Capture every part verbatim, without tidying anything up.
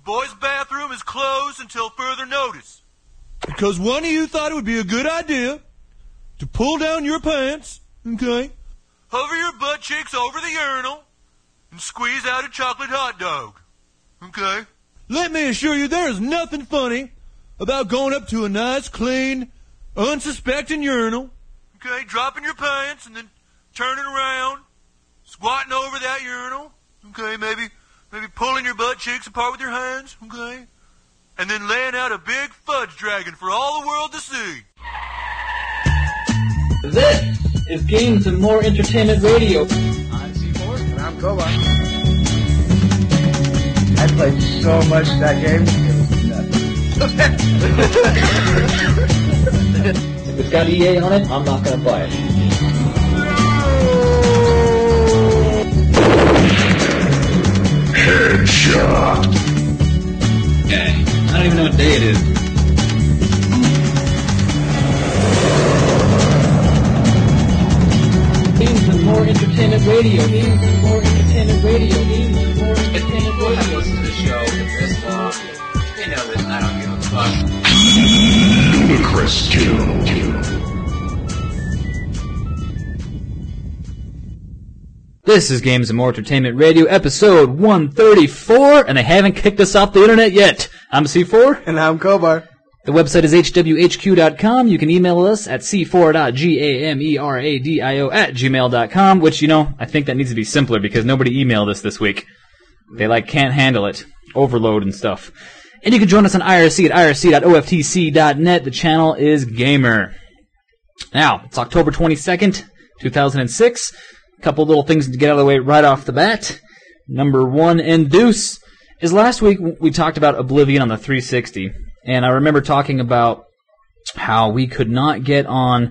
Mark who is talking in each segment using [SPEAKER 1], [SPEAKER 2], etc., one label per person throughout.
[SPEAKER 1] boys' bathroom is closed until further notice.
[SPEAKER 2] Because one of you thought it would be a good idea to pull down your pants, okay?
[SPEAKER 1] Hover your butt cheeks over the urinal and squeeze out a chocolate hot dog, okay?
[SPEAKER 2] Let me assure you there is nothing funny about going up to a nice, clean, unsuspecting urinal.
[SPEAKER 1] Okay, dropping your pants and then turning around, squatting over that urinal. Okay, maybe maybe pulling your butt cheeks apart with your hands. Okay, and then laying out a big fudge dragon for all the world to see.
[SPEAKER 3] This is Games and More Entertainment Radio.
[SPEAKER 4] I'm C four. And I'm Koba. I played so much that game, it was nuts.
[SPEAKER 3] If it's got E A on it, I'm not going to buy it.
[SPEAKER 5] Headshot.
[SPEAKER 3] Okay, I don't even know what day it is. Games and More Entertainment Radio. Games and More Entertainment Radio. Games and More Entertainment Radio.
[SPEAKER 6] People have listened to the show for this long. They know that I don't give a fuck.
[SPEAKER 5] Ludicrous kill.
[SPEAKER 7] This is Games and More Entertainment Radio, episode one thirty-four, and they haven't kicked us off the internet yet. I'm C four.
[SPEAKER 4] And I'm Kobar.
[SPEAKER 7] The website is H W H Q dot com. You can email us at c four dot gameradio at gmail dot com, which, you know, I think that needs to be simpler because nobody emailed us this week. They, like, can't handle it. Overload and stuff. And you can join us on I R C at I R C dot O F T C dot net. The channel is Gamer. Now, it's October twenty-second, two thousand six. A couple little things to get out of the way right off the bat. Number one and deuce is last week we talked about Oblivion on the three sixty. And I remember talking about how we could not get on,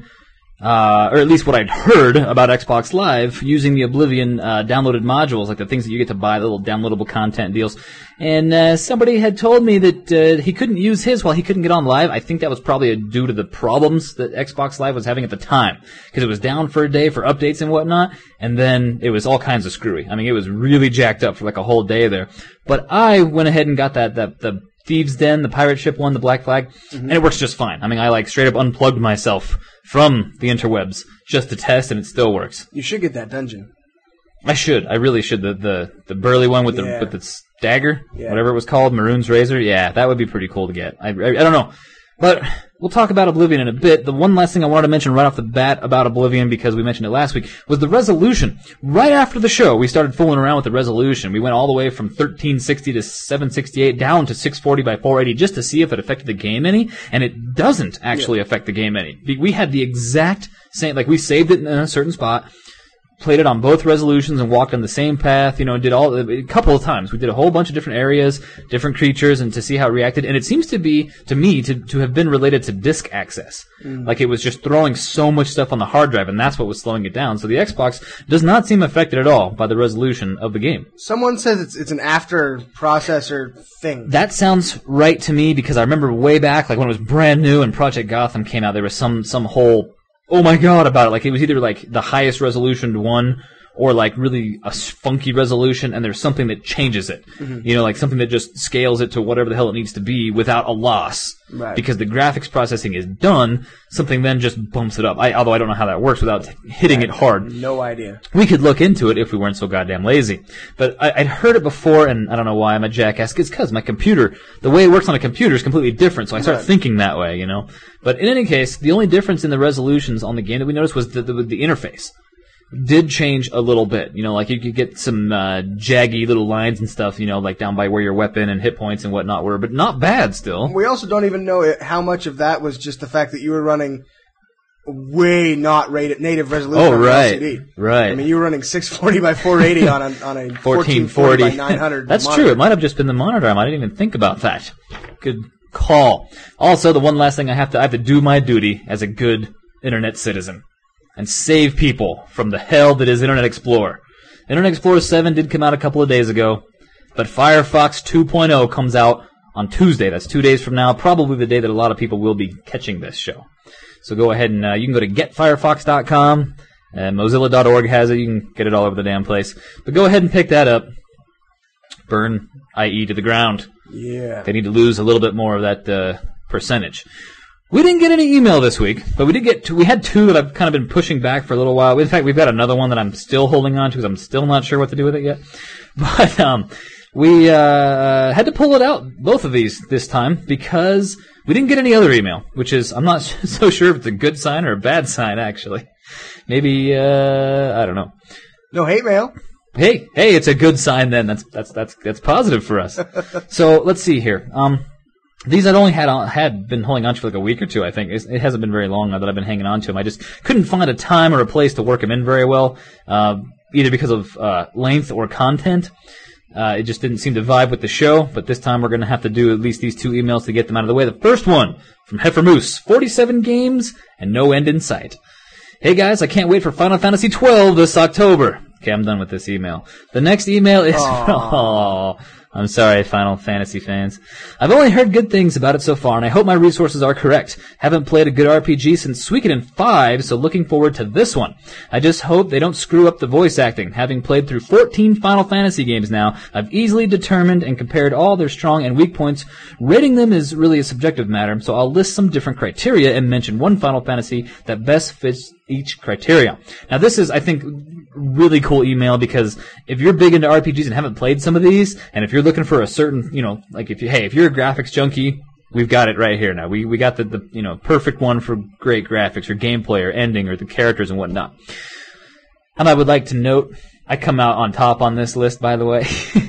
[SPEAKER 7] uh, or at least what I'd heard about Xbox Live using the Oblivion uh, downloaded modules, like the things that you get to buy, the little downloadable content deals. And uh, somebody had told me that uh, he couldn't use his while he couldn't get on Live. I think that was probably due to the problems that Xbox Live was having at the time, because it was down for a day for updates and whatnot, and then it was all kinds of screwy. I mean, it was really jacked up for like a whole day there. But I went ahead and got that, that the Thieves' Den, the pirate ship one, the Black Flag, mm-hmm. and it works just fine. I mean, I like straight up unplugged myself from the interwebs just to test, and it still works.
[SPEAKER 4] You should get that dungeon.
[SPEAKER 7] I should. I really should. The the, the burly one with
[SPEAKER 4] yeah.
[SPEAKER 7] the with the dagger,
[SPEAKER 4] yeah.
[SPEAKER 7] whatever it was called, Maroon's Razor. Yeah, that would be pretty cool to get. I, I I don't know, but we'll talk about Oblivion in a bit. The one last thing I wanted to mention right off the bat about Oblivion, because we mentioned it last week, was the resolution. Right after the show, we started fooling around with the resolution. We went all the way from thirteen sixty to seven sixty-eight down to six forty by four eighty just to see if it affected the game any, and it doesn't actually yeah. affect the game any. We had the exact same, like we saved it in a certain spot, played it on both resolutions and walked on the same path, you know, did all, a couple of times. We did a whole bunch of different areas, different creatures, and to see how it reacted. And it seems to be, to me, to, to have been related to disk access. Mm. Like it was just throwing so much stuff on the hard drive, and that's what was slowing it down. So the Xbox does not seem affected at all by the resolution of the game.
[SPEAKER 4] Someone says it's it's an after processor thing.
[SPEAKER 7] That sounds right to me, because I remember way back, like when it was brand new and Project Gotham came out, there was some, some whole oh my god about it. Like it was either like the highest resolution one or like really a funky resolution, and there's something that changes it. Mm-hmm. You know, like something that just scales it to whatever the hell it needs to be without a loss.
[SPEAKER 4] Right. Because
[SPEAKER 7] the graphics processing is done, something then just bumps it up. I, although I don't know how that works without hitting it hard.
[SPEAKER 4] No idea.
[SPEAKER 7] We could look into it if we weren't so goddamn lazy. But I, I'd heard it before, and I don't know why I'm a jackass. It's because my computer, the way it works on a computer is completely different, so I start right. thinking that way, you know. But in any case, the only difference in the resolutions on the game that we noticed was the, the, the interface did change a little bit. You know, like you could get some uh, jaggy little lines and stuff, you know, like down by where your weapon and hit points and whatnot were, but not bad still.
[SPEAKER 4] We also don't even know it, how much of that was just the fact that you were running way not rated native resolution
[SPEAKER 7] oh,
[SPEAKER 4] on
[SPEAKER 7] right,
[SPEAKER 4] L C D.
[SPEAKER 7] Right.
[SPEAKER 4] I mean, you were running six forty by four eighty on a, on a fourteen forty by nine hundred
[SPEAKER 7] That's
[SPEAKER 4] monitor.
[SPEAKER 7] true. It might have just been the monitor. I didn't even think about that. Good call. Also, the one last thing I have to I have to do my duty as a good internet citizen and save people from the hell that is Internet Explorer. Internet Explorer seven did come out a couple of days ago, but Firefox two point oh comes out on Tuesday. That's two days from now, probably the day that a lot of people will be catching this show. So go ahead and uh, you can go to get firefox dot com. Uh, Mozilla dot org has it. You can get it all over the damn place. But go ahead and pick that up. Burn I E to the ground.
[SPEAKER 4] Yeah.
[SPEAKER 7] They need to lose a little bit more of that uh, percentage. We didn't get any email this week, but we did get two, we had two that I've kind of been pushing back for a little while. In fact, we've got another one that I'm still holding on to because I'm still not sure what to do with it yet. But um, we uh, had to pull it out, both of these this time, because we didn't get any other email, which is, I'm not so sure if it's a good sign or a bad sign, actually. Maybe, uh, I don't know.
[SPEAKER 4] No hate mail.
[SPEAKER 7] Hey, hey, it's a good sign then. That's that's that's that's positive for us. So let's see here. Um, these I'd only had on, had been holding on to for like a week or two. I think it's, it hasn't been very long now that I've been hanging on to them. I just couldn't find a time or a place to work them in very well, uh, either because of uh, length or content. Uh, it just didn't seem to vibe with the show. But this time we're going to have to do at least these two emails to get them out of the way. The first one from Heifer Moose, forty-seven games and no end in sight. Hey guys, I can't wait for Final Fantasy twelve this October. Okay, I'm done with this email. The next email is... Oh, I'm sorry, Final Fantasy fans. I've only heard good things about it so far, and I hope my resources are correct. Haven't played a good R P G since Suikoden five, so looking forward to this one. I just hope they don't screw up the voice acting. Having played through fourteen Final Fantasy games now, I've easily determined and compared all their strong and weak points. Rating them is really a subjective matter, so I'll list some different criteria and mention one Final Fantasy that best fits each criteria. Now this is, I think, really cool email because if you're big into R P Gs and haven't played some of these, and if you're looking for a certain, you know, like if you, hey, if you're a graphics junkie, we've got it right here now. We we got the, the you know, perfect one for great graphics or gameplay or ending or the characters and whatnot. And I would like to note, I come out on top on this list, by the way.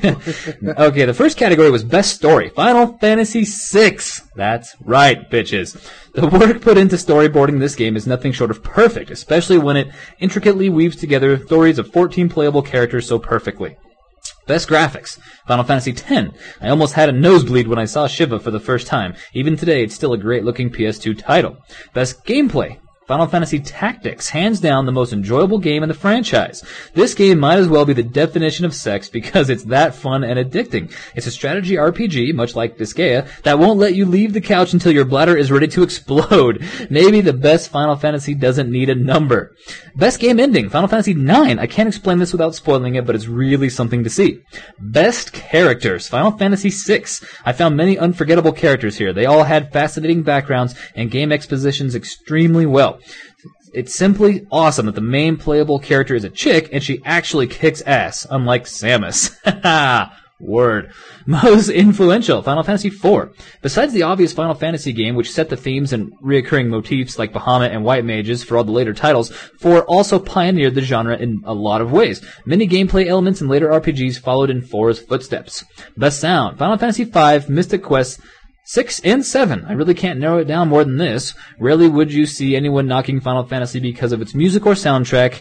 [SPEAKER 7] Okay, the first category was Best Story. Final Fantasy six. That's right, bitches. The work put into storyboarding this game is nothing short of perfect, especially when it intricately weaves together stories of fourteen playable characters so perfectly. Best Graphics. Final Fantasy ten. I almost had a nosebleed when I saw Shiva for the first time. Even today, it's still a great-looking P S two title. Best Gameplay. Final Fantasy Tactics, hands down the most enjoyable game in the franchise. This game might as well be the definition of sex because it's that fun and addicting. It's a strategy R P G, much like Disgaea, that won't let you leave the couch until your bladder is ready to explode. Maybe the best Final Fantasy doesn't need a number. Best Game Ending, Final Fantasy nine. I can't explain this without spoiling it, but it's really something to see. Best Characters, Final Fantasy six. I found many unforgettable characters here. They all had fascinating backgrounds and game expositions extremely well. It's simply awesome that the main playable character is a chick and she actually kicks ass, unlike Samus. Haha. Word. Most influential, Final Fantasy four. Besides the obvious Final Fantasy game, which set the themes and reoccurring motifs like Bahamut and White Mages for all the later titles, four also pioneered the genre in a lot of ways. Many gameplay elements in later R P Gs followed in four's footsteps. Best Sound, Final Fantasy five, Mystic Quest, Six and seven. I really can't narrow it down more than this. Rarely would you see anyone knocking Final Fantasy because of its music or soundtrack.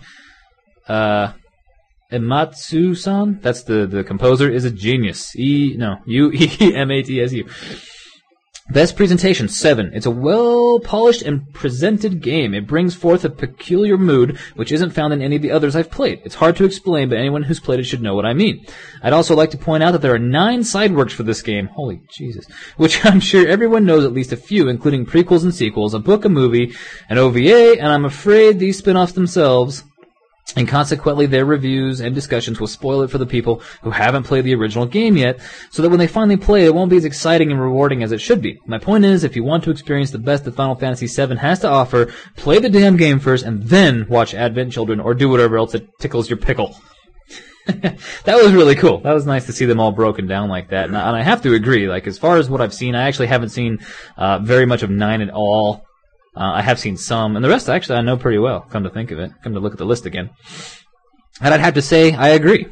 [SPEAKER 7] Uh, Ematsu-san, that's the, the composer, is a genius. E, no, U E M A T S U. Best Presentation, seven. It's a well-polished and presented game. It brings forth a peculiar mood, which isn't found in any of the others I've played. It's hard to explain, but anyone who's played it should know what I mean. I'd also like to point out that there are nine side works for this game. Holy Jesus. Which I'm sure everyone knows at least a few, including prequels and sequels, a book, a movie, an O V A, and I'm afraid these spin-offs themselves, and consequently their reviews and discussions will spoil it for the people who haven't played the original game yet, so that when they finally play it, it won't be as exciting and rewarding as it should be. My point is, if you want to experience the best that Final Fantasy seven has to offer, play the damn game first and then watch Advent Children or do whatever else that tickles your pickle. That was really cool. That was nice to see them all broken down like that. And I, and I have to agree, like as far as what I've seen, I actually haven't seen uh, very much of nine at all. Uh, I have seen some, and the rest actually I know pretty well, come to think of it. Come to look at the list again. And I'd have to say, I agree.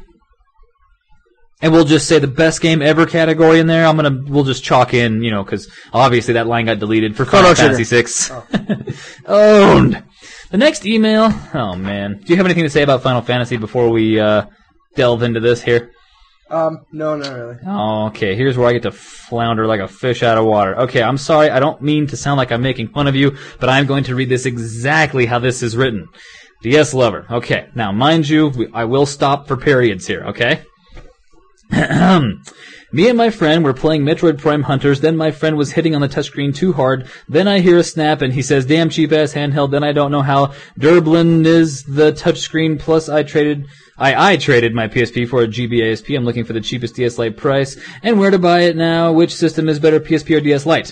[SPEAKER 7] And we'll just say the best game ever category in there, I'm gonna, we'll just chalk in, you know, because obviously that line got deleted for Final Fantasy six. Oh. Owned! The next email, oh man. Do you have anything to say about Final Fantasy before we uh, delve into this here?
[SPEAKER 4] Um, no, not really.
[SPEAKER 7] Oh, okay, here's where I get to flounder like a fish out of water. Okay, I'm sorry, I don't mean to sound like I'm making fun of you, but I'm going to read this exactly how this is written. D S Lover. Okay, now, mind you, we, I will stop for periods here, okay? Me and my friend were playing Metroid Prime Hunters, then my friend was hitting on the touchscreen too hard, then I hear a snap and he says, damn cheap-ass handheld, then I don't know how Durblin is the touchscreen, plus I traded I, I traded my P S P for a G B A S P. I'm looking for the cheapest D S Lite price and where to buy it now. Which system is better, P S P or D S Lite?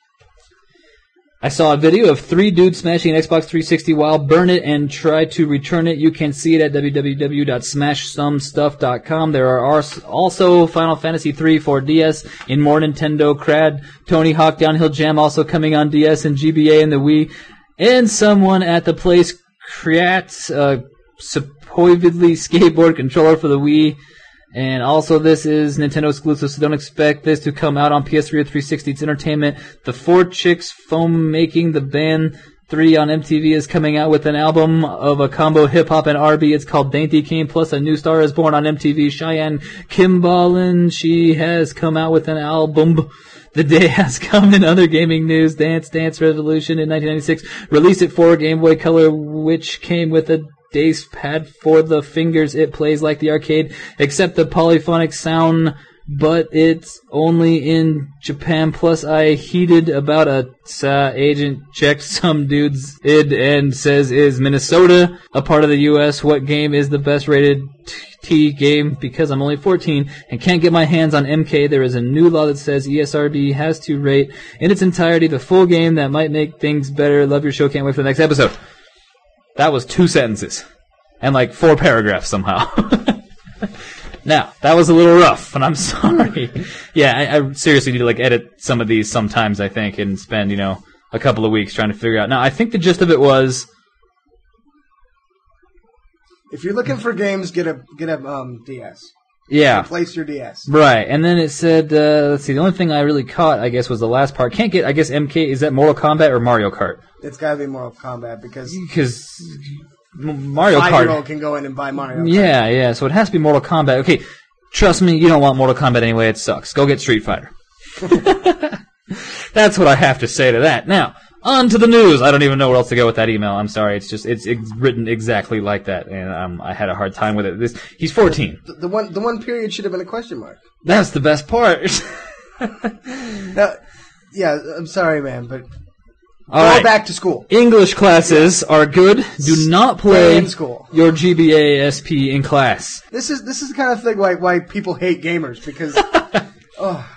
[SPEAKER 7] I saw a video of three dudes smashing an Xbox three sixty while burn it and try to return it. You can see it at w w w dot smash some stuff dot com. There are also Final Fantasy three for D S in more Nintendo crad. Tony Hawk Downhill Jam also coming on D S and G B A and the Wii. And someone at the place creates a supposedly skateboard controller for the Wii. And also this is Nintendo exclusive, so don't expect this to come out on P S three or three sixty. It's entertainment. The Four Chicks Foam Making the Band three on M T V is coming out with an album of a combo hip-hop and R and B. It's called Dainty Kane, plus a new star is born on M T V. Cheyenne Kimbalin, she has come out with an album. The day has come in other gaming news. Dance Dance Revolution in nineteen ninety-six released it for Game Boy Color, which came with a Dace pad for the fingers. It plays like the arcade, except the polyphonic sound, but it's only in Japan. Plus, I heated about a uh, agent checked some dude's id and says, is Minnesota a part of the U S? What game is the best rated T game? Because I'm only fourteen and can't get my hands on M K, there is a new law that says E S R B has to rate in its entirety the full game. That might make things better. Love your show. Can't wait for the next episode. That was two sentences. And like four paragraphs somehow. Now, that was a little rough, and I'm sorry. Yeah, I, I seriously need to like edit some of these sometimes, I think, and spend, you know, a couple of weeks trying to figure out. Now, I think the gist of it was...
[SPEAKER 4] If you're looking for games, get a get a um, D S.
[SPEAKER 7] Yeah.
[SPEAKER 4] Replace your D S.
[SPEAKER 7] Right, and then it said, uh, let's see, the only thing I really caught, I guess, was the last part. Can't get, I guess, M K, is that Mortal Kombat or Mario Kart?
[SPEAKER 4] It's gotta be Mortal Kombat, because...
[SPEAKER 7] Because Mario Kart...
[SPEAKER 4] Five-year-old can go in and buy Mario Kart.
[SPEAKER 7] Yeah, yeah, so it has to be Mortal Kombat. Okay, trust me, you don't want Mortal Kombat anyway, it sucks. Go get Street Fighter. That's what I have to say to that. Now, on to the news. I don't even know where else to go with that email. I'm sorry. It's just it's, it's written exactly like that, and um, I had a hard time with it. This he's fourteen.
[SPEAKER 4] The, the one the one period should have been a question mark.
[SPEAKER 7] That's the best part.
[SPEAKER 4] Now, yeah, I'm sorry, man, but
[SPEAKER 7] All
[SPEAKER 4] go
[SPEAKER 7] right.
[SPEAKER 4] back to school.
[SPEAKER 7] English classes are good. Do not play
[SPEAKER 4] in school.
[SPEAKER 7] your G B A S P in class.
[SPEAKER 4] This is this is the kind of thing why why people hate gamers, because oh.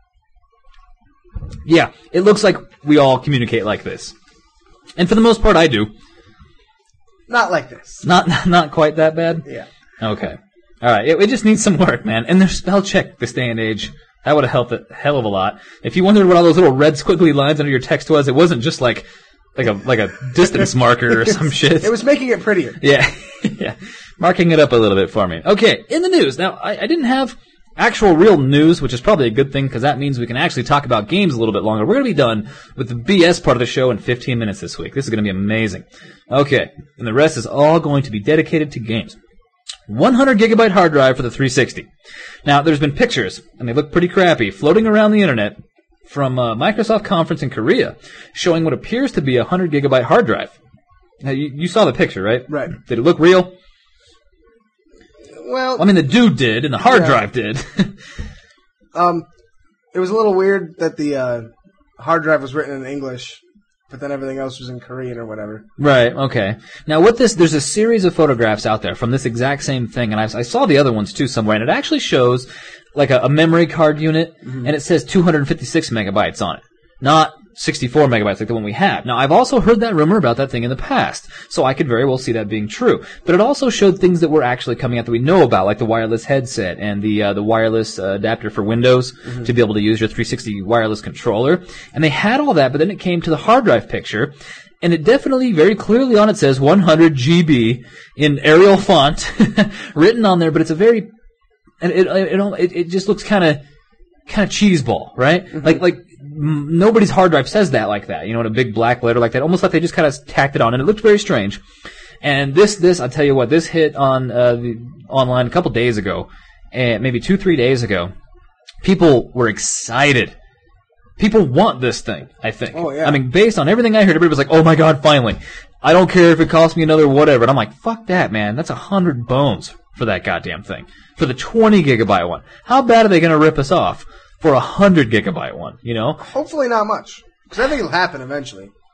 [SPEAKER 7] Yeah, it looks like we all communicate like this, and for the most part, I do.
[SPEAKER 4] Not like this.
[SPEAKER 7] Not not quite that bad.
[SPEAKER 4] Yeah.
[SPEAKER 7] Okay. All right. It, it just needs some work, man. And there's spell check this day and age. That would have helped a hell of a lot. If you wondered what all those little red squiggly lines under your text was, it wasn't just like like a like a distance marker or some shit.
[SPEAKER 4] It was making it prettier.
[SPEAKER 7] Yeah, yeah, marking it up a little bit for me. Okay, in the news now, I, I didn't have actual real news, which is probably a good thing because that means we can actually talk about games a little bit longer. We're going to be done with the B S part of the show in fifteen minutes this week. This is going to be amazing. Okay, and the rest is all going to be dedicated to games. one hundred gigabyte hard drive for the three sixty. Now, there's been pictures, and they look pretty crappy, floating around the internet from a Microsoft conference in Korea showing what appears to be a one hundred gigabyte hard drive. Now, you, you saw the picture, right?
[SPEAKER 4] Right.
[SPEAKER 7] Did it look real?
[SPEAKER 4] Well,
[SPEAKER 7] I mean, the dude did, and the hard
[SPEAKER 4] yeah.
[SPEAKER 7] drive did.
[SPEAKER 4] um, it was a little weird that the uh, hard drive was written in English, but then everything else was in Korean or whatever.
[SPEAKER 7] Right, okay. Now, what this, there's a series of photographs out there from this exact same thing, and I, I saw the other ones too somewhere, and it actually shows like a, a memory card unit, mm-hmm. and it says two hundred fifty-six megabytes on it, not sixty-four megabytes like the one we have. Now, I've also heard that rumor about that thing in the past, so I could very well see that being true. But it also showed things that were actually coming out that we know about, like the wireless headset and the uh, the wireless uh, adapter for Windows mm-hmm. to be able to use your three sixty wireless controller. And they had all that, but then it came to the hard drive picture, and it definitely, very clearly on it says one hundred G B in Arial font written on there, but it's a very, and it it it, it just looks kind of kind of cheeseball, right? Mm-hmm. Like like. Nobody's hard drive says that like that, you know, in a big black letter like that, almost like they just kind of tacked it on, and it looked very strange. And this, this, I'll tell you what, this hit on uh, the online a couple days ago, and maybe two, three days ago. People were excited. People want this thing, I think.
[SPEAKER 4] Oh, yeah.
[SPEAKER 7] I mean, based on everything I heard, everybody was like, oh my god, finally. I don't care if it costs me another whatever. And I'm like, fuck that, man. That's a hundred bones for that goddamn thing. For the twenty gigabyte one. How bad are they going to rip us off? For a hundred gigabyte one, you know?
[SPEAKER 4] Hopefully not much, because I think it'll happen eventually.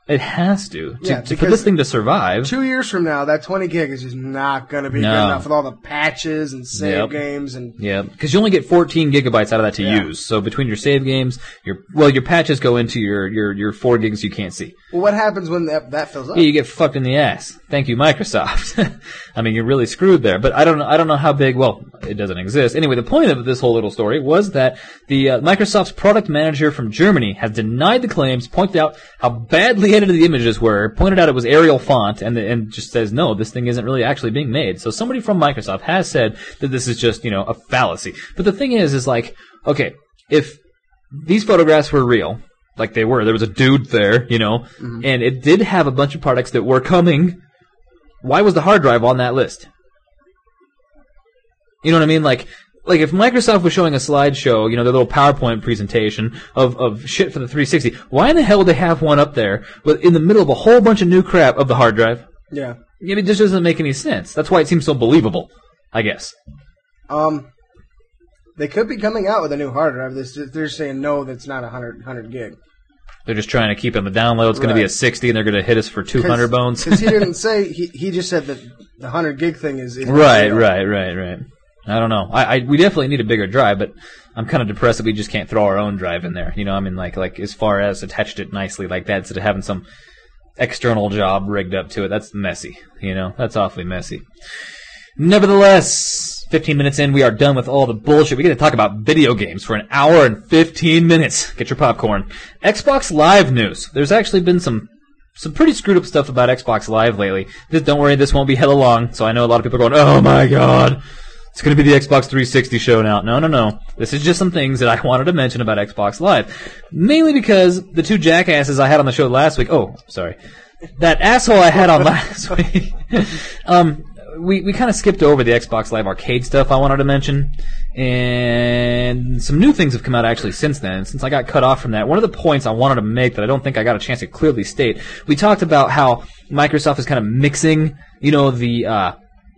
[SPEAKER 7] It has to. to,
[SPEAKER 4] Yeah,
[SPEAKER 7] to for
[SPEAKER 4] because
[SPEAKER 7] this thing to survive.
[SPEAKER 4] Two years from now, that twenty gig is just not going to be
[SPEAKER 7] No.
[SPEAKER 4] good enough with all the patches and save
[SPEAKER 7] Yep.
[SPEAKER 4] games and
[SPEAKER 7] Yeah, because you only get fourteen gigabytes out of that to
[SPEAKER 4] Yeah.
[SPEAKER 7] use. So between your save games, your well, your patches go into your your your four gigs you can't see.
[SPEAKER 4] well, what happens when that that fills up?
[SPEAKER 7] Yeah, you get fucked in the ass. Thank you, Microsoft. I mean, you're really screwed there. But I don't know. I don't know how big. Well, it doesn't exist. Anyway, the point of this whole little story was that the uh, Microsoft's product manager from Germany has denied the claims, pointed out how badly edited the images were, pointed out it was Arial font, and and just says no, this thing isn't really actually being made. So somebody from Microsoft has said that this is just you know a fallacy. But the thing is, is like okay, if these photographs were real. Like they were. There was a dude there, you know, mm-hmm. and it did have a bunch of products that were coming. Why was the hard drive on that list? You know what I mean? Like, like if Microsoft was showing a slideshow, you know, their little PowerPoint presentation of, of shit for the three sixty, why in the hell would they have one up there with, in the middle of a whole bunch of new crap of the hard drive?
[SPEAKER 4] Yeah.
[SPEAKER 7] I mean, it just doesn't make any sense. That's why it seems so believable, I guess.
[SPEAKER 4] Um, they could be coming out with a new hard drive. They're just, they're saying no, that's not a hundred hundred gig.
[SPEAKER 7] They're just trying to keep on the download. It's going to be a sixty, and they're going to hit us for two hundred bones.
[SPEAKER 4] Because he didn't say he he just said that the hundred gig thing is, is
[SPEAKER 7] right, right, right, right. I don't know. I, I we definitely need a bigger drive, but I'm kind of depressed that we just can't throw our own drive in there. You know, I mean, like like as far as attached it nicely like that, instead of having some external job rigged up to it. That's messy. You know, that's awfully messy. Nevertheless, fifteen minutes in, we are done with all the bullshit. We get to talk about video games for an hour and fifteen minutes. Get your popcorn. Xbox Live news. There's actually been some some pretty screwed up stuff about Xbox Live lately. This, don't worry, this won't be hella long. So I know a lot of people are going, oh my god, it's going to be the Xbox three sixty show now. No, no, no. This is just some things that I wanted to mention about Xbox Live. Mainly because the two jackasses I had on the show last week, oh, sorry. That asshole I had on last week, um, we, we kind of skipped over the Xbox Live Arcade stuff I wanted to mention, and some new things have come out actually since then, since I got cut off from that. One of the points I wanted to make that I don't think I got a chance to clearly state, we talked about how Microsoft is kind of mixing, you know, the uh,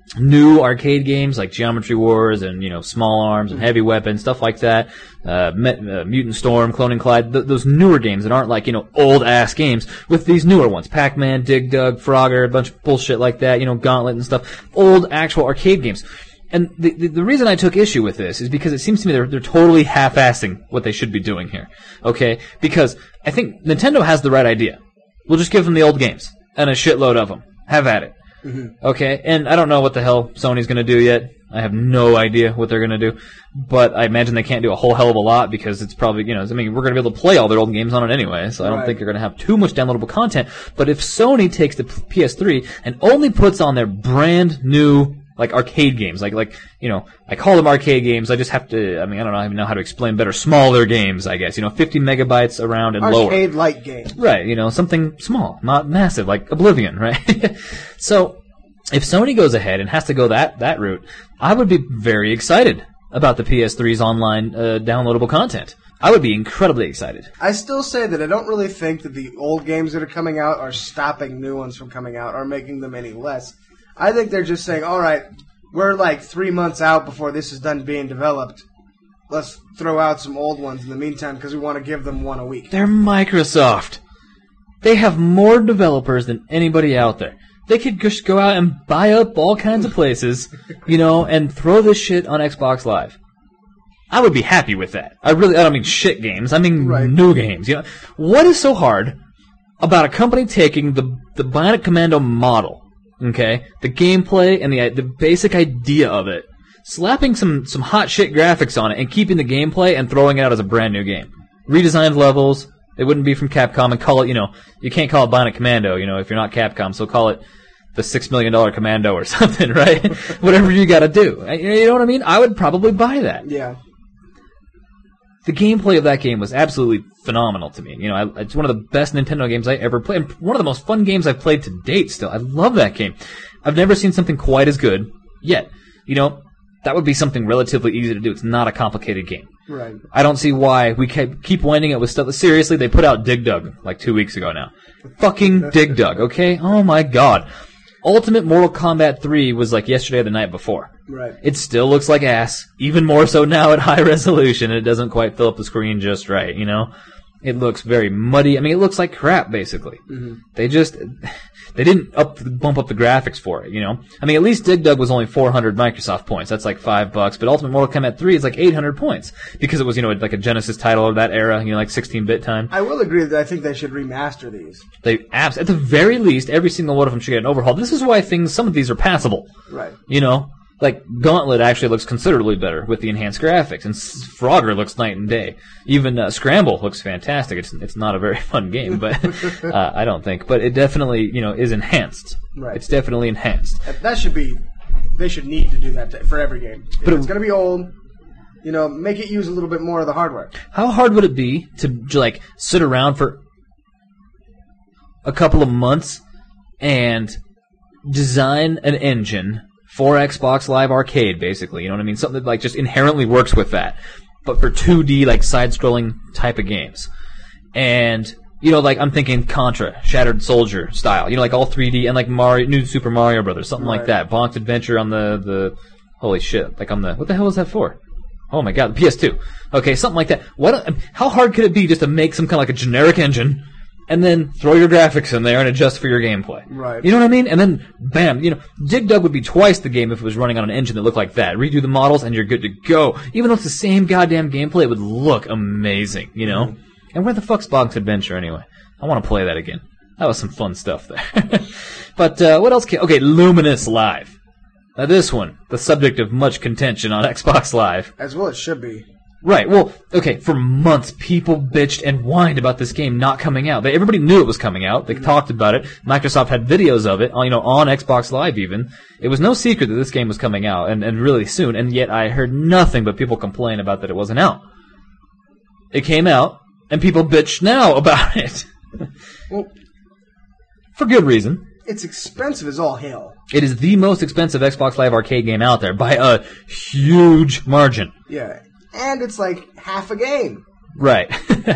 [SPEAKER 7] new arcade games like Geometry Wars and, you know, Small Arms and Heavy Weapon, stuff like that, uh, Met, uh, Mutant Storm, Cloning Clyde, th- those newer games that aren't like, you know, old-ass games, with these newer ones. Pac-Man, Dig Dug, Frogger, a bunch of bullshit like that, you know, Gauntlet and stuff. Old, actual arcade games. And the, the, the reason I took issue with this is because it seems to me they're, they're totally half-assing what they should be doing here. Okay? Because I think Nintendo has the right idea. We'll just give them the old games. And a shitload of them. Have at it. Mm-hmm. Okay, and I don't know what the hell Sony's going to do yet. I have no idea what they're going to do. But I imagine they can't do a whole hell of a lot because it's probably, you know, I mean, we're going to be able to play all their old games on it anyway, so I don't
[SPEAKER 4] Right.
[SPEAKER 7] think they're going to have too much downloadable content. But if Sony takes the P S three and only puts on their brand new, like, arcade games, like, like, you know, I call them arcade games, I just have to, I mean, I don't know, I even know how to explain better, smaller games, I guess, you know, fifty megabytes around and lower.
[SPEAKER 4] Arcade-like game.
[SPEAKER 7] Right, you know, something small, not massive, like Oblivion, right? So, if Sony goes ahead and has to go that, that route, I would be very excited about the P S three's online uh, downloadable content. I would be incredibly excited.
[SPEAKER 4] I still say that I don't really think that the old games that are coming out are stopping new ones from coming out or making them any less. I think they're just saying, all right, we're like three months out before this is done being developed. Let's throw out some old ones in the meantime because we want to give them one a week.
[SPEAKER 7] They're Microsoft. They have more developers than anybody out there. They could just go out and buy up all kinds of places, you know, and throw this shit on Xbox Live. I would be happy with that. I really, I don't mean shit games. I mean
[SPEAKER 4] Right.
[SPEAKER 7] new games. You know, what is so hard about a company taking the the Bionic Commando model, okay, the gameplay and the the basic idea of it, slapping some some hot shit graphics on it, and keeping the gameplay and throwing it out as a brand new game, redesigned levels. It wouldn't be from Capcom, and call it, you know, you can't call it Bionic Commando, you know, if you're not Capcom, so call it the Six Million Dollar Commando or something, right? Whatever you got to do. You know what I mean? I would probably buy that.
[SPEAKER 4] Yeah.
[SPEAKER 7] The gameplay of that game was absolutely phenomenal to me. You know, I, it's one of the best Nintendo games I ever played, and one of the most fun games I've played to date still. I love that game. I've never seen something quite as good yet. You know, that would be something relatively easy to do. It's not a complicated game.
[SPEAKER 4] Right.
[SPEAKER 7] I don't see why we keep, keep winding it with stuff. Seriously, they put out Dig Dug like two weeks ago now. Fucking Dig Dug, okay? Oh my god. Ultimate Mortal Kombat three was like yesterday or the night before.
[SPEAKER 4] Right.
[SPEAKER 7] It still looks like ass, even more so now at high resolution. It doesn't quite fill up the screen just right, you know? It looks very muddy. I mean, it looks like crap, basically.
[SPEAKER 4] Mm-hmm.
[SPEAKER 7] They just, they didn't up bump up the graphics for it, you know? I mean, at least Dig Dug was only four hundred Microsoft points. That's like five bucks. But Ultimate Mortal Kombat three is like eight hundred points. Because it was, you know, like a Genesis title of that era, you know, like sixteen-bit time.
[SPEAKER 4] I will agree that I think they should remaster these.
[SPEAKER 7] They, abs- at the very least, every single one of them should get an overhaul. This is why things, some of these are passable.
[SPEAKER 4] Right.
[SPEAKER 7] You know? Like, Gauntlet actually looks considerably better with the enhanced graphics, and Frogger looks night and day. Even uh, Scramble looks fantastic. It's it's not a very fun game, but uh, I don't think. But it definitely, you know, is enhanced.
[SPEAKER 4] Right.
[SPEAKER 7] It's definitely enhanced.
[SPEAKER 4] That should be, they should need to do that to, for every game. If
[SPEAKER 7] But
[SPEAKER 4] it's
[SPEAKER 7] it-
[SPEAKER 4] going to be old, you know, make it use a little bit more of the hardware.
[SPEAKER 7] How hard would it be to, to like, sit around for a couple of months and design an engine for Xbox Live Arcade, basically, you know what I mean? Something that, like, just inherently works with that, but for two D, like, side-scrolling type of games. And, you know, like, I'm thinking Contra, Shattered Soldier style, you know, like, all three D, and, like, Mario, New Super Mario Brothers, something
[SPEAKER 4] Right.
[SPEAKER 7] like that. Bonk's Adventure on the, the, holy shit, like, on the, what the hell is that for? Oh my god, the P S two. Okay, something like that. What? How hard could it be just to make some kind of like a generic engine, and then throw your graphics in there and adjust for your gameplay?
[SPEAKER 4] Right.
[SPEAKER 7] You know what I mean? And then, bam, you know, Dig Dug would be twice the game if it was running on an engine that looked like that. Redo the models and you're good to go. Even though it's the same goddamn gameplay, it would look amazing, you know? Mm-hmm. And where the fuck's Bonk's Adventure anyway? I want to play that again. That was some fun stuff there. But, uh, what else can... Okay, Luminous Live. Now this one, the subject of much contention on Xbox Live.
[SPEAKER 4] As well it should be.
[SPEAKER 7] Right, well, okay, for months, people bitched and whined about this game not coming out. They, everybody knew it was coming out. They mm-hmm. talked about it. Microsoft had videos of it, you know, on Xbox Live even. It was no secret that this game was coming out, and, and really soon, and yet I heard nothing but people complain about that it wasn't out. It came out, and people bitch now about it.
[SPEAKER 4] Well,
[SPEAKER 7] for good reason.
[SPEAKER 4] It's expensive as all hell.
[SPEAKER 7] It is the most expensive Xbox Live Arcade game out there by a huge margin.
[SPEAKER 4] Yeah. And it's like half a game.
[SPEAKER 7] Right.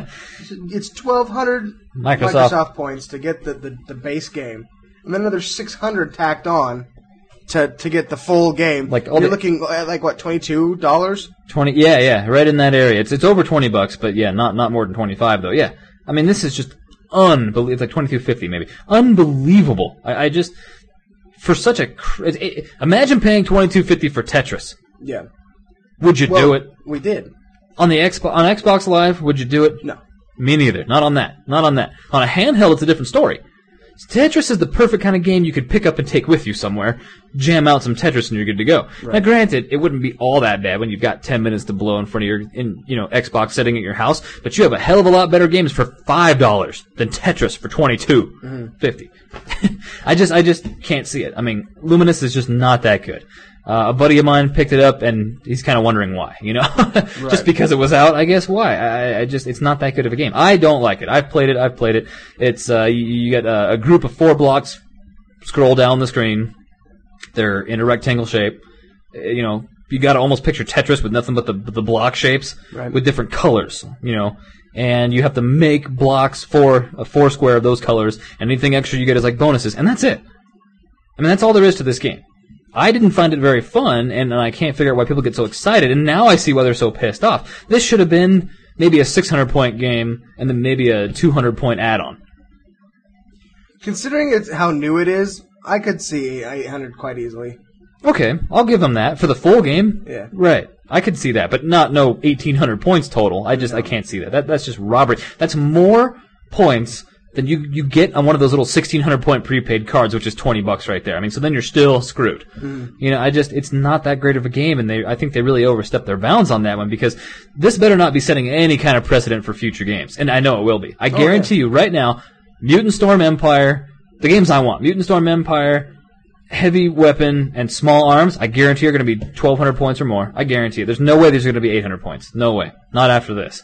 [SPEAKER 4] It's twelve hundred
[SPEAKER 7] Microsoft.
[SPEAKER 4] Microsoft points to get the, the, the base game. And then another six hundred tacked on to to get the full game.
[SPEAKER 7] Like all
[SPEAKER 4] You're
[SPEAKER 7] the,
[SPEAKER 4] looking at like, what, twenty-two dollars?
[SPEAKER 7] twenty Yeah, yeah, right in that area. It's it's over twenty bucks, but yeah, not not more than twenty-five though. Yeah. I mean, this is just unbelievable. It's like twenty-two fifty maybe. Unbelievable. I, I just... For such a... Cr- it, it, imagine paying twenty-two fifty for Tetris.
[SPEAKER 4] Yeah.
[SPEAKER 7] Would you
[SPEAKER 4] well,
[SPEAKER 7] do it?
[SPEAKER 4] We did.
[SPEAKER 7] On the Xbox on Xbox Live, would you do it?
[SPEAKER 4] No.
[SPEAKER 7] Me neither. Not on that. Not on that. On a handheld, it's a different story. Tetris is the perfect kind of game you could pick up and take with you somewhere, jam out some Tetris, and you're good to go. Right. Now, granted, it wouldn't be all that bad when you've got ten minutes to blow in front of your, in, you know, Xbox setting at your house, but you have a hell of a lot better games for five dollars than Tetris for twenty-two fifty. Mm-hmm. I just, I just can't see it. I mean, Luminous is just not that good. Uh, a buddy of mine picked it up, and he's kind of wondering why, you know? Right. Just because it was out, I guess why. I, I just, it's not that good of a game. I don't like it. I've played it, I've played it. It's, uh, you, you get a, a group of four blocks, scroll down the screen. They're in a rectangle shape. You know, you gotta almost picture Tetris with nothing but the, the block shapes, right, with different colors, you know? And you have to make blocks for a four square of those colors, and anything extra you get is like bonuses, and that's it. I mean, that's all there is to this game. I didn't find it very fun, and I can't figure out why people get so excited, and now I see why they're so pissed off. This should have been maybe a six hundred point game, and then maybe a two hundred point add-on.
[SPEAKER 4] Considering it's how new it is, I could see eight hundred quite easily.
[SPEAKER 7] Okay, I'll give them that. For the full game?
[SPEAKER 4] Yeah.
[SPEAKER 7] Right. I could see that, but not no eighteen hundred points total. I just, no. I can't see that. that. That's just robbery. That's more points than you, you get on one of those little sixteen hundred point prepaid cards, which is twenty bucks right there. I mean, so then you're still screwed. Mm. You know, I just, it's not that great of a game, and they, I think they really overstepped their bounds on that one, because this better not be setting any kind of precedent for future games. And I know it will be. I guarantee okay. you right now, Mutant Storm Empire, the games I want, Mutant Storm Empire, Heavy Weapon, and Small Arms, I guarantee are going to be twelve hundred points or more. I guarantee it. There's no way these are going to be eight hundred points. No way. Not after this.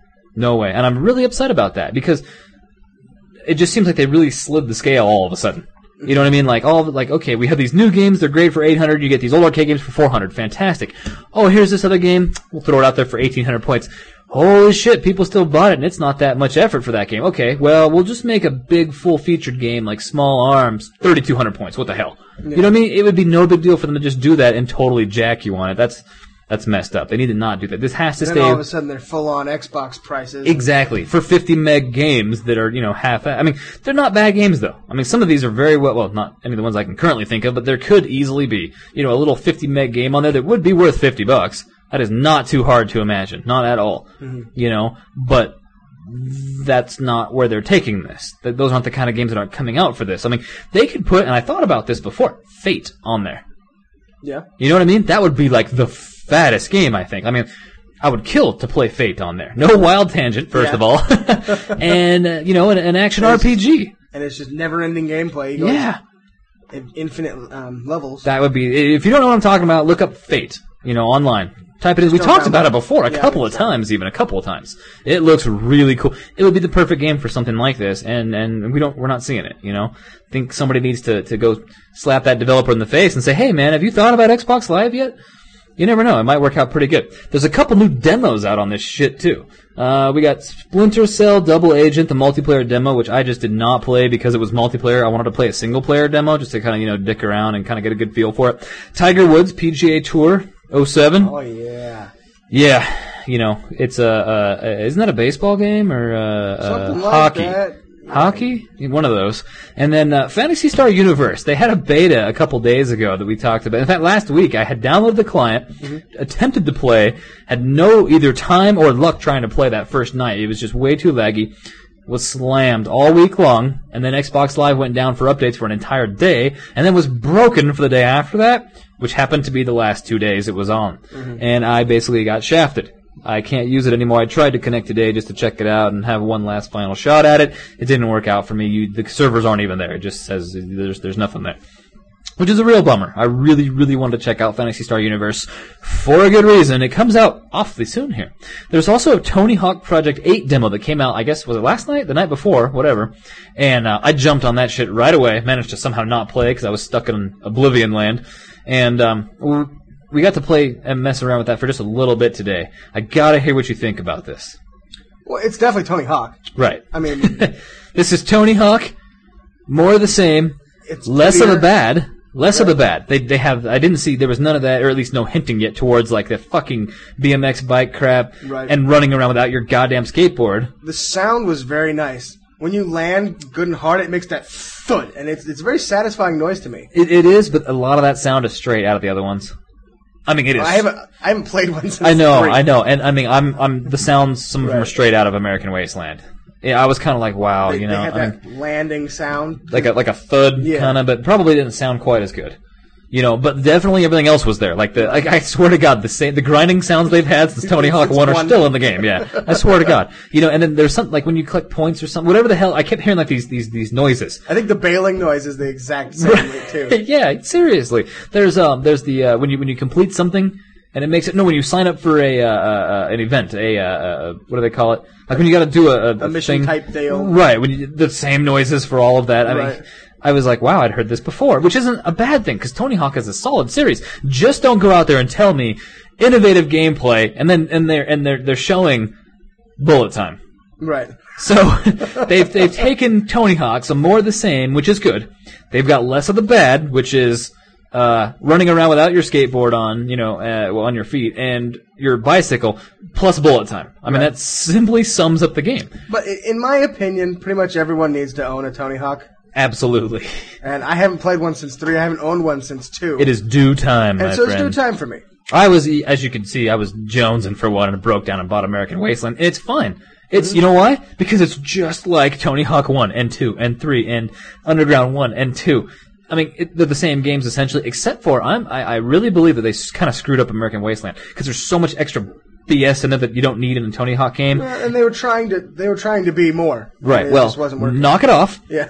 [SPEAKER 7] No way. And I'm really upset about that, because it just seems like they really slid the scale all of a sudden. You know what I mean? Like, all of it, like, okay, we have these new games, they're great for eight hundred, you get these old arcade games for four hundred, fantastic. Oh, here's this other game, we'll throw it out there for eighteen hundred points. Holy shit, people still bought it, and it's not that much effort for that game. Okay, well, we'll just make a big, full-featured game like Small Arms, thirty-two hundred points, what the hell? Yeah. You know what I mean? It would be no big deal for them to just do that and totally jack you on it. That's That's messed up. They need to not do that. This has to
[SPEAKER 4] And
[SPEAKER 7] stay.
[SPEAKER 4] then all of a sudden they're full-on Xbox prices.
[SPEAKER 7] Exactly. For fifty meg games that are, you know, half, I mean, they're not bad games though. I mean, some of these are very well, well, not any of the ones I can currently think of, but there could easily be, you know, a little fifty meg game on there that would be worth fifty bucks. That is not too hard to imagine. Not at all. Mm-hmm. You know, but that's not where they're taking this. Th- Those aren't the kind of games that are coming out for this. I mean, they could put, and I thought about this before, Fate on there.
[SPEAKER 4] Yeah.
[SPEAKER 7] You know what I mean? That would be like the fattest game, I think. I mean, I would kill to play Fate on there. No Wild Tangent, first
[SPEAKER 4] Yeah.
[SPEAKER 7] of all. and, uh, you know, an, an action
[SPEAKER 4] And
[SPEAKER 7] R
[SPEAKER 4] it's-
[SPEAKER 7] P G.
[SPEAKER 4] And it's just never-ending gameplay. You go
[SPEAKER 7] Yeah.
[SPEAKER 4] in- Infinite um, levels.
[SPEAKER 7] That would be, if you don't know what I'm talking about, look up Fate, you know, online. Type it in. We
[SPEAKER 4] Don't
[SPEAKER 7] talked
[SPEAKER 4] download
[SPEAKER 7] about it
[SPEAKER 4] it.
[SPEAKER 7] before, a
[SPEAKER 4] Yeah,
[SPEAKER 7] couple
[SPEAKER 4] I
[SPEAKER 7] of
[SPEAKER 4] think so.
[SPEAKER 7] times, even a couple of times. It looks really cool. It would be the perfect game for something like this, and, and we don't, we're not seeing it, you know? I think somebody needs to, to go slap that developer in the face and say, hey man, have you thought about Xbox Live yet? You never know. It might work out pretty good. There's a couple new demos out on this shit, too. Uh, we got Splinter Cell Double Agent, the multiplayer demo, which I just did not play because it was multiplayer. I wanted to play a single-player demo just to kind of, you know, dick around and kind of get a good feel for it. Tiger Woods P G A Tour oh seven.
[SPEAKER 4] Oh, yeah.
[SPEAKER 7] Yeah, you know, it's a, uh, isn't that a baseball game or uh,
[SPEAKER 4] Something
[SPEAKER 7] uh,
[SPEAKER 4] like
[SPEAKER 7] hockey?
[SPEAKER 4] that.
[SPEAKER 7] Hockey? One of those. And then uh, Phantasy Star Universe. They had a beta a couple days ago that we talked about. In fact, last week I had downloaded the client, mm-hmm. attempted to play, had no either time or luck trying to play that first night. It was just way too laggy. Was slammed all week long, and then Xbox Live went down for updates for an entire day, and then was broken for the day after that, which happened to be the last two days it was on. Mm-hmm. And I basically got shafted. I can't use it anymore. I tried to connect today just to check it out and have one last final shot at it. It didn't work out for me. You, the servers aren't even there. It just says there's there's nothing there. Which is a real bummer. I really, really wanted to check out Phantasy Star Universe for a good reason. It comes out awfully soon here. There's also a Tony Hawk Project eight demo that came out, I guess, was it last night? The night before? Whatever. And uh, I jumped on that shit right away. Managed to somehow not play because I was stuck in Oblivion land. And um, we got to play and mess around with that for just a little bit today. I gotta hear what you think about this.
[SPEAKER 4] Well, it's definitely Tony Hawk.
[SPEAKER 7] Right.
[SPEAKER 4] I mean...
[SPEAKER 7] This is Tony Hawk. More of the same.
[SPEAKER 4] It's
[SPEAKER 7] less
[SPEAKER 4] prettier.
[SPEAKER 7] of the bad. Less
[SPEAKER 4] Right.
[SPEAKER 7] of the bad. They they have. I didn't see there was none of that, or at least no hinting yet towards like the fucking B M X bike crap
[SPEAKER 4] Right.
[SPEAKER 7] and running around without your goddamn skateboard.
[SPEAKER 4] The sound was very nice. When you land good and hard, it makes that thud, and it's it's a very satisfying noise to me.
[SPEAKER 7] It, it is, but a lot of that sound is straight out of the other ones. I mean, it is.
[SPEAKER 4] I haven't I haven't played one since
[SPEAKER 7] I know,
[SPEAKER 4] three.
[SPEAKER 7] I know, and I mean, I'm I'm the sounds. Some of them are
[SPEAKER 4] Right.
[SPEAKER 7] straight out of American Wasteland. Yeah, I was kind of like, wow,
[SPEAKER 4] They,
[SPEAKER 7] you know,
[SPEAKER 4] they had
[SPEAKER 7] I
[SPEAKER 4] that
[SPEAKER 7] mean,
[SPEAKER 4] landing sound.
[SPEAKER 7] like a like a thud
[SPEAKER 4] Yeah.
[SPEAKER 7] kind of, but probably didn't sound quite as good. You know, but definitely everything else was there. Like the, like I swear to God, the same, the grinding sounds they've had since Tony Hawk
[SPEAKER 4] It's
[SPEAKER 7] one are
[SPEAKER 4] one.
[SPEAKER 7] still in the game. Yeah, I swear to God. You know, and then there's something like when you collect points or something, whatever the hell. I kept hearing like these these these noises.
[SPEAKER 4] I think the bailing noise is the exact same too.
[SPEAKER 7] Yeah, seriously. There's um, there's the uh, when you when you complete something and it makes it no when you sign up for a uh, uh, an event, a uh, uh, what do they call it? Like when you got to do a, a,
[SPEAKER 4] A mission
[SPEAKER 7] thing.
[SPEAKER 4] type deal.
[SPEAKER 7] Right? When you, the same noises for all of that. I
[SPEAKER 4] Right.
[SPEAKER 7] mean. I was like, wow, I'd heard this before, which isn't a bad thing, because Tony Hawk is a solid series. Just don't go out there and tell me innovative gameplay, and then and they're and they're they're showing bullet time.
[SPEAKER 4] Right.
[SPEAKER 7] So they've they've taken Tony Hawk, some more of the same, which is good. They've got less of the bad, which is uh, running around without your skateboard on, you know, uh, well, on your feet, and your bicycle, plus bullet time. I mean,
[SPEAKER 4] Right.
[SPEAKER 7] that simply sums up the game.
[SPEAKER 4] But i- in my opinion, pretty much everyone needs to own a Tony Hawk.
[SPEAKER 7] Absolutely.
[SPEAKER 4] And I haven't played one since three. I haven't owned one since two.
[SPEAKER 7] It is due time, my
[SPEAKER 4] and so
[SPEAKER 7] friend.
[SPEAKER 4] it's due time for me.
[SPEAKER 7] I was, as you can see, I was jonesing for one and broke down and bought American Wasteland. And it's fine. It's, you know why? Because it's just like Tony Hawk one and two and three and Underground one and two. I mean, it, they're the same games essentially, except for I'm, I, I really believe that they kind of screwed up American Wasteland because there's so much extra B S in it that you don't need in a Tony Hawk game.
[SPEAKER 4] Uh, and they were trying to they were trying to be more.
[SPEAKER 7] Right.
[SPEAKER 4] And it
[SPEAKER 7] Well,
[SPEAKER 4] just wasn't working.
[SPEAKER 7] knock it off.
[SPEAKER 4] Yeah.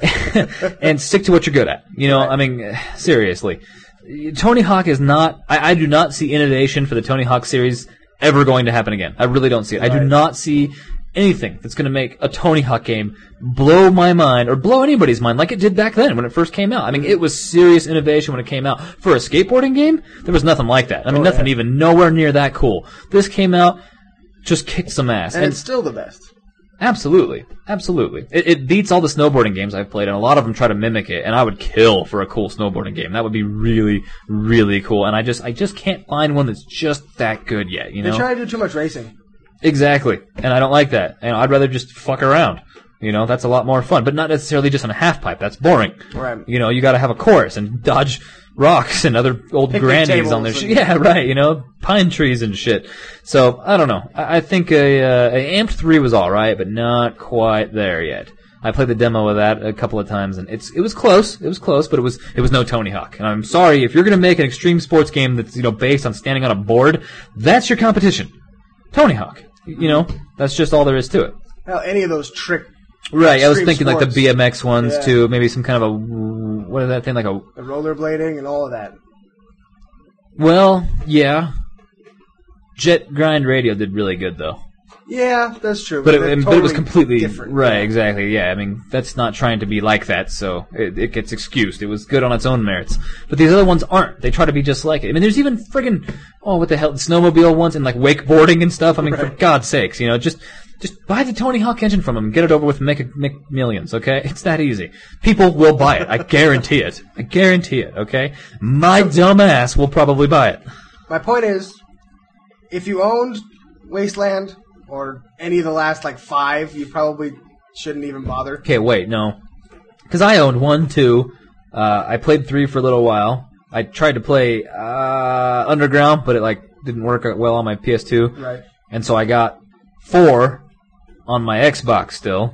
[SPEAKER 7] And stick to what you're good at. You know,
[SPEAKER 4] Right.
[SPEAKER 7] I mean, seriously. Tony Hawk is not, I, I do not see innovation for the Tony Hawk series ever going to happen again. I really don't see it. I do
[SPEAKER 4] Right.
[SPEAKER 7] not see anything that's going to make a Tony Hawk game blow my mind or blow anybody's mind like it did back then when it first came out. I mean, it was serious innovation when it came out. For a skateboarding game, there was nothing like that. I mean,
[SPEAKER 4] Oh,
[SPEAKER 7] nothing
[SPEAKER 4] yeah.
[SPEAKER 7] even nowhere near that cool. This came out, just kicked some ass.
[SPEAKER 4] and it's still the best.
[SPEAKER 7] Absolutely. Absolutely. It, it beats all the snowboarding games I've played, and a lot of them try to mimic it, and I would kill for a cool snowboarding game. That would be really, really cool, and I just I just can't find one that's just that good yet, you know?
[SPEAKER 4] They try to do too much racing.
[SPEAKER 7] Exactly. And I don't like that. And I'd rather just fuck around. You know, that's a lot more fun, but not necessarily just on a half pipe. That's boring.
[SPEAKER 4] Right.
[SPEAKER 7] You know, you got to have a course and dodge rocks and other old
[SPEAKER 4] Picnic
[SPEAKER 7] grannies on their
[SPEAKER 4] tables
[SPEAKER 7] sh-
[SPEAKER 4] and-
[SPEAKER 7] yeah, right. You know, pine trees and shit. So I don't know. I, I think a, uh, a Amped three was all right, but not quite there yet. I played the demo of that a couple of times, and it's it was close. It was close, but it was it was no Tony Hawk. And I'm sorry if you're going to make an extreme sports game that's you know based on standing on a board. That's your competition, Tony Hawk. You know, that's just all there is to it.
[SPEAKER 4] Hell, any of those trick.
[SPEAKER 7] Right, I was
[SPEAKER 4] extreme
[SPEAKER 7] thinking like the
[SPEAKER 4] sports.
[SPEAKER 7] B M X ones
[SPEAKER 4] Yeah.
[SPEAKER 7] too. Maybe some kind of a what is that thing like a
[SPEAKER 4] The rollerblading and all of that.
[SPEAKER 7] well, yeah. Jet Grind Radio did really good though,
[SPEAKER 4] Yeah, that's true.
[SPEAKER 7] but it,
[SPEAKER 4] they're
[SPEAKER 7] but it was
[SPEAKER 4] totally
[SPEAKER 7] completely
[SPEAKER 4] different.
[SPEAKER 7] right.
[SPEAKER 4] Yeah.
[SPEAKER 7] Exactly, yeah. I mean, that's not trying to be like that, so it, it gets excused. It was good on its own merits, but these other ones aren't. They try to be just like it. I mean, there's even friggin' oh, what the hell, the snowmobile ones and like wakeboarding and stuff. I mean, for
[SPEAKER 4] Right.
[SPEAKER 7] God's sakes, you know, just. Just buy the Tony Hawk engine from them, get it over with, and make it make millions, okay? It's that easy. People will buy it. I guarantee it. I guarantee it, okay? My dumb ass will probably buy it.
[SPEAKER 4] My point is, if you owned Wasteland or any of the last like five, you probably shouldn't even bother.
[SPEAKER 7] Okay, wait, no. Because I owned one, two. Uh, I played three for a little while. I tried to play uh, Underground, but it like didn't work out well on my P S two.
[SPEAKER 4] Right.
[SPEAKER 7] And so I got four on my Xbox still.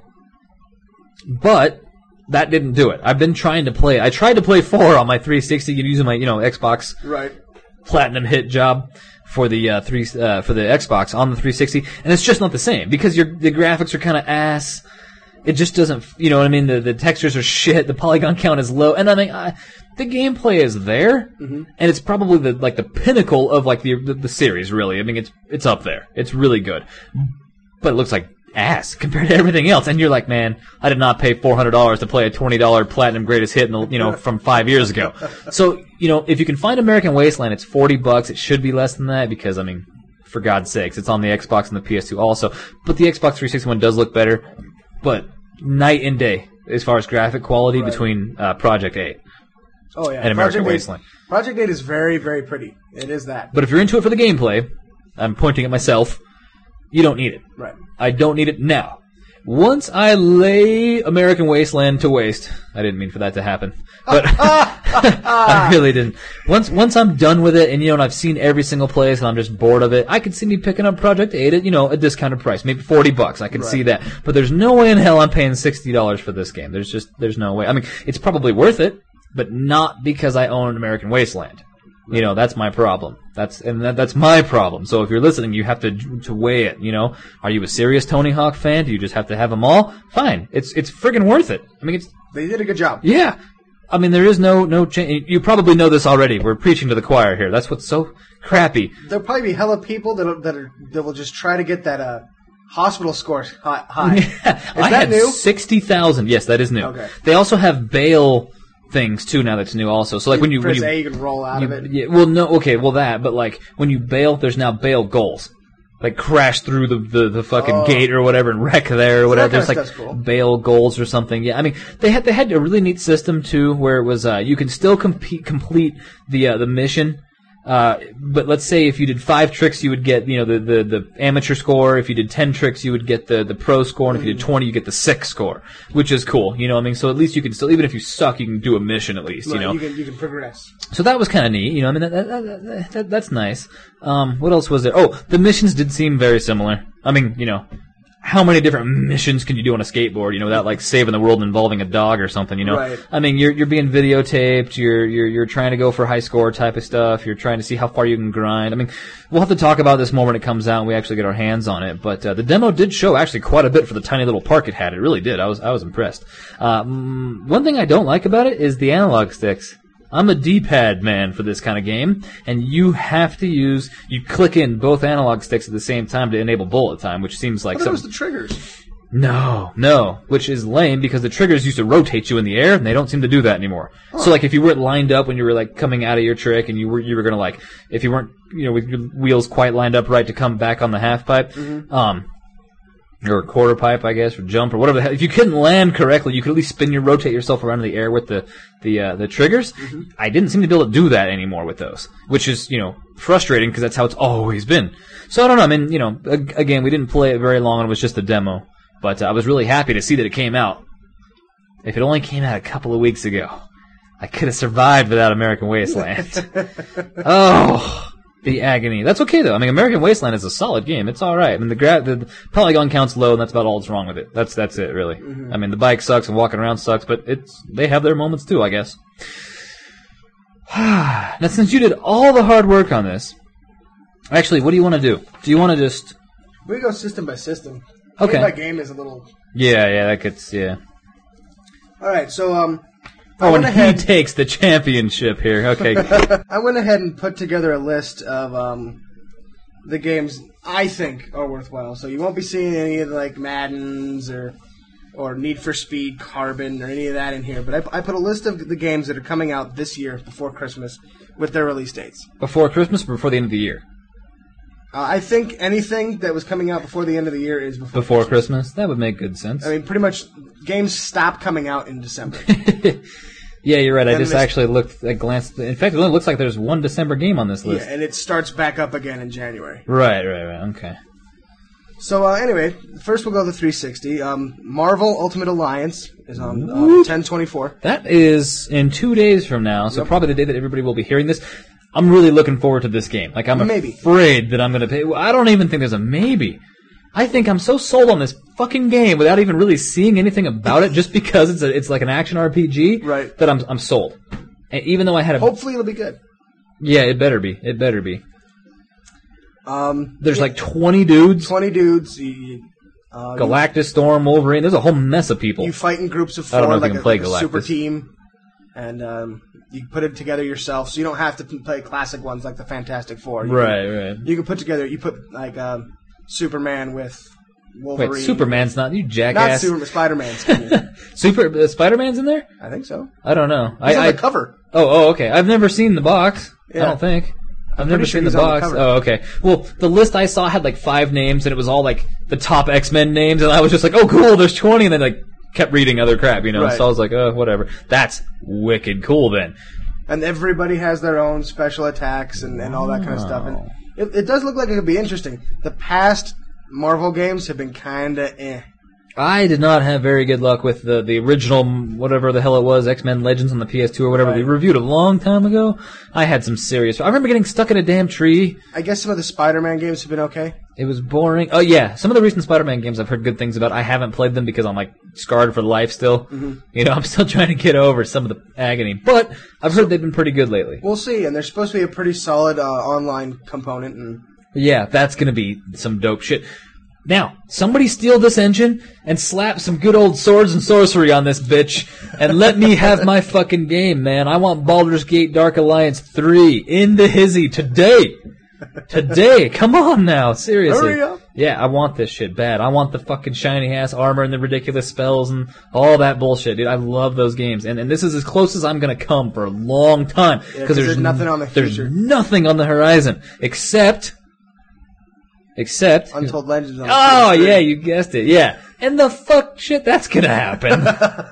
[SPEAKER 7] But that didn't do it. I've been trying to play. I tried to play four on my three sixty using my, you know, Xbox
[SPEAKER 4] Right.
[SPEAKER 7] platinum hit job for the uh, three uh, for the Xbox on the three sixty, and it's just not the same because your the graphics are kind of ass. It just doesn't, you know what I mean? The the textures are shit. The polygon count is low, and I mean, I, the gameplay is there,
[SPEAKER 4] Mm-hmm.
[SPEAKER 7] and it's probably the like the pinnacle of like the, the the series. Really, I mean, it's it's up there. It's really good, but it looks like ass compared to everything else. And you're like, man, I did not pay four hundred dollars to play a twenty dollar platinum greatest hit, in the, you know, from five years ago. So, you know, if you can find American Wasteland, it's forty bucks. It should be less than that because, I mean, for God's sakes, it's on the Xbox and the P S two also. But the Xbox three sixty one does look better. But night and day as far as graphic quality
[SPEAKER 4] Right.
[SPEAKER 7] between uh, Project eight
[SPEAKER 4] Oh yeah.
[SPEAKER 7] and American
[SPEAKER 4] Project eight-
[SPEAKER 7] Wasteland.
[SPEAKER 4] Project eight is very, very pretty. It is that.
[SPEAKER 7] But if you're into it for the gameplay, I'm pointing at myself, you don't need it.
[SPEAKER 4] Right.
[SPEAKER 7] I don't need it now. Once I lay American Wasteland to waste, I didn't mean for that to happen, but I really didn't. Once once I'm done with it, and you know, and I've seen every single place, and I'm just bored of it, I could see me picking up Project eight at you know a discounted price, maybe forty bucks. I can see that, but there's no way in hell I'm paying sixty dollars for this game. There's just there's no way. I mean, it's probably worth it, but not because I own American Wasteland. You know, that's my problem. That's and that, that's my problem. So if you're listening, you have to to weigh it. You know, are you a serious Tony Hawk fan? Do you just have to have them all? Fine, it's it's friggin' worth it. I mean, it's
[SPEAKER 4] They did a good job.
[SPEAKER 7] yeah. I mean, there is no no change. You probably know this already. We're preaching to the choir here. That's what's so crappy.
[SPEAKER 4] There'll probably be hella people that that are that will just try to get that uh hospital score high. high. Is
[SPEAKER 7] I
[SPEAKER 4] that
[SPEAKER 7] had
[SPEAKER 4] new?
[SPEAKER 7] sixty thousand. Yes, that is new.
[SPEAKER 4] Okay.
[SPEAKER 7] They also have bail things too now. That's new also. So like when you when
[SPEAKER 4] press
[SPEAKER 7] you
[SPEAKER 4] A, you can roll out
[SPEAKER 7] You-
[SPEAKER 4] of it.
[SPEAKER 7] yeah, well, no, okay, well that, but like when you bail, there's now bail goals. Like crash through the the, the fucking
[SPEAKER 4] Oh.
[SPEAKER 7] gate or whatever and wreck there or whatever.
[SPEAKER 4] that
[SPEAKER 7] There's
[SPEAKER 4] kinda
[SPEAKER 7] like
[SPEAKER 4] stuff's cool.
[SPEAKER 7] bail goals or something. Yeah, I mean they had they had a really neat system too where it was uh, you can still compete complete the uh, the mission. Uh, but let's say if you did five tricks, you would get, you know, the, the, the amateur score. If you did ten tricks, you would get the, the pro score. And if you did twenty, you get the sick score, which is cool. You know what I mean? So at least you can still, even if you suck, you can do a mission at least, you
[SPEAKER 4] Right,
[SPEAKER 7] know?
[SPEAKER 4] you can you can progress.
[SPEAKER 7] So that was kind of neat, you know. I mean, that, that, that, that, that's nice. Um, what else was there? Oh, the missions did seem very similar. I mean, you know, how many different missions can you do on a skateboard? You know, without like saving the world involving a dog or something. You know,
[SPEAKER 4] Right.
[SPEAKER 7] I mean, you're you're being videotaped. You're you're you're trying to go for high score type of stuff. You're trying to see how far you can grind. I mean, we'll have to talk about this more when it comes out and we actually get our hands on it. But uh, the demo did show actually quite a bit for the tiny little park it had. It really did. I was I was impressed. Um, one thing I don't like about it is the analog sticks. I'm a D-pad man for this kind of game, and you have to use, you click in both analog sticks at the same time to enable bullet time, which seems like
[SPEAKER 4] But that was
[SPEAKER 7] something.
[SPEAKER 4] the triggers.
[SPEAKER 7] No, no, which is lame because the triggers used to rotate you in the air, and they don't seem to do that anymore. So, like, if you weren't lined up when you were like coming out of your trick, and you were you were gonna like, if you weren't, you know, with your wheels quite lined up right to come back on the half pipe, um, or quarter pipe, I guess, or jump, or whatever the hell. If you couldn't land correctly, you could at least spin your rotate yourself around in the air with the the uh, the triggers. Mm-hmm. I didn't seem to be able to do that anymore with those, which is, you know, frustrating because that's how it's always been. So I don't know. I mean, you know, again, we didn't play it very long, and it was just a demo. But uh, I was really happy to see that it came out. If it only came out a couple of weeks ago, I could have survived without American Wasteland. Oh, the agony. That's okay, though. I mean, American Wasteland is a solid game. It's all right. I mean, the, gra- the polygon count's low, and that's about all that's wrong with it. That's that's it, really. Mm-hmm. I mean, the bike sucks and walking around sucks, but it's they have their moments, too, I guess. Now, since you did all the hard work on this, actually, what do you want to do? Do you want to just...
[SPEAKER 4] We go system by system.
[SPEAKER 7] Okay.
[SPEAKER 4] Game by game is a little...
[SPEAKER 7] Yeah, yeah, that gets... Yeah.
[SPEAKER 4] All right, so... um.
[SPEAKER 7] I oh, and ahead, he takes the championship here. Okay.
[SPEAKER 4] I went ahead and put together a list of um, the games I think are worthwhile. So you won't be seeing any of the, like, Maddens or or Need for Speed, Carbon, or any of that in here. But I, I put a list of the games that are coming out this year before Christmas with their release dates.
[SPEAKER 7] Before Christmas or before the end of the year?
[SPEAKER 4] Uh, I think anything that was coming out before the end of the year is before,
[SPEAKER 7] before
[SPEAKER 4] Christmas.
[SPEAKER 7] Christmas. That would make good sense.
[SPEAKER 4] I mean, pretty much games stop coming out in December.
[SPEAKER 7] Yeah, you're right. I
[SPEAKER 4] and
[SPEAKER 7] just actually looked, I glanced. In fact, it only looks like there's one December game on this list.
[SPEAKER 4] Yeah, and it starts back up again in January.
[SPEAKER 7] Right, right, right. Okay.
[SPEAKER 4] So, uh, anyway, first we'll go to three sixty. Um, Marvel Ultimate Alliance is on uh, ten twenty-four.
[SPEAKER 7] That is in two days from now, so yep. Probably the day that everybody will be hearing this. I'm really looking forward to this game. Like, I'm
[SPEAKER 4] maybe.
[SPEAKER 7] afraid that I'm going to pay. I don't even think there's a maybe. I think I'm so sold on this fucking game without even really seeing anything about it, just because it's a, it's like an action R P G.
[SPEAKER 4] Right.
[SPEAKER 7] That I'm I'm sold. And even though I had a
[SPEAKER 4] hopefully it'll be good.
[SPEAKER 7] Yeah, it better be. It better be.
[SPEAKER 4] Um,
[SPEAKER 7] there's yeah. like twenty dudes.
[SPEAKER 4] Twenty dudes. You, uh,
[SPEAKER 7] Galactus, Storm, Wolverine. There's a whole mess of people.
[SPEAKER 4] You fight in groups of four,
[SPEAKER 7] I don't know if
[SPEAKER 4] like,
[SPEAKER 7] you can
[SPEAKER 4] a,
[SPEAKER 7] play
[SPEAKER 4] like a
[SPEAKER 7] Galactus.
[SPEAKER 4] super team, and um, you put it together yourself, so you don't have to play classic ones like the Fantastic Four. You
[SPEAKER 7] right,
[SPEAKER 4] can,
[SPEAKER 7] right.
[SPEAKER 4] You can put together. You put like um, Superman with Wolverine.
[SPEAKER 7] Wait, Superman's not you jackass.
[SPEAKER 4] Not Superman. Spider-Man's.
[SPEAKER 7] Super uh, Spider-Man's in there?
[SPEAKER 4] I think so.
[SPEAKER 7] I don't know.
[SPEAKER 4] He's
[SPEAKER 7] I,
[SPEAKER 4] on
[SPEAKER 7] I,
[SPEAKER 4] the cover.
[SPEAKER 7] Oh, oh, okay. I've never seen the box.
[SPEAKER 4] Yeah.
[SPEAKER 7] I don't think. I've
[SPEAKER 4] I'm
[SPEAKER 7] never
[SPEAKER 4] sure
[SPEAKER 7] seen the
[SPEAKER 4] he's on the
[SPEAKER 7] box.
[SPEAKER 4] cover.
[SPEAKER 7] Oh, okay. Well, the list I saw had like five names, and it was all like the top X-Men names, and I was just like, oh, cool, there's twenty, and then like kept reading other crap, you know.
[SPEAKER 4] Right.
[SPEAKER 7] So I was like, oh, whatever. That's wicked cool then.
[SPEAKER 4] And everybody has their own special attacks and, and all that kind of stuff. And it, it does look like it could be interesting. The past Marvel games have been kind of eh.
[SPEAKER 7] I did not have very good luck with the, the original, whatever the hell it was, X-Men Legends on the P S two or whatever
[SPEAKER 4] Right.
[SPEAKER 7] we reviewed a long time ago. I had some serious... I remember getting stuck in a damn tree.
[SPEAKER 4] I guess some of the Spider-Man games have been okay.
[SPEAKER 7] It was boring. Oh, yeah. Some of the recent Spider-Man games I've heard good things about. I haven't played them because I'm, like, scarred for life still. Mm-hmm. You know, I'm still trying to get over some of the agony. But I've heard they've been pretty good lately.
[SPEAKER 4] We'll see. And there's supposed to be a pretty solid uh, online component. And
[SPEAKER 7] yeah, that's going to be some dope shit. Now, somebody steal this engine and slap some good old swords and sorcery on this bitch and let me have my fucking game, man. I want Baldur's Gate Dark Alliance three in the hizzy today. Today. Come on now. Seriously.
[SPEAKER 4] Hurry up.
[SPEAKER 7] Yeah, I want this shit bad. I want the fucking shiny-ass armor and the ridiculous spells and all that bullshit, dude. I love those games. And and this is as close as I'm going to come for a long time.
[SPEAKER 4] Because yeah, there's, there's nothing on the future.
[SPEAKER 7] There's nothing on the horizon. Except... Except...
[SPEAKER 4] Untold Legends on the
[SPEAKER 7] Oh, yeah, you guessed it. Yeah. And the fuck shit that's gonna happen.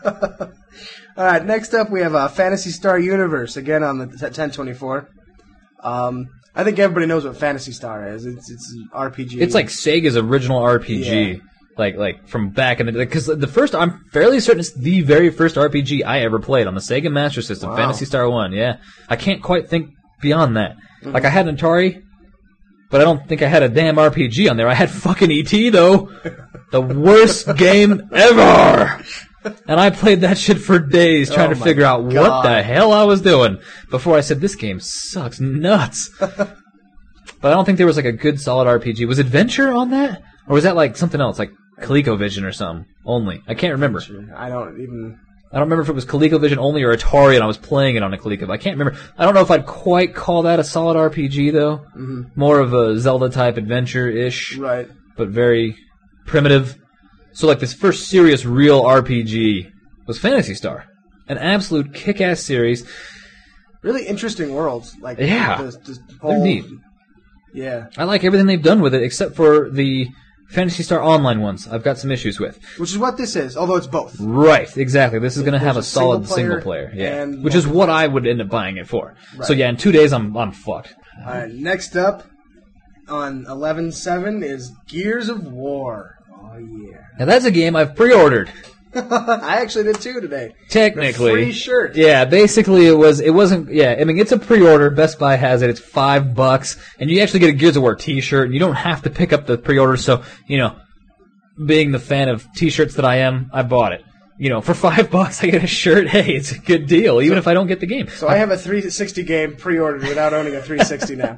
[SPEAKER 4] All right, next up we have uh, Phantasy Star Universe, again on the ten twenty-four. Um, I think everybody knows what Phantasy Star is. It's it's an R P G.
[SPEAKER 7] It's like Sega's original R P G.
[SPEAKER 4] Yeah.
[SPEAKER 7] Like, like from back in the day. Because the first, I'm fairly certain it's the very first R P G I ever played on the Sega Master System.
[SPEAKER 4] Wow.
[SPEAKER 7] Phantasy Star one, yeah. I can't quite think beyond that. Mm-hmm. Like, I had an Atari... But I don't think I had a damn R P G on there. I had fucking E T, though. The worst game ever! And I played that shit for days trying
[SPEAKER 4] oh
[SPEAKER 7] to figure out
[SPEAKER 4] God.
[SPEAKER 7] what the hell I was doing before I said, this game sucks nuts. But I don't think there was like a good solid R P G. Was Adventure on that? Or was that like something else, like ColecoVision or something only? I can't remember.
[SPEAKER 4] I don't even...
[SPEAKER 7] I don't remember if it was ColecoVision only or Atari, and I was playing it on a Coleco. I can't remember. I don't know if I'd quite call that a solid R P G, though. Mm-hmm. More of a Zelda-type adventure-ish.
[SPEAKER 4] Right.
[SPEAKER 7] But very primitive. So, like, this first serious, real R P G was Phantasy Star. An absolute kick-ass series.
[SPEAKER 4] Really interesting worlds. Like,
[SPEAKER 7] yeah.
[SPEAKER 4] This, this whole,
[SPEAKER 7] they're neat.
[SPEAKER 4] Yeah.
[SPEAKER 7] I like everything they've done with it, except for the Phantasy Star Online ones, I've got some issues with.
[SPEAKER 4] Which is what this is, although it's both.
[SPEAKER 7] Right, exactly. This is going to have a
[SPEAKER 4] There's a
[SPEAKER 7] solid
[SPEAKER 4] single
[SPEAKER 7] single
[SPEAKER 4] player
[SPEAKER 7] player, yeah,
[SPEAKER 4] and
[SPEAKER 7] which is
[SPEAKER 4] multiplayer.
[SPEAKER 7] what I would end up buying it for.
[SPEAKER 4] Right.
[SPEAKER 7] So yeah, in two days I'm I'm fucked.
[SPEAKER 4] All right, next up on eleven seven is Gears of War. Oh, yeah.
[SPEAKER 7] Now that's a game I've pre-ordered.
[SPEAKER 4] I actually did too today.
[SPEAKER 7] Technically,
[SPEAKER 4] The free shirt.
[SPEAKER 7] Yeah, basically it was. It wasn't. Yeah, I mean it's a pre-order. Best Buy has it. It's five bucks, and you actually get a Gears of War T-shirt. And you don't have to pick up the pre-order. So you know, being the fan of T-shirts that I am, I bought it. You know, for five bucks I get a shirt. Hey, it's a good deal, even if I don't get the game.
[SPEAKER 4] So I have a three sixty game pre-ordered without owning a three sixty now.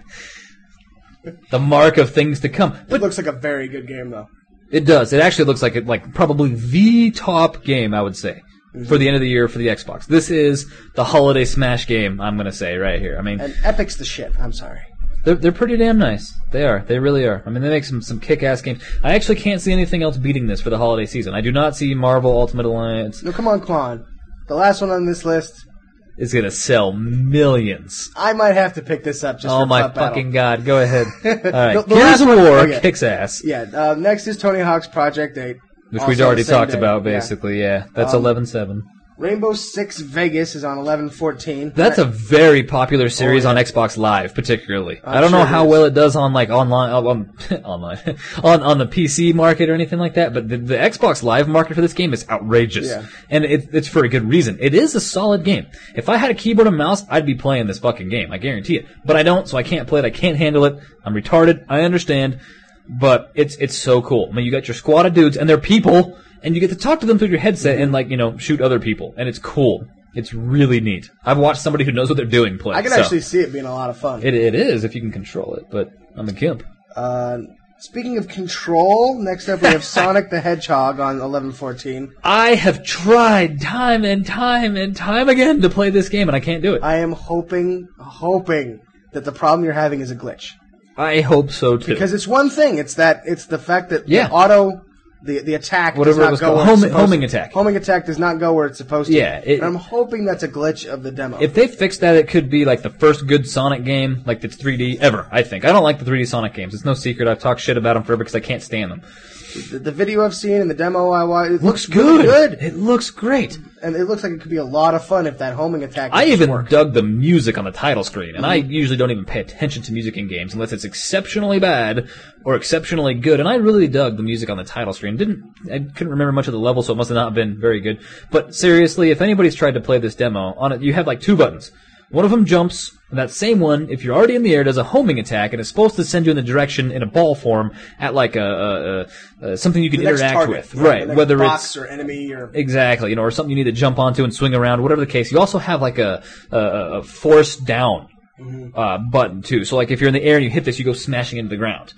[SPEAKER 7] The mark of things to come.
[SPEAKER 4] It looks like a very good game, though.
[SPEAKER 7] It does. It actually looks like it, like probably the top game, I would say, mm-hmm. for the end of the year for the Xbox. This is the holiday smash game, I'm going to say right here. I mean,
[SPEAKER 4] and Epic's the shit. I'm sorry.
[SPEAKER 7] They're, they're pretty damn nice. They are. They really are. I mean, they make some, some kick-ass games. I actually can't see anything else beating this for the holiday season. I do not see Marvel Ultimate Alliance.
[SPEAKER 4] No, come on, come on. The last one on this list
[SPEAKER 7] is going to sell millions.
[SPEAKER 4] I might have to pick this up just
[SPEAKER 7] oh
[SPEAKER 4] for
[SPEAKER 7] my
[SPEAKER 4] Pup
[SPEAKER 7] fucking
[SPEAKER 4] Battle.
[SPEAKER 7] God. Go ahead. All right.
[SPEAKER 4] the, the
[SPEAKER 7] Gears of
[SPEAKER 4] one,
[SPEAKER 7] War
[SPEAKER 4] okay.
[SPEAKER 7] kicks ass.
[SPEAKER 4] Yeah. Uh, next is Tony Hawk's Project eight.
[SPEAKER 7] Which
[SPEAKER 4] also
[SPEAKER 7] we've already
[SPEAKER 4] the same
[SPEAKER 7] talked
[SPEAKER 4] day.
[SPEAKER 7] about, basically, yeah. yeah. That's
[SPEAKER 4] um,
[SPEAKER 7] eleven seven.
[SPEAKER 4] Rainbow Six Vegas is on eleven fourteen.
[SPEAKER 7] That's a very popular series
[SPEAKER 4] Oh, yeah.
[SPEAKER 7] on Xbox Live, particularly.
[SPEAKER 4] I'm
[SPEAKER 7] I don't
[SPEAKER 4] sure
[SPEAKER 7] know
[SPEAKER 4] it
[SPEAKER 7] how
[SPEAKER 4] is.
[SPEAKER 7] well it does on like online, on online, on on the P C market or anything like that. But the, the Xbox Live market for this game is outrageous,
[SPEAKER 4] Yeah.
[SPEAKER 7] and it, it's for a good reason. It is a solid game. If I had a keyboard and mouse, I'd be playing this fucking game. I guarantee it. But I don't, so I can't play it. I can't handle it. I'm retarded. I understand, but it's it's so cool. I mean, you got your squad of dudes, and they're people. And you get to talk to them through your headset and, like, you know, shoot other people. And it's cool. It's really neat. I've watched somebody who knows what they're doing play.
[SPEAKER 4] I can
[SPEAKER 7] so.
[SPEAKER 4] actually see it being a lot of fun.
[SPEAKER 7] It, it is, if you can control it. But I'm a gimp.
[SPEAKER 4] Uh, speaking of control, next up we have Sonic the Hedgehog on eleven fourteen.
[SPEAKER 7] I have tried time and time and time again to play this game, and I can't do it.
[SPEAKER 4] I am hoping, hoping that the problem you're having is a glitch.
[SPEAKER 7] I hope so, too.
[SPEAKER 4] Because it's one thing. It's that it's the fact that
[SPEAKER 7] Yeah.
[SPEAKER 4] the auto... The the attack
[SPEAKER 7] Whatever
[SPEAKER 4] does
[SPEAKER 7] it was
[SPEAKER 4] not go
[SPEAKER 7] called.
[SPEAKER 4] where
[SPEAKER 7] Home-
[SPEAKER 4] it's supposed
[SPEAKER 7] homing
[SPEAKER 4] to.
[SPEAKER 7] attack.
[SPEAKER 4] Homing attack does not go where it's supposed to.
[SPEAKER 7] Yeah, it-
[SPEAKER 4] and I'm hoping that's a glitch of the demo.
[SPEAKER 7] If they fix that, it could be like the first good Sonic game, like that's three D ever, I think. I don't like the three D Sonic games. It's no secret. I've talked shit about them forever because I can't stand them.
[SPEAKER 4] the, the video I've seen and the demo I watched, it looks,
[SPEAKER 7] Looks good.
[SPEAKER 4] really good.
[SPEAKER 7] It looks great.
[SPEAKER 4] And it looks like it could be a lot of fun if that homing attack
[SPEAKER 7] I
[SPEAKER 4] would
[SPEAKER 7] even
[SPEAKER 4] work.
[SPEAKER 7] dug the music on the title screen, and I usually don't even pay attention to music in games unless it's exceptionally bad or exceptionally good. And I really dug the music on the title screen. Didn't I couldn't remember much of the level, so it must have not been very good. But seriously, if anybody's tried to play this demo, on it you have like two buttons. One of them jumps, and that same one, if you're already in the air, does a homing attack, and it's supposed to send you in the direction in a ball form at like a, a, a something you can
[SPEAKER 4] The next
[SPEAKER 7] interact
[SPEAKER 4] target,
[SPEAKER 7] with,
[SPEAKER 4] yeah,
[SPEAKER 7] right?
[SPEAKER 4] the next
[SPEAKER 7] Whether
[SPEAKER 4] box
[SPEAKER 7] it's
[SPEAKER 4] or enemy or
[SPEAKER 7] exactly, you know, or something you need to jump onto and swing around, whatever the case. You also have like a a, a force down uh, button too. So like if you're in the air and you hit this, you go smashing into the ground.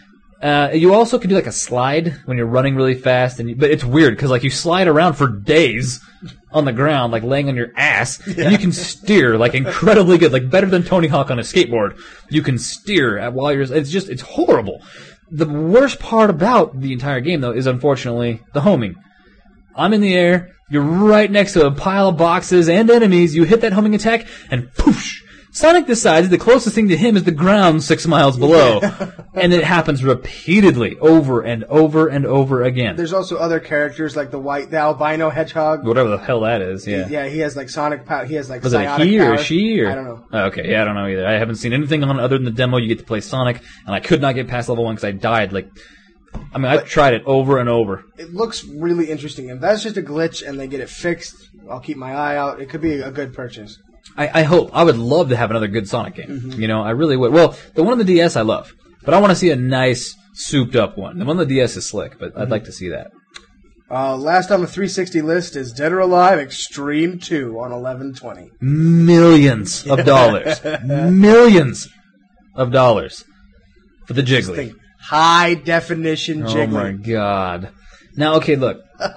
[SPEAKER 7] Uh, you also can do like a slide when you're running really fast, and you, but it's weird because like you slide around for days on the ground, like laying on your ass,
[SPEAKER 4] Yeah.
[SPEAKER 7] and you can steer like incredibly good, like better than Tony Hawk on a skateboard. You can steer at while you're. It's just it's horrible. The worst part about the entire game though is unfortunately the homing. I'm in the air. You're right next to a pile of boxes and enemies. You hit that homing attack, and poosh. Sonic decides the closest thing to him is the ground six miles below. And it happens repeatedly, over and over and over again.
[SPEAKER 4] there's also other characters like the white, the albino hedgehog.
[SPEAKER 7] Whatever the hell that is, yeah.
[SPEAKER 4] Yeah, he has like sonic power. He has like
[SPEAKER 7] Was it a
[SPEAKER 4] psionic
[SPEAKER 7] he or a
[SPEAKER 4] power.
[SPEAKER 7] she? Or?
[SPEAKER 4] I don't know.
[SPEAKER 7] Oh, okay, yeah, I don't know either. I haven't seen anything on it other than the demo. You get to play Sonic, and I could not get past level one because I died. Like, I mean, I've tried it over and over.
[SPEAKER 4] It looks really interesting. If that's just a glitch and they get it fixed, I'll keep my eye out. It could be a good purchase.
[SPEAKER 7] I, I hope. I would love to have another good Sonic game.
[SPEAKER 4] Mm-hmm.
[SPEAKER 7] You know, I really would. Well, the one on the D S I love, but I want to see a nice, souped-up one. The one on the D S is slick, but I'd like to see that.
[SPEAKER 4] Uh, last on the three sixty list is Dead or Alive Extreme two on eleven twenty.
[SPEAKER 7] Millions of dollars. Millions of dollars for the Jiggly.
[SPEAKER 4] Think high definition
[SPEAKER 7] Oh
[SPEAKER 4] jiggly.
[SPEAKER 7] my god. Now, okay, look.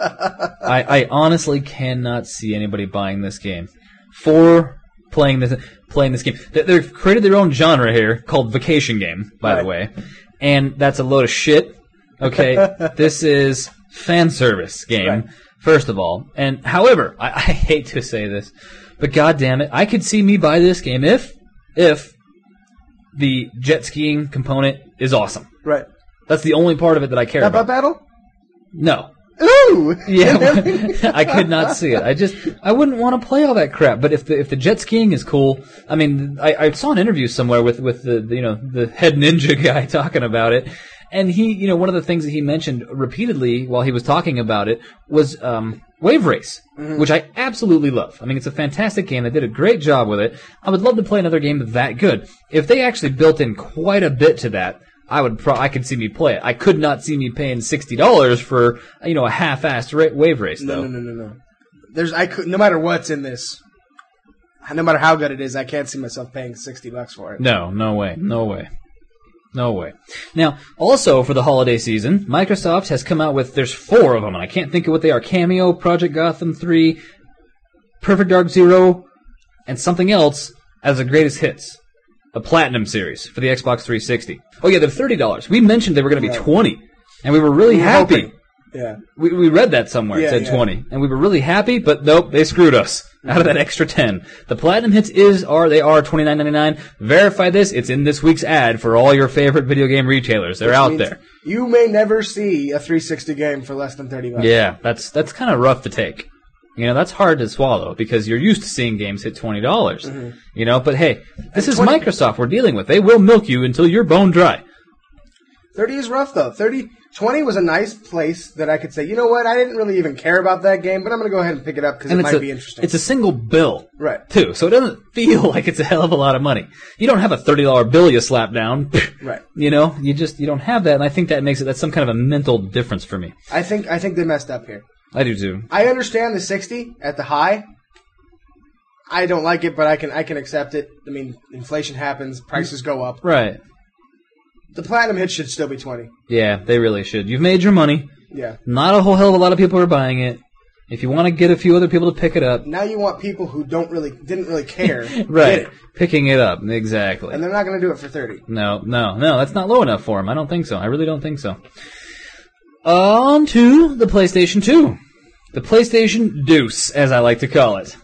[SPEAKER 7] I, I honestly cannot see anybody buying this game for playing this playing this game. They- They've created their own genre here called vacation game, by
[SPEAKER 4] Right.
[SPEAKER 7] the way, and that's a load of shit. Okay, this is fan service game,
[SPEAKER 4] Right.
[SPEAKER 7] first of all. And however, I, I hate to say this, but god damn it, I could see me buy this game if if the jet skiing component is awesome.
[SPEAKER 4] Right.
[SPEAKER 7] That's the only part of it that I care
[SPEAKER 4] That
[SPEAKER 7] about.
[SPEAKER 4] butt battle?
[SPEAKER 7] No.
[SPEAKER 4] Ooh!
[SPEAKER 7] Yeah, I could not see it. I just, I wouldn't want to play all that crap. But if the if the jet skiing is cool, I mean, I, I saw an interview somewhere with with the, the you know the head ninja guy talking about it, and he, you know, one of the things that he mentioned repeatedly while he was talking about it was um, Wave Race, mm-hmm. which I absolutely love. I mean, it's a fantastic game. They did a great job with it. I would love to play another game that good. If they actually built in quite a bit to that, I would. Pro- I could see me play it. I could not see me paying sixty dollars for you know a half-assed ra- wave race. Though.
[SPEAKER 4] No, no, no, no, no. There's I could no matter what's in this, no matter how good it is, I can't see myself paying sixty bucks for it.
[SPEAKER 7] No, no way, no way, no way. Now, also for the holiday season, Microsoft has come out with. There's four of them, and I can't think of what they are: Cameo, Project Gotham three, Perfect Dark Zero, and something else as the greatest hits. A Platinum series for the Xbox three sixty. Oh yeah, they're thirty dollars. We mentioned they were going to be
[SPEAKER 4] Right.
[SPEAKER 7] twenty, and we were really
[SPEAKER 4] We were
[SPEAKER 7] happy.
[SPEAKER 4] hoping. Yeah.
[SPEAKER 7] We we read that somewhere.
[SPEAKER 4] Yeah,
[SPEAKER 7] it said
[SPEAKER 4] yeah.
[SPEAKER 7] twenty, and we were really happy. But nope, they screwed us out of that extra ten. The Platinum hits is are they are twenty nine ninety nine. Verify this. It's in this week's ad for all your favorite video game retailers. They're
[SPEAKER 4] Which
[SPEAKER 7] out
[SPEAKER 4] means
[SPEAKER 7] there.
[SPEAKER 4] You may never see a three sixty game for less than thirty bucks.
[SPEAKER 7] Yeah, that's that's kind of rough to take. You know, that's hard to swallow because you're used to seeing games hit twenty dollars.
[SPEAKER 4] Mm-hmm.
[SPEAKER 7] You know, but hey, this
[SPEAKER 4] And
[SPEAKER 7] is
[SPEAKER 4] twenty
[SPEAKER 7] Microsoft we're dealing with. They will milk you until you're bone dry.
[SPEAKER 4] thirty is rough though. thirty, twenty was a nice place that I could say, you know what, I didn't really even care about that game, but I'm going to go ahead and pick it up because it
[SPEAKER 7] And
[SPEAKER 4] might
[SPEAKER 7] it's a,
[SPEAKER 4] be interesting.
[SPEAKER 7] it's a single bill.
[SPEAKER 4] Right.
[SPEAKER 7] Too. So it doesn't feel like it's a hell of a lot of money. You don't have a thirty dollar bill you slap down.
[SPEAKER 4] Right.
[SPEAKER 7] You know, you just, you don't have that. And I think that makes it, that's some kind of a mental difference for me.
[SPEAKER 4] I think I think they messed up here.
[SPEAKER 7] I do too.
[SPEAKER 4] I understand the sixty at the high. I don't like it, but I can I can accept it. I mean, inflation happens, prices go up.
[SPEAKER 7] Right.
[SPEAKER 4] The platinum hit should still be twenty.
[SPEAKER 7] Yeah, they really should. You've made your money.
[SPEAKER 4] Yeah.
[SPEAKER 7] Not a whole hell of a lot of people are buying it. If you want to get a few other people to pick it up.
[SPEAKER 4] Now you want people who don't really didn't really care.
[SPEAKER 7] Right.
[SPEAKER 4] Get it.
[SPEAKER 7] Picking it up. Exactly.
[SPEAKER 4] And they're not going to do it for thirty.
[SPEAKER 7] No, no, no. That's not low enough for them. I don't think so. I really don't think so. On to the PlayStation two. The PlayStation Deuce, as I like to call it.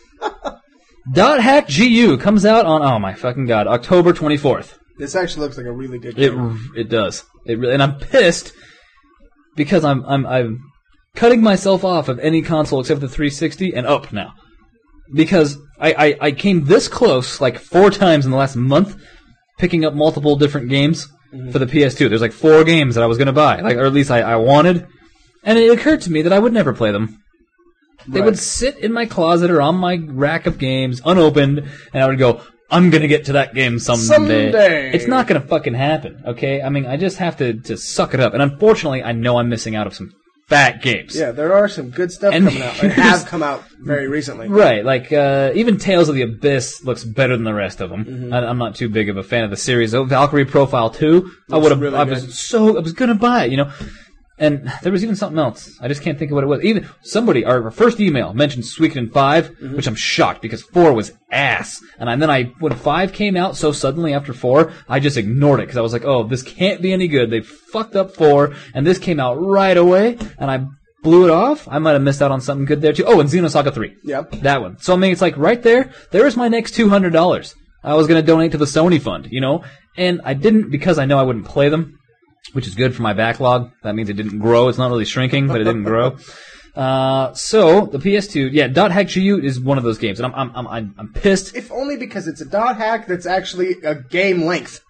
[SPEAKER 7] Dot Hack G U comes out on, oh my fucking god, October twenty-fourth.
[SPEAKER 4] This actually looks like a really good
[SPEAKER 7] It
[SPEAKER 4] game.
[SPEAKER 7] it does. It really, and I'm pissed because I'm I'm I'm cutting myself off of any console except the three sixty and up now. Because I, I, I came this close like four times in the last month picking up multiple different games mm-hmm. for the P S two. There's like four games that I was going to buy, like or at least I, I wanted. And it occurred to me that I would never play them. They
[SPEAKER 4] Right.
[SPEAKER 7] would sit in my closet or on my rack of games, unopened, and I would go, I'm going to get to that game someday.
[SPEAKER 4] Someday.
[SPEAKER 7] It's not going to fucking happen, okay? I mean, I just have to, to suck it up. And unfortunately, I know I'm missing out of some fat games.
[SPEAKER 4] Yeah, there are some good stuff
[SPEAKER 7] And
[SPEAKER 4] coming out. Or have come out very recently.
[SPEAKER 7] Right, like, uh, even Tales of the Abyss looks better than the rest of them.
[SPEAKER 4] Mm-hmm.
[SPEAKER 7] I, I'm not too big of a fan of the series. Oh, Valkyrie Profile two, I
[SPEAKER 4] Looks
[SPEAKER 7] would have,
[SPEAKER 4] really
[SPEAKER 7] I
[SPEAKER 4] good.
[SPEAKER 7] was so, I was gonna buy it, you know? And there was even something else. I just can't think of what it was. Even somebody, our first email mentioned Suikoden five,
[SPEAKER 4] Mm-hmm.
[SPEAKER 7] which I'm shocked because four was ass. And I, then I, when five came out so suddenly after four, I just ignored it because I was like, oh, this can't be any good. They fucked up four, and this came out right away, and I blew it off. I might have missed out on something good there too. Oh, and Xenosaga three.
[SPEAKER 4] Yep.
[SPEAKER 7] That one. So I mean, it's like right there, there's my next two hundred dollars. I was going to donate to the Sony fund, you know? And I didn't because I know I wouldn't play them. Which is good for my backlog. That means it didn't grow. It's not really shrinking, but it didn't grow. Uh, so the P S two, yeah, Dot Hack G U is one of those games, and I'm I'm I'm I'm pissed.
[SPEAKER 4] If only because it's a dot hack that's actually a game length.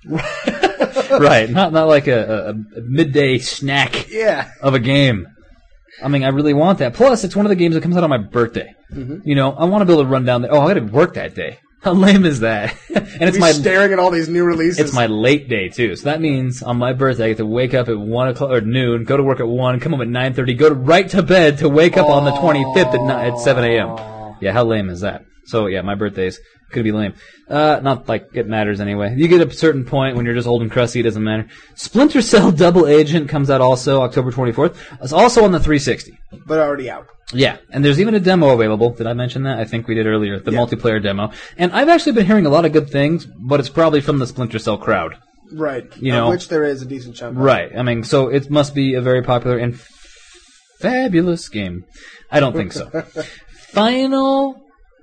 [SPEAKER 7] Right, not not like a, a, a midday snack
[SPEAKER 4] Yeah.
[SPEAKER 7] of a game. I mean, I really want that. Plus, it's one of the games that comes out on my birthday.
[SPEAKER 4] Mm-hmm.
[SPEAKER 7] You know, I want to be able to run down there. Oh, I got to work that day. How lame is that? And it's
[SPEAKER 4] Be
[SPEAKER 7] my
[SPEAKER 4] staring at all these new releases.
[SPEAKER 7] It's my late day too, so that means on my birthday I get to wake up at one o'clock or noon, go to work at one, come home at nine thirty, go to, right to bed to wake up on the twenty fifth at ni- at seven a.m. Yeah, how lame is that? So yeah, my birthdays could be lame. Uh, not like it matters anyway. You get a certain point when you're just old and crusty, it doesn't matter. Splinter Cell Double Agent comes out also October twenty-fourth. It's also on the three sixty.
[SPEAKER 4] But already out.
[SPEAKER 7] Yeah, and there's even a demo available. Did I mention that? I think we did earlier, the
[SPEAKER 4] Yeah.
[SPEAKER 7] multiplayer demo. And I've actually been hearing a lot of good things, but it's probably from the Splinter Cell crowd.
[SPEAKER 4] Right.
[SPEAKER 7] You
[SPEAKER 4] Of
[SPEAKER 7] know.
[SPEAKER 4] which there is a decent chunk of.
[SPEAKER 7] Right. I mean, so it must be a very popular and f- fabulous game. I don't think so. Final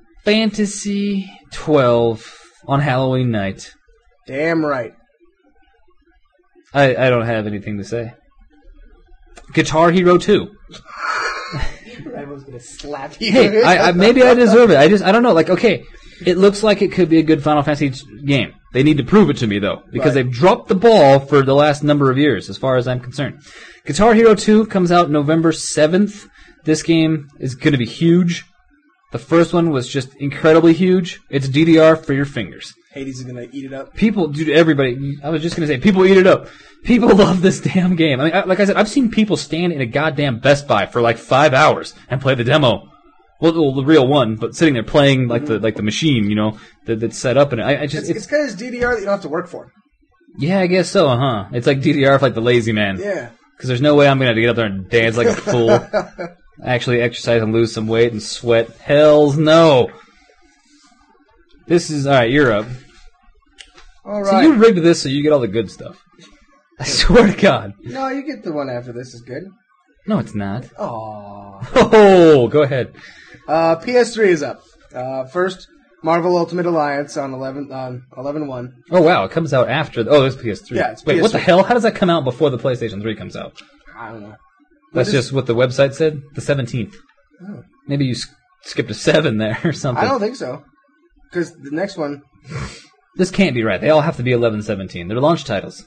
[SPEAKER 7] Fantasy twelve on Halloween night.
[SPEAKER 4] Damn right.
[SPEAKER 7] I, I don't have anything to say. Guitar Hero two.
[SPEAKER 4] I was gonna slap you.
[SPEAKER 7] Hey, I, I, maybe I deserve it. I just, I don't know. Like, okay, it looks like it could be a good Final Fantasy game. They need to prove it to me, though, because
[SPEAKER 4] Right.
[SPEAKER 7] they've dropped the ball for the last number of years, as far as I'm concerned. Guitar Hero two comes out November seventh. This game is going to be huge. The first one was just incredibly huge. It's D D R for your fingers.
[SPEAKER 4] Hades is gonna eat it up.
[SPEAKER 7] People, dude, everybody, I was just going to say, people eat it up. People love this damn game. I mean, I, like I said, I've seen people stand in a goddamn Best Buy for like five hours and play the demo. Well, well the real one, but sitting there playing like the like the machine, you know, that, that's set up. And I, I just,
[SPEAKER 4] It's
[SPEAKER 7] it's,
[SPEAKER 4] because it's D D R that you don't have to work for.
[SPEAKER 7] yeah, I guess so, huh? It's like D D R for like the lazy man.
[SPEAKER 4] Yeah.
[SPEAKER 7] Because there's no way I'm going to get up there and dance like a fool. Actually exercise and lose some weight and sweat. Hells no. This is, alright, you're up.
[SPEAKER 4] All
[SPEAKER 7] So
[SPEAKER 4] right.
[SPEAKER 7] you rigged this so you get all the good stuff. I swear to God.
[SPEAKER 4] No, you get the one after this is good.
[SPEAKER 7] No, it's not.
[SPEAKER 4] Aww.
[SPEAKER 7] Oh, go ahead.
[SPEAKER 4] Uh, P S three is up. Uh, first, Marvel Ultimate Alliance on eleven on eleven one.
[SPEAKER 7] Oh, wow, it comes out after... Oh, it's P S three.
[SPEAKER 4] Yeah, it's
[SPEAKER 7] Wait,
[SPEAKER 4] P S three.
[SPEAKER 7] what the hell? How does that come out before the PlayStation three comes out?
[SPEAKER 4] I don't know.
[SPEAKER 7] That's
[SPEAKER 4] is-
[SPEAKER 7] just what the website said? The seventeenth.
[SPEAKER 4] Oh.
[SPEAKER 7] Maybe you s- skipped a seven there or something.
[SPEAKER 4] I don't think so. Because the next one,
[SPEAKER 7] This can't be right. They all have to be eleven seventeen. They're launch titles.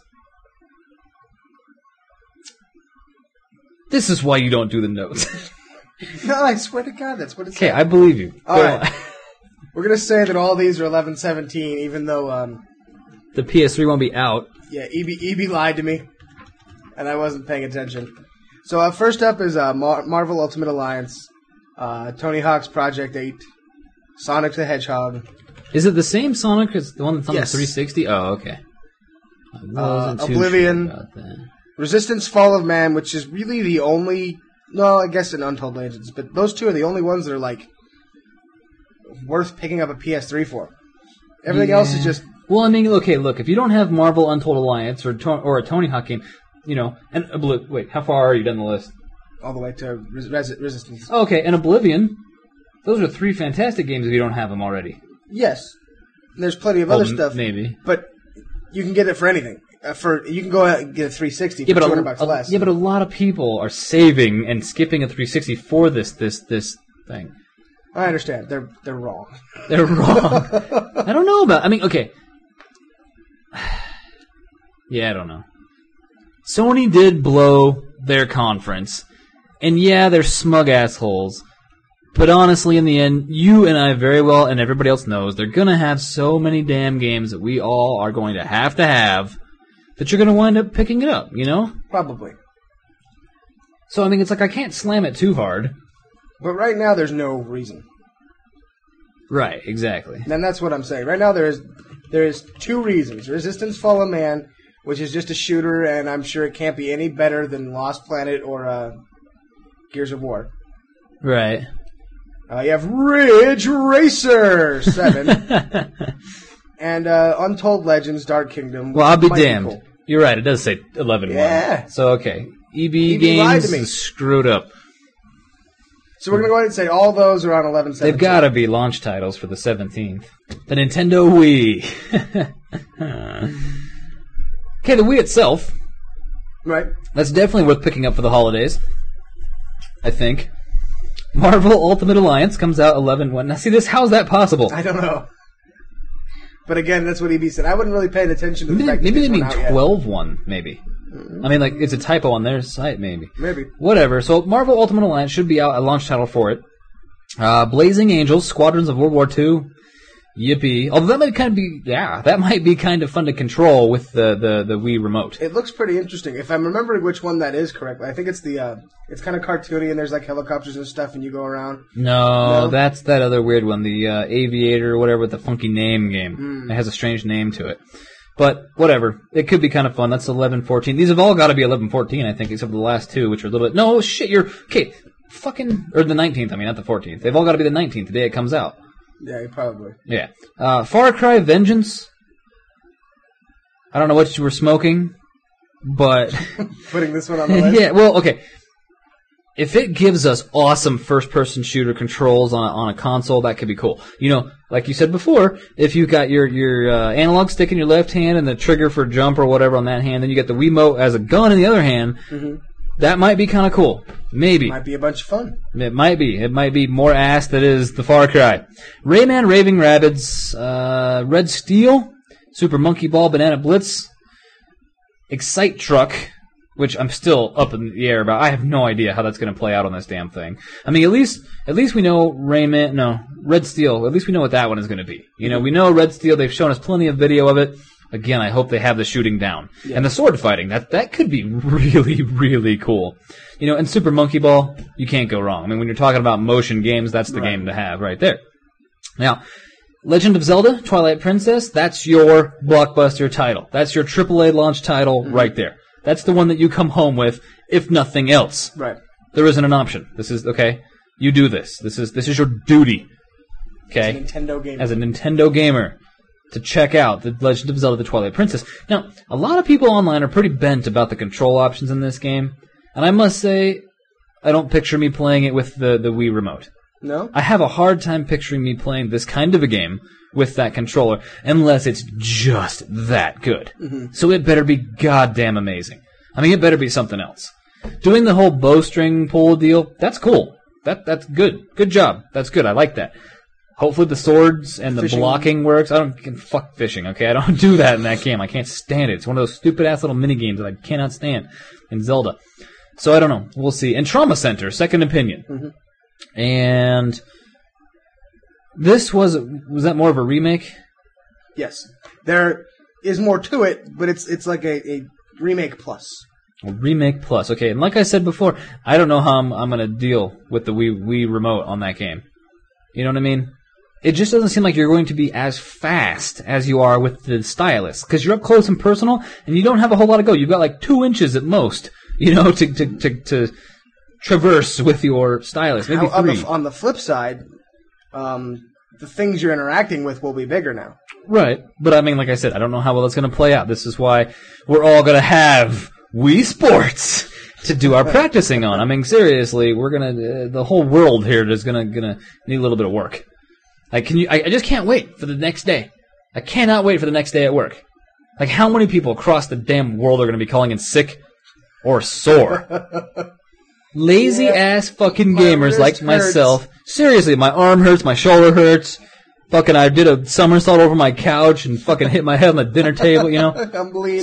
[SPEAKER 7] This is why you don't do the notes.
[SPEAKER 4] no, I swear to God, that's what it's.
[SPEAKER 7] Okay, I believe you.
[SPEAKER 4] All
[SPEAKER 7] Go
[SPEAKER 4] right.
[SPEAKER 7] on.
[SPEAKER 4] We're gonna say that all these are eleven seventeen, even though, um,
[SPEAKER 7] The P S three won't be out.
[SPEAKER 4] yeah, E B E B lied to me, and I wasn't paying attention. So uh, first up is uh, Mar- Marvel Ultimate Alliance, uh, Tony Hawk's Project Eight, Sonic the Hedgehog,
[SPEAKER 7] Is it the same Sonic as the one that's on
[SPEAKER 4] Yes.
[SPEAKER 7] the three sixty? Oh, okay. I wasn't
[SPEAKER 4] Uh,
[SPEAKER 7] too
[SPEAKER 4] Oblivion.
[SPEAKER 7] sure about that.
[SPEAKER 4] Resistance: Fall of Man, which is really the only. No, I guess in Untold Legends, but those two are the only ones that are like worth picking up a P S three for. Everything else is
[SPEAKER 7] Yeah.
[SPEAKER 4] just
[SPEAKER 7] Well, I mean, okay, look, if you don't have Marvel Untold Alliance or to- or a Tony Hawk game, you know, and Obli- wait, how far are you down the list?
[SPEAKER 4] all the way to res- res- Resistance.
[SPEAKER 7] Oh, okay, and Oblivion. Those are three fantastic games if you don't have them already.
[SPEAKER 4] Yes, and there's plenty of
[SPEAKER 7] Well,
[SPEAKER 4] other
[SPEAKER 7] m-
[SPEAKER 4] stuff,
[SPEAKER 7] maybe.
[SPEAKER 4] but you can get it for anything. Uh, for you can go out and get a three sixty
[SPEAKER 7] Yeah,
[SPEAKER 4] for
[SPEAKER 7] but
[SPEAKER 4] two hundred
[SPEAKER 7] a,
[SPEAKER 4] bucks
[SPEAKER 7] a-
[SPEAKER 4] less.
[SPEAKER 7] yeah, but a lot of people are saving and skipping a three sixty for this this this thing.
[SPEAKER 4] I understand. They're they're wrong.
[SPEAKER 7] They're wrong. I don't know about. I mean, okay. Yeah, I don't know. Sony did blow their conference, and yeah, they're smug assholes. But honestly, in the end, you and I very well, and everybody else knows, they're gonna have so many damn games that we all are going to have to have that you're gonna wind up picking it up. You know.
[SPEAKER 4] Probably.
[SPEAKER 7] So I mean, it's like I can't slam it too hard.
[SPEAKER 4] But right now, there's no reason.
[SPEAKER 7] Right. Exactly.
[SPEAKER 4] And that's what I'm saying. Right now, there is there is two reasons. Resistance: Fall of Man, which is just a shooter, and I'm sure it can't be any better than Lost Planet or uh, Gears of War.
[SPEAKER 7] Right.
[SPEAKER 4] Uh, you have Ridge Racer seven and uh, Untold Legends: Dark Kingdom.
[SPEAKER 7] Well, I'll be
[SPEAKER 4] might
[SPEAKER 7] damned.
[SPEAKER 4] cool.
[SPEAKER 7] You're right. It does say eleven one.
[SPEAKER 4] Yeah.
[SPEAKER 7] So okay, E B,
[SPEAKER 4] E B lied
[SPEAKER 7] Games
[SPEAKER 4] to me.
[SPEAKER 7] is screwed up.
[SPEAKER 4] So we're gonna go ahead and say all those are on eleven seventeen.
[SPEAKER 7] They've got to be launch titles for the seventeenth. The Nintendo Wii. Okay, the Wii itself.
[SPEAKER 4] right.
[SPEAKER 7] That's definitely worth picking up for the holidays. I think. Marvel Ultimate Alliance comes out eleven one. Now, see this? How's that possible?
[SPEAKER 4] I don't know. But again, that's what E B said. I wasn't really paying attention to the
[SPEAKER 7] Maybe,
[SPEAKER 4] fact
[SPEAKER 7] maybe
[SPEAKER 4] that
[SPEAKER 7] they
[SPEAKER 4] this
[SPEAKER 7] mean
[SPEAKER 4] one out yet.
[SPEAKER 7] twelve one. Maybe. I mean, like it's a typo on their site. Maybe.
[SPEAKER 4] Maybe.
[SPEAKER 7] Whatever. So Marvel Ultimate Alliance should be out a launch title for it. Uh, Blazing Angels, Squadrons of World War Two. Yippee. Although that might kind of be, yeah, that might be kind of fun to control with the, the, the Wii remote.
[SPEAKER 4] It looks pretty interesting. If I'm remembering which one that is correctly, I think it's the, uh, it's kind of cartoony and there's like helicopters and stuff and you go around.
[SPEAKER 7] No,
[SPEAKER 4] No?
[SPEAKER 7] that's that other weird one, the uh, Aviator or whatever with the funky name game.
[SPEAKER 4] Hmm.
[SPEAKER 7] It has a strange name to it. But whatever. It could be kind of fun. That's eleven fourteen. These have all got to be eleven fourteen, I think, except for the last two, which are a little bit, no, shit, you're, okay, fucking, or the nineteenth, I mean, not the fourteenth. They've all got to be the nineteenth, the day it comes out.
[SPEAKER 4] Yeah, probably.
[SPEAKER 7] Yeah. Uh, Far Cry Vengeance. I don't know what you were smoking, but
[SPEAKER 4] Putting this one on the list.
[SPEAKER 7] yeah. Well, okay. if it gives us awesome first-person shooter controls on a, on a console, that could be cool. You know, like you said before, if you've got your your uh, analog stick in your left hand and the trigger for jump or whatever on that hand, then you get the Wiimote as a gun in the other hand. Mm-hmm. That might be kind of cool. Maybe.
[SPEAKER 4] Might be a bunch of fun.
[SPEAKER 7] It might be. It might be more ass than is the Far Cry. Rayman, Raving Rabbids, uh, Red Steel, Super Monkey Ball, Banana Blitz, Excite Truck, which I'm still up in the air about. I have no idea how that's going to play out on this damn thing. I mean, at least at least we know Rayman, no, Red Steel, at least we know what that one is going to be. You know, we know Red Steel, they've shown us plenty of video of it. Again, I hope they have the shooting down. Yeah. And the sword fighting, that that could be really, really cool. You know, and Super Monkey Ball, you can't go wrong. I mean, when you're talking about motion games, that's the right. game to have right there. Now, Legend of Zelda, Twilight Princess, that's your blockbuster title. That's your triple A launch title mm-hmm. right there. That's the one that you come home with, if nothing else.
[SPEAKER 4] Right.
[SPEAKER 7] There isn't an option. This is, okay, you do this. This is this is your duty. Okay?
[SPEAKER 4] As a Nintendo gamer.
[SPEAKER 7] As a Nintendo gamer. To check out The Legend of Zelda The Twilight Princess. Now, a lot of people online are pretty bent about the control options in this game, and I must say, I don't picture me playing it with the, the Wii Remote.
[SPEAKER 4] No?
[SPEAKER 7] I have a hard time picturing me playing this kind of a game with that controller, unless it's just that good. Mm-hmm. So it better be goddamn amazing. I mean, it better be something else. Doing the whole bowstring pull deal, that's cool. That That's good. Good job. That's good. I like that. Hopefully the swords and the fishing. blocking works. I don't fuck fishing, okay? I don't do that in that game. I can't stand it. It's one of those stupid-ass little mini-games that I cannot stand in Zelda. So I don't know. We'll see. And Trauma Center, Second Opinion. Mm-hmm. And this was, was that more of a remake?
[SPEAKER 4] Yes. There is more to it, but it's it's like a, a remake plus.
[SPEAKER 7] A remake plus. Okay, and like I said before, I don't know how I'm, I'm going to deal with the Wii, Wii Remote on that game. You know what I mean? It just doesn't seem like you're going to be as fast as you are with the stylus, because you're up close and personal, and you don't have a whole lot to go. You've got like two inches at most, you know, to to to, to traverse with your stylus. Maybe
[SPEAKER 4] How,
[SPEAKER 7] three.
[SPEAKER 4] On the, on the flip side, um, the things you're interacting with will be bigger now.
[SPEAKER 7] Right, but I mean, like I said, I don't know how well that's going to play out. This is why we're all going to have Wii Sports to do our practicing on. I mean, seriously, we're gonna uh, the whole world here is gonna gonna need a little bit of work. Like, can you? I, I just can't wait for the next day. I cannot wait for the next day at work. Like, how many people across the damn world are gonna be calling in sick or sore? Lazy yeah. ass fucking gamers like hurts. myself. Seriously, my arm hurts, my shoulder hurts. Fucking, I did a somersault over my couch and fucking hit my head on the dinner table. You know,
[SPEAKER 4] I'm bleeding.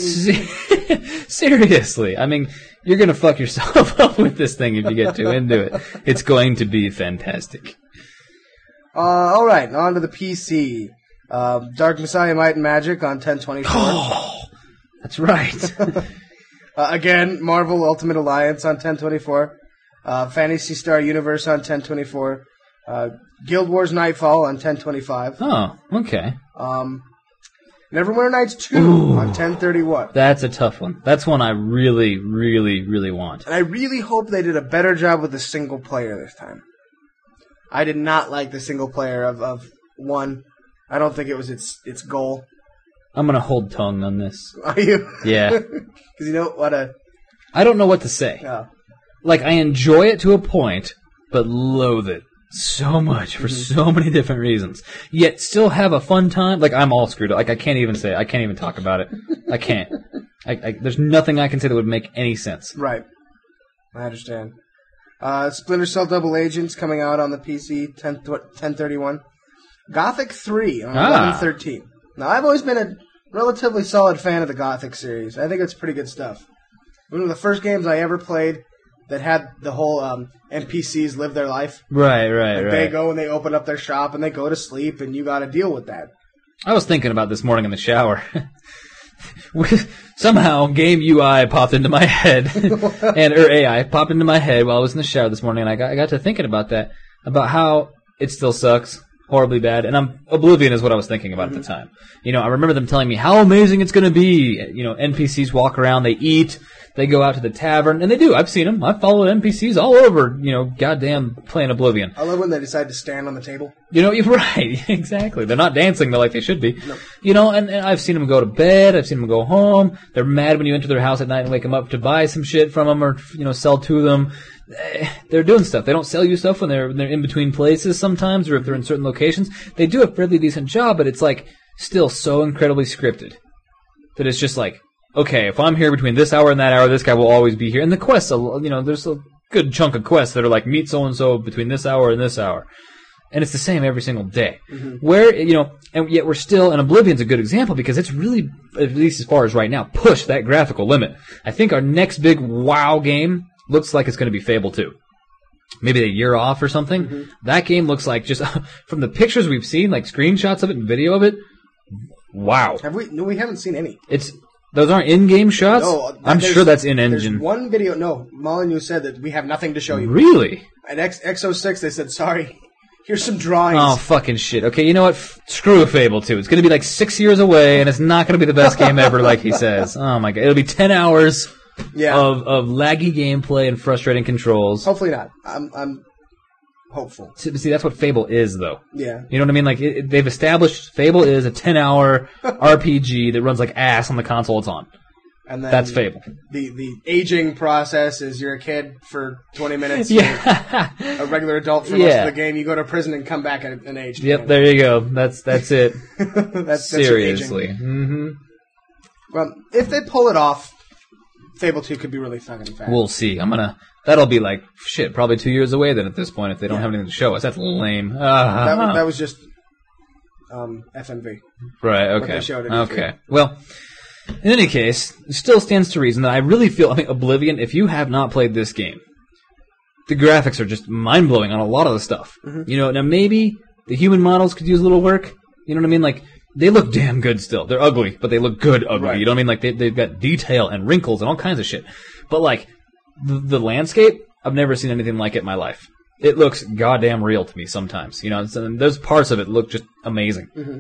[SPEAKER 7] Seriously, I mean, you're gonna fuck yourself up with this thing if you get too into it. It's going to be fantastic.
[SPEAKER 4] Uh, all right, on to the P C. Uh, Dark Messiah Might and Magic on ten twenty-four.
[SPEAKER 7] Oh, that's right.
[SPEAKER 4] uh, again, Marvel Ultimate Alliance on ten twenty-four. Uh, Phantasy Star Universe on ten twenty-four. Uh, Guild Wars Nightfall on ten twenty-five.
[SPEAKER 7] Oh, okay.
[SPEAKER 4] Um, Neverwinter Nights two Ooh, on ten thirty-one.
[SPEAKER 7] That's a tough one. That's one I really, really, really want.
[SPEAKER 4] And I really hope they did a better job with the single player this time. I did not like the single player of, of one. I don't think it was its its goal.
[SPEAKER 7] I'm gonna hold tongue on this.
[SPEAKER 4] Are you?
[SPEAKER 7] Yeah.
[SPEAKER 4] Because you know what a.
[SPEAKER 7] I don't know what to say.
[SPEAKER 4] Oh.
[SPEAKER 7] Like, I enjoy it to a point, but loathe it so much for mm-hmm. so many different reasons. Yet still have a fun time. Like, I'm all screwed up. Like, I can't even say it. I can't even talk about it. I can't. I, I, there's nothing I can say that would make any sense.
[SPEAKER 4] Right. I understand. Uh, Splinter Cell Double Agents coming out on the P C, ten thirty-one. Gothic three on
[SPEAKER 7] ah.
[SPEAKER 4] eleven thirteen. Now, I've always been a relatively solid fan of the Gothic series. I think it's pretty good stuff. One of the first games I ever played that had the whole um, N P Cs live their life.
[SPEAKER 7] Right, right,
[SPEAKER 4] like
[SPEAKER 7] right.
[SPEAKER 4] They go and they open up their shop and they go to sleep, and you got to deal with that.
[SPEAKER 7] I was thinking about this morning in the shower. Somehow, game U I popped into my head, and or A I popped into my head while I was in the shower this morning, and I got, I got to thinking about that, about how it still sucks, horribly bad, and I'm Oblivion is what I was thinking about mm-hmm. at the time. You know, I remember them telling me how amazing it's going to be. You know, N P Cs walk around, they eat, they go out to the tavern, and they do. I've seen them. I've followed N P Cs all over, you know, goddamn playing Oblivion.
[SPEAKER 4] I love when they decide to stand on the table.
[SPEAKER 7] You know, you're right. Exactly. They're not dancing though like they should be.
[SPEAKER 4] Nope.
[SPEAKER 7] You know, and, and I've seen them go to bed. I've seen them go home. They're mad when you enter their house at night and wake them up to buy some shit from them or, you know, sell to them. they're doing stuff. They don't sell you stuff when they're when they're in between places sometimes, or if they're in certain locations. They do a fairly decent job, but it's like still so incredibly scripted that it's just like, okay, if I'm here between this hour and that hour, this guy will always be here. And the quests, you know, there's a good chunk of quests that are like, meet so-and-so between this hour and this hour. And it's the same every single day. Mm-hmm. Where, you know, and yet we're still, and Oblivion's a good example because it's really, at least as far as right now, pushed that graphical limit. I think our next big WoW game looks like it's going to be Fable two. Maybe a year off or something. Mm-hmm. That game looks like, just from the pictures we've seen, like screenshots of it and video of it, wow.
[SPEAKER 4] Have we? No, we haven't seen any.
[SPEAKER 7] It's Those aren't in-game shots? No, I'm sure that's in-engine.
[SPEAKER 4] There's one video, no, Molyneux said that we have nothing to show you.
[SPEAKER 7] Really?
[SPEAKER 4] At X, X oh six, they said, sorry, here's some drawings.
[SPEAKER 7] Oh, fucking shit. Okay, you know what? F- screw Fable two. It's going to be like six years away, and it's not going to be the best game ever, like he says. Oh, my God. It'll be ten hours yeah. of, of laggy gameplay and frustrating controls.
[SPEAKER 4] Hopefully not. I'm I'm hopeful.
[SPEAKER 7] See, see that's what Fable is, though.
[SPEAKER 4] Yeah.
[SPEAKER 7] You know what I mean? Like, it, it, they've established Fable is a ten-hour R P G that runs like ass on the console it's on.
[SPEAKER 4] And then
[SPEAKER 7] that's Fable.
[SPEAKER 4] The the aging process is you're a kid for twenty minutes.
[SPEAKER 7] Yeah.
[SPEAKER 4] A regular adult for
[SPEAKER 7] yeah.
[SPEAKER 4] most of the game. You go to prison and come back at an age.
[SPEAKER 7] Yep, there you go. That's that's it.
[SPEAKER 4] that's, that's
[SPEAKER 7] Seriously. Mm-hmm.
[SPEAKER 4] Well, if they pull it off, Fable two could be really fucking fast.
[SPEAKER 7] We'll see. I'm gonna. That'll be like shit. Probably two years away then. At this point, if they don't
[SPEAKER 4] yeah.
[SPEAKER 7] have anything to show us, that's lame. Uh,
[SPEAKER 4] that, was, that was just um, F M V.
[SPEAKER 7] Right. Okay.
[SPEAKER 4] What they showed
[SPEAKER 7] okay. Well. In any case, it still stands to reason that I really feel, I mean, Oblivion, if you have not played this game, the graphics are just mind-blowing on a lot of the stuff. Mm-hmm. You know, now maybe the human models could use a little work. You know what I mean? Like, they look damn good still. They're ugly, but they look good ugly. Right. You know what I mean? Like, they, they've got detail and wrinkles and all kinds of shit. But, like, the, the landscape, I've never seen anything like it in my life. It looks goddamn real to me sometimes. You know, and those parts of it look just amazing. Mm-hmm.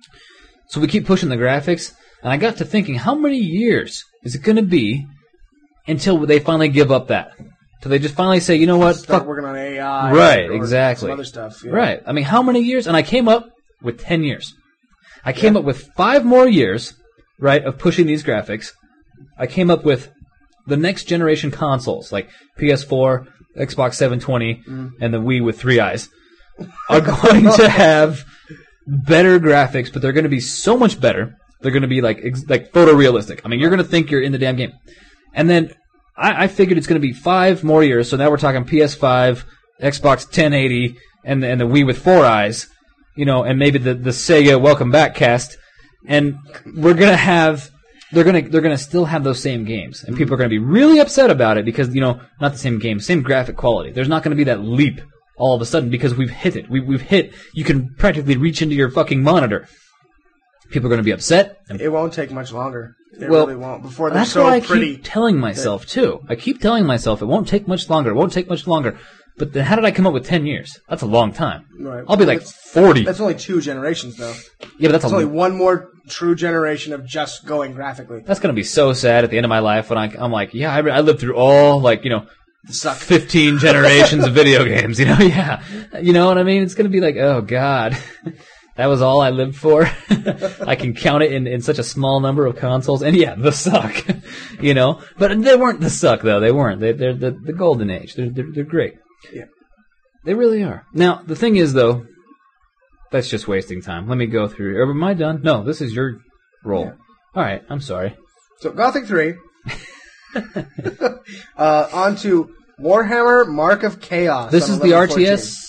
[SPEAKER 7] So we keep pushing the graphics. And I got to thinking, how many years is it going to be until they finally give up that? Until they just finally say, you know what?
[SPEAKER 4] Start
[SPEAKER 7] fuck.
[SPEAKER 4] working on A I.
[SPEAKER 7] Right,
[SPEAKER 4] or
[SPEAKER 7] exactly.
[SPEAKER 4] Some other stuff. Yeah.
[SPEAKER 7] Right. I mean, how many years? And I came up with ten years. I came yeah. up with five more years, right, of pushing these graphics. I came up with the next generation consoles, like P S four, Xbox seven twenty, mm. and the Wii with three eyes, are going to have better graphics, but they're going to be so much better. They're going to be like ex- like photorealistic. I mean, you're going to think you're in the damn game. And then I, I figured it's going to be five more years. So now we're talking P S five, Xbox ten eighty, and the, and the Wii with four eyes. You know, and maybe the, the Sega Welcome Back cast. And we're going to have they're going to they're going to still have those same games, and people are going to be really upset about it because you know not the same game, same graphic quality. There's not going to be that leap all of a sudden because we've hit it. We, we've hit. You can practically reach into your fucking monitor. People are going to be upset.
[SPEAKER 4] It won't take much longer. It
[SPEAKER 7] well,
[SPEAKER 4] really won't. Before they're
[SPEAKER 7] that's
[SPEAKER 4] so
[SPEAKER 7] what I
[SPEAKER 4] pretty
[SPEAKER 7] keep telling myself, too. I keep telling myself it won't take much longer. It won't take much longer. But then how did I come up with ten years? That's a long time.
[SPEAKER 4] Right.
[SPEAKER 7] I'll be like
[SPEAKER 4] that's,
[SPEAKER 7] forty.
[SPEAKER 4] That's only two generations, though.
[SPEAKER 7] Yeah, but that's
[SPEAKER 4] it's
[SPEAKER 7] a,
[SPEAKER 4] only one more true generation of just going graphically.
[SPEAKER 7] That's going to be so sad at the end of my life when I, I'm like, yeah, I, I lived through all, like, you know,
[SPEAKER 4] Suck.
[SPEAKER 7] fifteen generations of video games, you know? Yeah. You know what I mean? It's going to be like, oh, God. That was all I lived for. I can count it in, in such a small number of consoles. And yeah, the suck. You know? But they weren't the suck, though. They weren't. They, they're the, the golden age. They're, they're, they're great.
[SPEAKER 4] Yeah.
[SPEAKER 7] They really are. Now, the thing is, though, that's just wasting time. Let me go through. Am I done? No, this is your role.
[SPEAKER 4] Yeah.
[SPEAKER 7] All right. I'm sorry.
[SPEAKER 4] So, Gothic three. uh, on to Warhammer Mark of Chaos.
[SPEAKER 7] This is the R T S?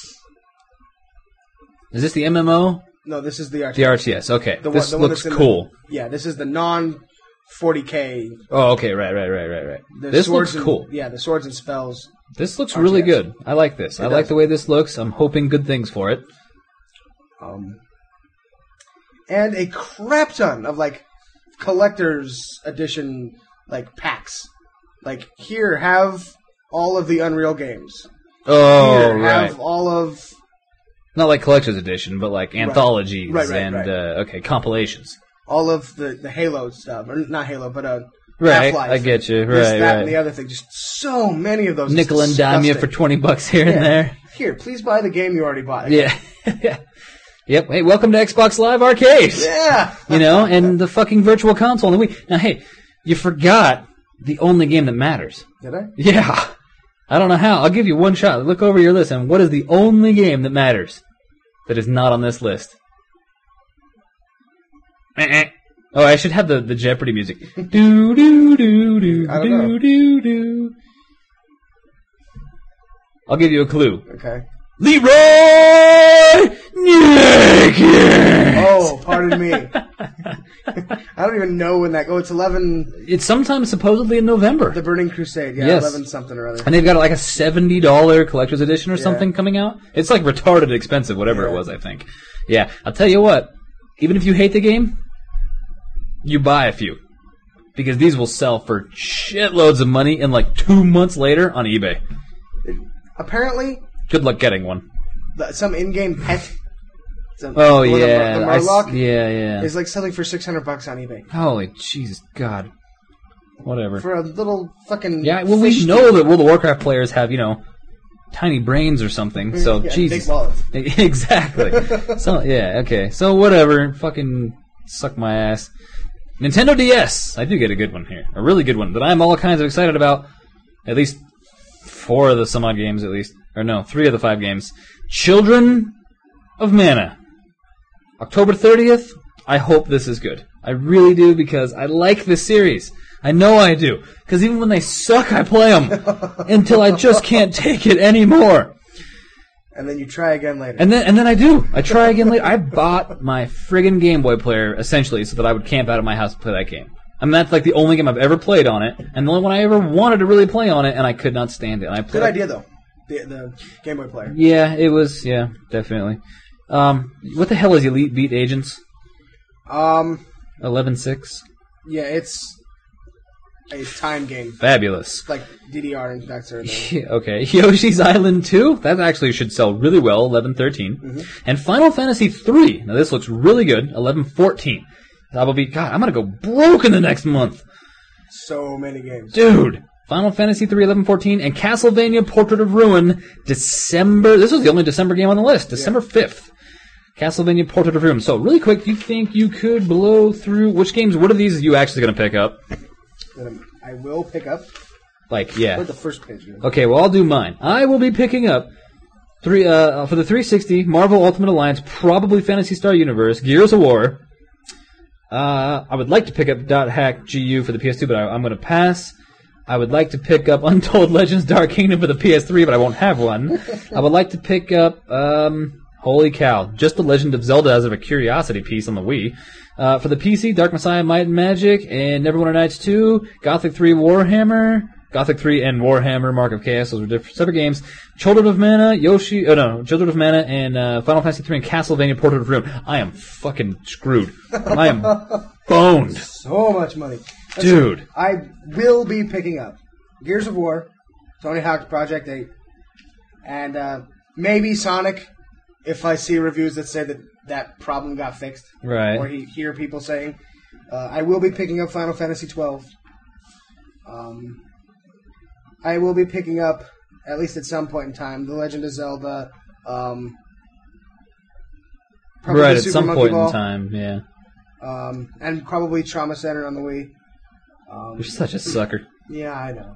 [SPEAKER 7] Is this the M M O?
[SPEAKER 4] No, this is the R T S.
[SPEAKER 7] The R T S, okay.
[SPEAKER 4] The
[SPEAKER 7] this
[SPEAKER 4] one, the
[SPEAKER 7] looks
[SPEAKER 4] one
[SPEAKER 7] cool.
[SPEAKER 4] The, yeah, this is the non forty K.
[SPEAKER 7] Oh, okay, right, right, right, right, right. This looks
[SPEAKER 4] and,
[SPEAKER 7] cool.
[SPEAKER 4] Yeah, the swords and spells.
[SPEAKER 7] This looks
[SPEAKER 4] R T S.
[SPEAKER 7] really good. I like this.
[SPEAKER 4] It
[SPEAKER 7] I
[SPEAKER 4] does.
[SPEAKER 7] like the way this looks. I'm hoping good things for it.
[SPEAKER 4] Um, and a crap ton of, like, collector's edition, like, packs. Like, here, have all of the Unreal games.
[SPEAKER 7] Oh,
[SPEAKER 4] here,
[SPEAKER 7] right.
[SPEAKER 4] have all of...
[SPEAKER 7] Not like collector's edition, but like anthologies
[SPEAKER 4] Right, right,
[SPEAKER 7] and,
[SPEAKER 4] right.
[SPEAKER 7] Uh, okay, compilations.
[SPEAKER 4] all of the, the Halo stuff. Or not Halo, but uh,
[SPEAKER 7] Right,
[SPEAKER 4] Half-Life.
[SPEAKER 7] I get you.
[SPEAKER 4] This,
[SPEAKER 7] Right,
[SPEAKER 4] that,
[SPEAKER 7] right.
[SPEAKER 4] and the other thing. Just so many of those.
[SPEAKER 7] Nickel and dime you for twenty bucks here
[SPEAKER 4] yeah.
[SPEAKER 7] and there.
[SPEAKER 4] Here, please buy the game you already bought.
[SPEAKER 7] Yeah. Yep. Hey, welcome to Xbox Live Arcade.
[SPEAKER 4] Yeah.
[SPEAKER 7] You know, and the fucking virtual console. And we now, hey, you forgot the only game that matters.
[SPEAKER 4] Did I?
[SPEAKER 7] Yeah. I don't know how. I'll give you one shot. Look over your list, and what is the only game that matters that is not on this list? Oh, I should have the, the Jeopardy music. Do do do do
[SPEAKER 4] I don't know.
[SPEAKER 7] do do do. I'll give you a clue.
[SPEAKER 4] Okay.
[SPEAKER 7] Leroy Jenkins.
[SPEAKER 4] Oh, pardon me. I don't even know when that. Oh, it's eleven.
[SPEAKER 7] It's sometime supposedly in November.
[SPEAKER 4] The Burning Crusade. Yeah,
[SPEAKER 7] Yes.
[SPEAKER 4] eleven something or other.
[SPEAKER 7] And they've got like a seventy dollars collector's edition or
[SPEAKER 4] Yeah.
[SPEAKER 7] something coming out. It's like retarded expensive, whatever
[SPEAKER 4] Yeah.
[SPEAKER 7] it was, I think. Yeah, I'll tell you what. Even if you hate the game, you buy a few. Because these will sell for shitloads of money and like two months later on eBay.
[SPEAKER 4] Apparently,
[SPEAKER 7] Good luck getting one.
[SPEAKER 4] the, some in-game pet. Some,
[SPEAKER 7] Oh,
[SPEAKER 4] the,
[SPEAKER 7] yeah.
[SPEAKER 4] The,
[SPEAKER 7] I s-
[SPEAKER 4] Murloc
[SPEAKER 7] yeah, yeah.
[SPEAKER 4] is like selling for six hundred bucks on eBay.
[SPEAKER 7] Holy Jesus, God. Whatever.
[SPEAKER 4] For a little fucking.
[SPEAKER 7] Yeah, well,
[SPEAKER 4] fish
[SPEAKER 7] we know that World of Warcraft players have, you know, tiny brains or something. So,
[SPEAKER 4] Yeah,
[SPEAKER 7] Jesus.
[SPEAKER 4] big wallets.
[SPEAKER 7] Exactly. So, yeah, okay. So, whatever. Fucking suck my ass. Nintendo D S. I do get a good one here. A really good one that I'm all kinds of excited about. At least four of the some odd games, at least. Or no, three of the five games. Children of Mana. October thirtieth. I hope this is good. I really do because I like this series. I know I do. Because even when they suck, I play them. Until I just can't take it anymore.
[SPEAKER 4] And then you try again later.
[SPEAKER 7] And then and then I do. I try again later. I bought my friggin' Game Boy player, essentially, so that I would camp out at my house and play that game. I mean, that's like the only game I've ever played on it, and the only one I ever wanted to really play on it, and I could not stand it. And I played,
[SPEAKER 4] Good idea, though. The, the Game Boy player.
[SPEAKER 7] Yeah, it was, yeah, definitely. Um, what the hell is Elite Beat Agents?
[SPEAKER 4] Um,
[SPEAKER 7] eleven six?
[SPEAKER 4] yeah, it's a time game.
[SPEAKER 7] Fabulous.
[SPEAKER 4] It's like D D R and that sort of thing.
[SPEAKER 7] Yeah, okay. Yoshi's Island two? That actually should sell really well, eleven thirteen.
[SPEAKER 4] Mm-hmm.
[SPEAKER 7] And Final Fantasy three. Now this looks really good, eleven fourteen. That will be, God, I'm gonna go broke in the next month.
[SPEAKER 4] So many games.
[SPEAKER 7] Dude! Final Fantasy three, eleven fourteen, and Castlevania Portrait of Ruin, December, this was the only December game on the list, December fifth. Castlevania Portrait of Ruin. So, really quick, do you think you could blow through, which games, what are these you actually gonna pick up?
[SPEAKER 4] That I will pick up.
[SPEAKER 7] Like, yeah.
[SPEAKER 4] Where's the first page? Here?
[SPEAKER 7] Okay, well, I'll do mine. I will be picking up three uh, for the three sixty, Marvel Ultimate Alliance, probably Phantasy Star Universe, Gears of War. Uh, I would like to pick up Dot Hack G U for the P S two, but I, I'm going to pass. I would like to pick up Untold Legends Dark Kingdom for the P S three, but I won't have one. I would like to pick up, um, holy cow, just The Legend of Zelda as of a curiosity piece on the Wii. Uh, for the P C, Dark Messiah, Might and Magic, and Neverwinter Nights two, Gothic three Warhammer, Gothic three and Warhammer, Mark of Chaos, those are different, separate games. Children of Mana, Yoshi, oh no, Children of Mana, and uh, Final Fantasy three and Castlevania Portrait of Ruin. I am fucking screwed. I am boned.
[SPEAKER 4] So much money. That's
[SPEAKER 7] Dude.
[SPEAKER 4] it. I will be picking up Gears of War, Tony Hawk's Project eight, and uh, maybe Sonic, if I see reviews that say that that problem got fixed.
[SPEAKER 7] Right.
[SPEAKER 4] Or he, hear people saying. Uh, I will be picking up Final Fantasy twelve. Um, I will be picking up, at least at some point in time, The Legend of Zelda. Um, probably
[SPEAKER 7] Right, at
[SPEAKER 4] Super
[SPEAKER 7] some
[SPEAKER 4] Monkey
[SPEAKER 7] point
[SPEAKER 4] Ball,
[SPEAKER 7] in time, yeah.
[SPEAKER 4] Um, and probably Trauma Center on the Wii. Um,
[SPEAKER 7] You're such a sucker.
[SPEAKER 4] Yeah, I know.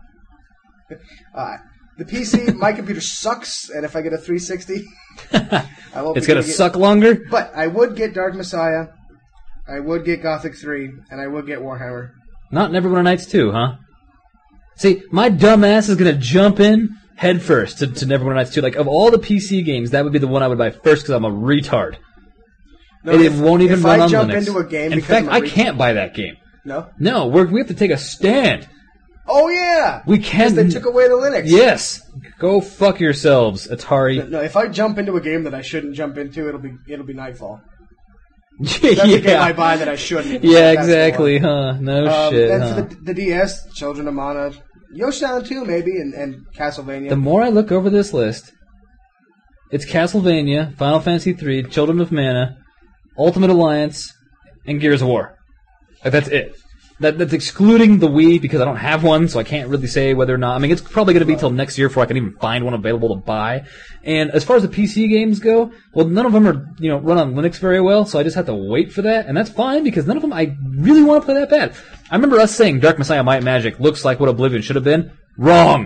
[SPEAKER 4] Uh, the P C, my computer sucks, and if I get a three sixty, I won't
[SPEAKER 7] It's
[SPEAKER 4] be
[SPEAKER 7] gonna
[SPEAKER 4] get,
[SPEAKER 7] suck longer?
[SPEAKER 4] But I would get Dark Messiah, I would get Gothic three, and I would get Warhammer.
[SPEAKER 7] Not Neverwinter Nights two, huh? See, my dumb ass is gonna jump in head first to, to Neverwinter Nights two. Like, of all the P C games, that would be the one I would buy first because I'm a retard.
[SPEAKER 4] No,
[SPEAKER 7] and
[SPEAKER 4] if,
[SPEAKER 7] it won't even
[SPEAKER 4] if
[SPEAKER 7] run
[SPEAKER 4] I
[SPEAKER 7] on
[SPEAKER 4] jump
[SPEAKER 7] Linux.
[SPEAKER 4] into a game
[SPEAKER 7] in
[SPEAKER 4] because
[SPEAKER 7] fact,
[SPEAKER 4] I'm a
[SPEAKER 7] I
[SPEAKER 4] re-
[SPEAKER 7] can't buy that game.
[SPEAKER 4] No?
[SPEAKER 7] No, we're, we have to take a stand.
[SPEAKER 4] Oh, yeah!
[SPEAKER 7] We
[SPEAKER 4] Because
[SPEAKER 7] can't.
[SPEAKER 4] they took away the Linux.
[SPEAKER 7] Yes. Go fuck yourselves, Atari.
[SPEAKER 4] No, if I jump into a game that I shouldn't jump into, it'll be it'll be Nightfall.
[SPEAKER 7] yeah.
[SPEAKER 4] That's the game I buy that I shouldn't.
[SPEAKER 7] Yeah,
[SPEAKER 4] That's the
[SPEAKER 7] exactly,
[SPEAKER 4] one.
[SPEAKER 7] huh? No
[SPEAKER 4] Um,
[SPEAKER 7] shit,
[SPEAKER 4] then
[SPEAKER 7] huh?
[SPEAKER 4] for the, the D S, Children of Mana, Yoshi's Island two maybe, and, and Castlevania.
[SPEAKER 7] The more I look over this list, it's Castlevania, Final Fantasy three, Children of Mana, Ultimate Alliance, and Gears of War. Like, that's it. That, that's excluding the Wii because I don't have one, so I can't really say whether or not. I mean, it's probably going to be till next year before I can even find one available to buy. And as far as the P C games go, well, none of them are, you know, run on Linux very well, so I just have to wait for that, and that's fine because none of them I really want to play that bad. I remember us saying Dark Messiah Might and Magic looks like what Oblivion should have been. Wrong.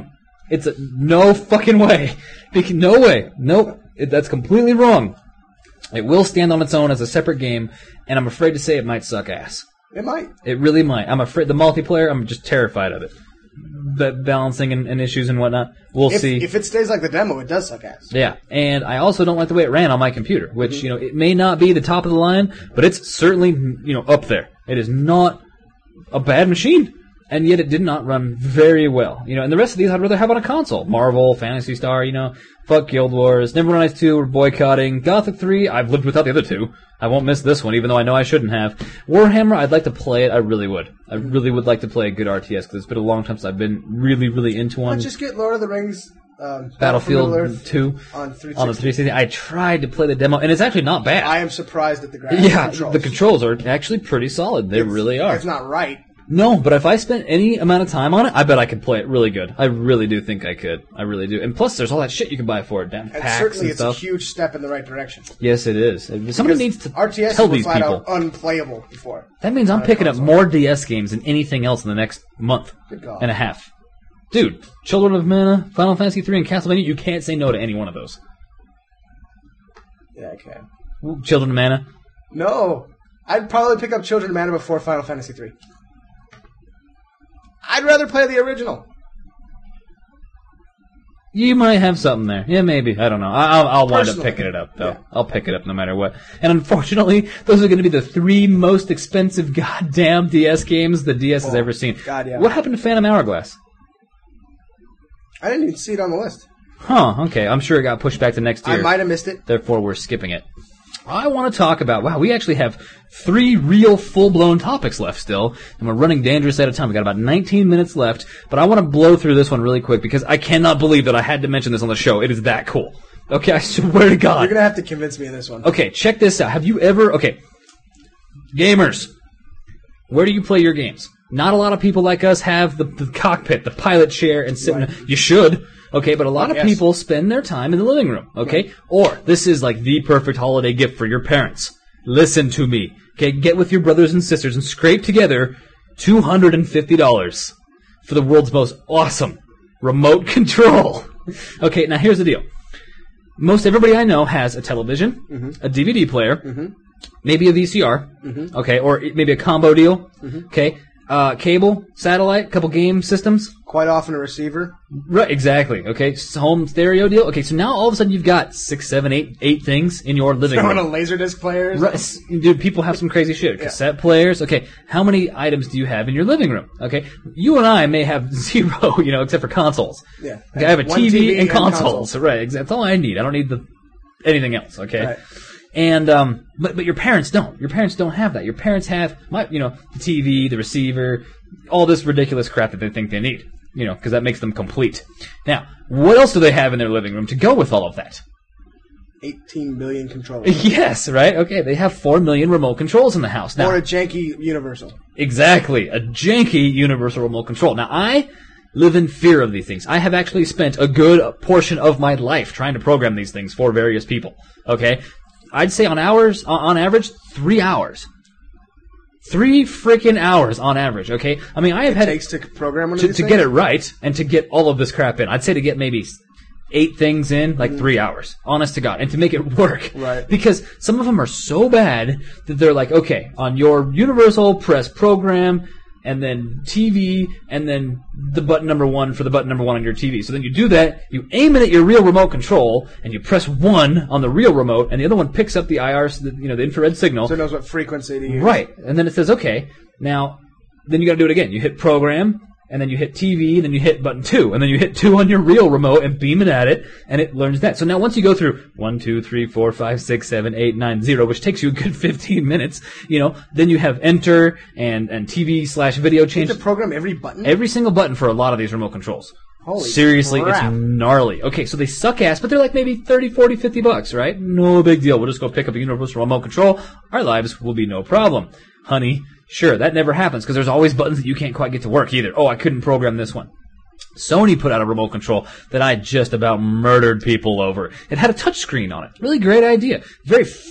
[SPEAKER 7] It's a no fucking way. Bec- No way. Nope. It, that's completely wrong. It will stand on its own as a separate game, and I'm afraid to say it might suck ass.
[SPEAKER 4] It might.
[SPEAKER 7] It really might. I'm afraid the multiplayer, I'm just terrified of it. The balancing and, and issues and whatnot. We'll
[SPEAKER 4] If,
[SPEAKER 7] see.
[SPEAKER 4] if it stays like the demo, it does suck ass.
[SPEAKER 7] Yeah, and I also don't like the way it ran on my computer, which, you know, it may not be the top of the line, but it's certainly, you know, up there. It is not a bad machine, and yet it did not run very well. You know, and the rest of these I'd rather have on a console. Marvel, Phantasy Star, you know, fuck Guild Wars, Neverwinter Nights two, we're boycotting. Gothic three, I've lived without the other two. I won't miss this one, even though I know I shouldn't have. Warhammer, I'd like to play it, I really would. I really would like to play a good R T S, because it's been a long time since I've been really, really into one.
[SPEAKER 4] Let's just get Lord of the Rings um,
[SPEAKER 7] Battlefield
[SPEAKER 4] Middle-earth
[SPEAKER 7] two
[SPEAKER 4] on three sixty.
[SPEAKER 7] on the three sixty. I tried to play the demo, and it's actually not bad.
[SPEAKER 4] I am surprised at the graphics
[SPEAKER 7] yeah,
[SPEAKER 4] controls.
[SPEAKER 7] the controls are actually pretty solid. They
[SPEAKER 4] It's-
[SPEAKER 7] really are.
[SPEAKER 4] It's not right.
[SPEAKER 7] No, but if I spent any amount of time on it, I bet I could play it really good. I really do think I could. I really do. And plus, there's all that shit you can buy for it, damn
[SPEAKER 4] And
[SPEAKER 7] packs
[SPEAKER 4] certainly
[SPEAKER 7] and
[SPEAKER 4] it's
[SPEAKER 7] stuff.
[SPEAKER 4] a huge step in the right direction.
[SPEAKER 7] Yes, it is. Somebody
[SPEAKER 4] Because
[SPEAKER 7] needs to
[SPEAKER 4] R T S
[SPEAKER 7] tell
[SPEAKER 4] were
[SPEAKER 7] these
[SPEAKER 4] flat
[SPEAKER 7] people.
[SPEAKER 4] out unplayable before.
[SPEAKER 7] That means I'm
[SPEAKER 4] on a
[SPEAKER 7] picking up
[SPEAKER 4] console.
[SPEAKER 7] more D S games than anything else in the next month
[SPEAKER 4] Good God.
[SPEAKER 7] and a half. Dude, Children of Mana, Final Fantasy three, and Castlevania, you can't say no to any one of those.
[SPEAKER 4] Yeah, I can.
[SPEAKER 7] Children of Mana.
[SPEAKER 4] No. I'd probably pick up Children of Mana before Final Fantasy three. I'd rather play the original.
[SPEAKER 7] You might have something there. Yeah, maybe. I don't know. I- I'll, I'll wind up
[SPEAKER 4] Personally.
[SPEAKER 7] picking it up, though.
[SPEAKER 4] Yeah.
[SPEAKER 7] I'll pick it up no matter what. And unfortunately, those are going to be the three most expensive goddamn D S games the D S has
[SPEAKER 4] Oh,
[SPEAKER 7] ever seen.
[SPEAKER 4] God, yeah.
[SPEAKER 7] What happened to Phantom Hourglass?
[SPEAKER 4] I didn't even see it on the list.
[SPEAKER 7] Huh, okay. I'm sure it got pushed back to next year.
[SPEAKER 4] I might have missed it.
[SPEAKER 7] Therefore, we're skipping it. I want to talk about, wow, we actually have three real full-blown topics left still, and we're running dangerous out of time. We've got about nineteen minutes left, but I want to blow through this one really quick because I cannot believe that I had to mention this on the show. It is that cool. Okay, I swear to God.
[SPEAKER 4] You're going to have to convince me of this one.
[SPEAKER 7] Okay, check this out. Have you ever... Okay, gamers, where do you play your games? Not a lot of people like us have the, the cockpit, the pilot chair, and sitting...
[SPEAKER 4] Right.
[SPEAKER 7] You should. Okay, but a lot of
[SPEAKER 4] Yes.
[SPEAKER 7] people spend their time in the living room, okay? Or, this is like the perfect holiday gift for your parents. Listen to me. Okay, get with your brothers and sisters and scrape together two hundred fifty dollars for the world's most awesome remote control. Okay, now here's the deal. Most everybody I know has a television,
[SPEAKER 4] Mm-hmm.
[SPEAKER 7] a D V D player, maybe a V C R, okay, or maybe a combo deal,
[SPEAKER 4] Mm-hmm.
[SPEAKER 7] okay, uh, cable, satellite, couple game systems.
[SPEAKER 4] Quite often a receiver.
[SPEAKER 7] Right, exactly. Okay, s- home stereo deal. Okay, so now all of a sudden you've got six, seven, eight, eight things in your living
[SPEAKER 4] Throwing a
[SPEAKER 7] room.
[SPEAKER 4] Laserdisc player.
[SPEAKER 7] Right, s- dude, people have some crazy shit. Cassette players. Okay, how many items do you have in your living room? Okay, you and I may have zero, you know, except for consoles.
[SPEAKER 4] Yeah.
[SPEAKER 7] Okay, I have a
[SPEAKER 4] One
[SPEAKER 7] T V,
[SPEAKER 4] T V
[SPEAKER 7] and
[SPEAKER 4] and
[SPEAKER 7] consoles.
[SPEAKER 4] consoles.
[SPEAKER 7] Right, exa- that's all I need. I don't need the anything else. Okay.
[SPEAKER 4] Right.
[SPEAKER 7] And um, but but your parents don't. Your parents don't have that. Your parents have my, you know, the T V, the receiver, all this ridiculous crap that they think they need. You know, because that makes them complete. Now, what else do they have in their living room to go with all of that?
[SPEAKER 4] eighteen billion controllers.
[SPEAKER 7] Yes, right. Okay, they have four million remote controls in the house now.
[SPEAKER 4] Or a janky Universal.
[SPEAKER 7] Exactly, a janky universal remote control. Now, I live in fear of these things. I have actually spent a good portion of my life trying to program these things for various people. Okay, I'd say on hours, on average, three hours. Three freaking hours on average. Okay, I mean, I have had
[SPEAKER 4] Takes to program one of
[SPEAKER 7] to,
[SPEAKER 4] these
[SPEAKER 7] to
[SPEAKER 4] things?
[SPEAKER 7] get it right and to get all of this crap in. I'd say to get maybe eight things in, like three hours. Honest to God. And to make it work.
[SPEAKER 4] Right.
[SPEAKER 7] Because some of them are so bad that they're like, okay, on your universal, press program, and then T V, and then the button number one for the button number one on your T V. So then you do that, you aim it at your real remote control, and you press one on the real remote, and the other one picks up the I R, so the, you know, the infrared signal.
[SPEAKER 4] So it knows what frequency to use.
[SPEAKER 7] Right. And then it says, okay, now, then you gotta do it again. You hit program, and then you hit T V, and then you hit button two, and then you hit two on your real remote and beam it at it, and it learns that. So now once you go through one, two, three, four, five, six, seven, eight, nine, zero, which takes you a good fifteen minutes, you know, then you have enter and, and T V slash video
[SPEAKER 4] You
[SPEAKER 7] change.
[SPEAKER 4] have to program every button?
[SPEAKER 7] Every single button for a lot of these remote controls.
[SPEAKER 4] Holy
[SPEAKER 7] Seriously,
[SPEAKER 4] crap.
[SPEAKER 7] it's gnarly. Okay, so they suck ass, but they're like maybe thirty, forty, fifty bucks, right? No big deal. We'll just go pick up a universal remote control. Our lives will be no problem. Honey, sure, that never happens because there's always buttons that you can't quite get to work either. Oh, I couldn't program this one. Sony put out a remote control that I just about murdered people over. It had a touchscreen on it. Really great idea. Very fat.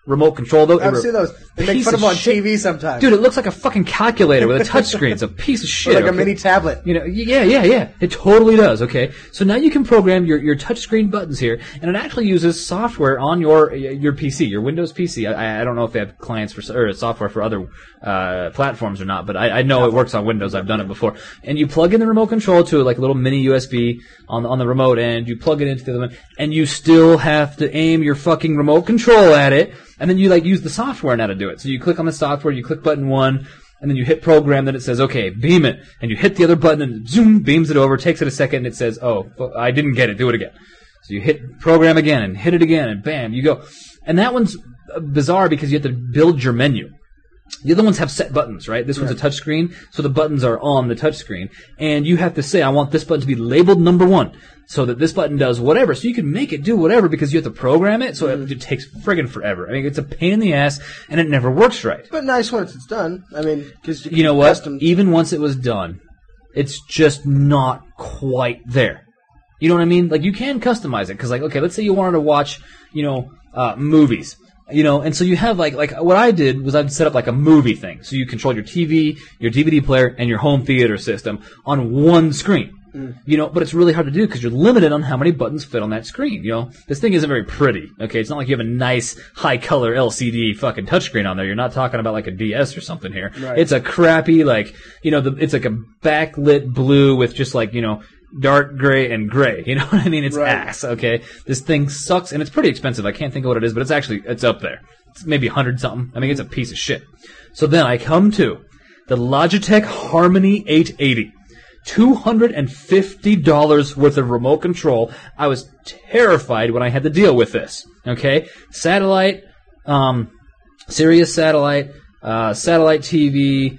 [SPEAKER 7] remote control, though.
[SPEAKER 4] I've seen those. They make
[SPEAKER 7] Piece
[SPEAKER 4] fun of
[SPEAKER 7] of
[SPEAKER 4] them on
[SPEAKER 7] shit.
[SPEAKER 4] T V sometimes.
[SPEAKER 7] Dude, it looks like a fucking calculator with a touchscreen. It's a piece of shit.
[SPEAKER 4] Or like a
[SPEAKER 7] okay?
[SPEAKER 4] mini tablet.
[SPEAKER 7] You know, yeah, yeah, yeah. It totally does. Okay, so now you can program your, your touchscreen buttons here, and it actually uses software on your your P C, your Windows P C. I, I don't know if they have clients for or software for other uh, platforms or not, but I, I know it works on Windows. I've done it before. And you plug in the remote control to like a little mini U S B on on the remote, and you plug it into the other one, and you still have to aim your fucking remote control at it, and then you like use the software now to do it. So you click on the software, you click button one. And then you hit program, then it says, okay, beam it. And you hit the other button, and zoom, beams it over, takes it a second, and it says, oh, I didn't get it, do it again. So you hit program again, and hit it again, and bam, you go. And that one's bizarre because you have to build your menu. The other ones have set buttons, right? This one's a touch screen, so the buttons are on the touch screen. And you have to say, I want this button to be labeled number one, so that this button does whatever. So you can make it do whatever because you have to program it, so it, it takes friggin' forever. I mean, it's a pain in the ass, and it never works right.
[SPEAKER 4] But nice once it's done. I mean, because you,
[SPEAKER 7] You know what?
[SPEAKER 4] custom-
[SPEAKER 7] Even once it was done, it's just not quite there. You know what I mean? Like, you can customize it, because, like, okay, let's say you wanted to watch, you know, uh, movies. You know, and so you have, like, like, what I did was I'd set up, like, a movie thing. So you control your T V, your D V D player, and your home theater system on one screen. Mm. You know, but it's really hard to do because you're limited on how many buttons fit on that screen. You know, this thing isn't very pretty. Okay, it's not like you have a nice high color L C D fucking touchscreen on there. You're not talking about like a D S or something here.
[SPEAKER 4] Right.
[SPEAKER 7] It's a crappy, like, you know, the, it's like a backlit blue with just like, you know, dark gray and gray. You know what I mean? It's
[SPEAKER 4] Right.
[SPEAKER 7] ass. Okay, this thing sucks and it's pretty expensive. I can't think of what it is, but it's actually it's up there. It's maybe a hundred something. I mean, it's a piece of shit. So then I come to the Logitech Harmony eight eighty. two hundred fifty dollars worth of remote control. I was terrified when I had to deal with this. Okay? Satellite, um, Sirius satellite, uh, satellite T V,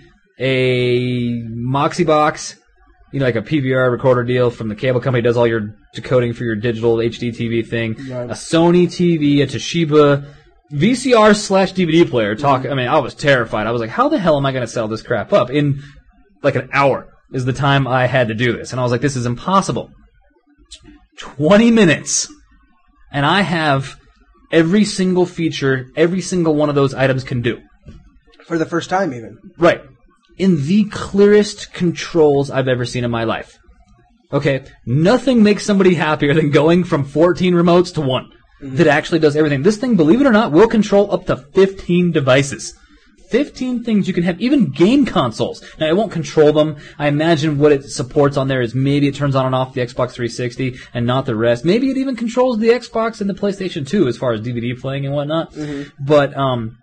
[SPEAKER 7] a Moxie box, you know, like a P V R recorder deal from the cable company that does all your decoding for your digital H D T V thing,
[SPEAKER 4] Right.
[SPEAKER 7] a Sony T V, a Toshiba V C R slash D V D player. Talk. I mean, I was terrified. I was like, how the hell am I going to sell this crap up in like an hour? Is the time I had to do this. And I was like, this is impossible. twenty minutes. And I have every single feature, every single one of those items can do.
[SPEAKER 4] For the first time, even.
[SPEAKER 7] Right. In the clearest controls I've ever seen in my life. Okay? Nothing makes somebody happier than going from fourteen remotes to one. Mm-hmm. That actually does everything. This thing, believe it or not, will control up to fifteen devices. fifteen things you can have, even game consoles. Now, it won't control them. I imagine what it supports on there is maybe it turns on and off the Xbox three sixty and not the rest. Maybe it even controls the Xbox and the PlayStation two as far as D V D playing and whatnot. Mm-hmm. But um,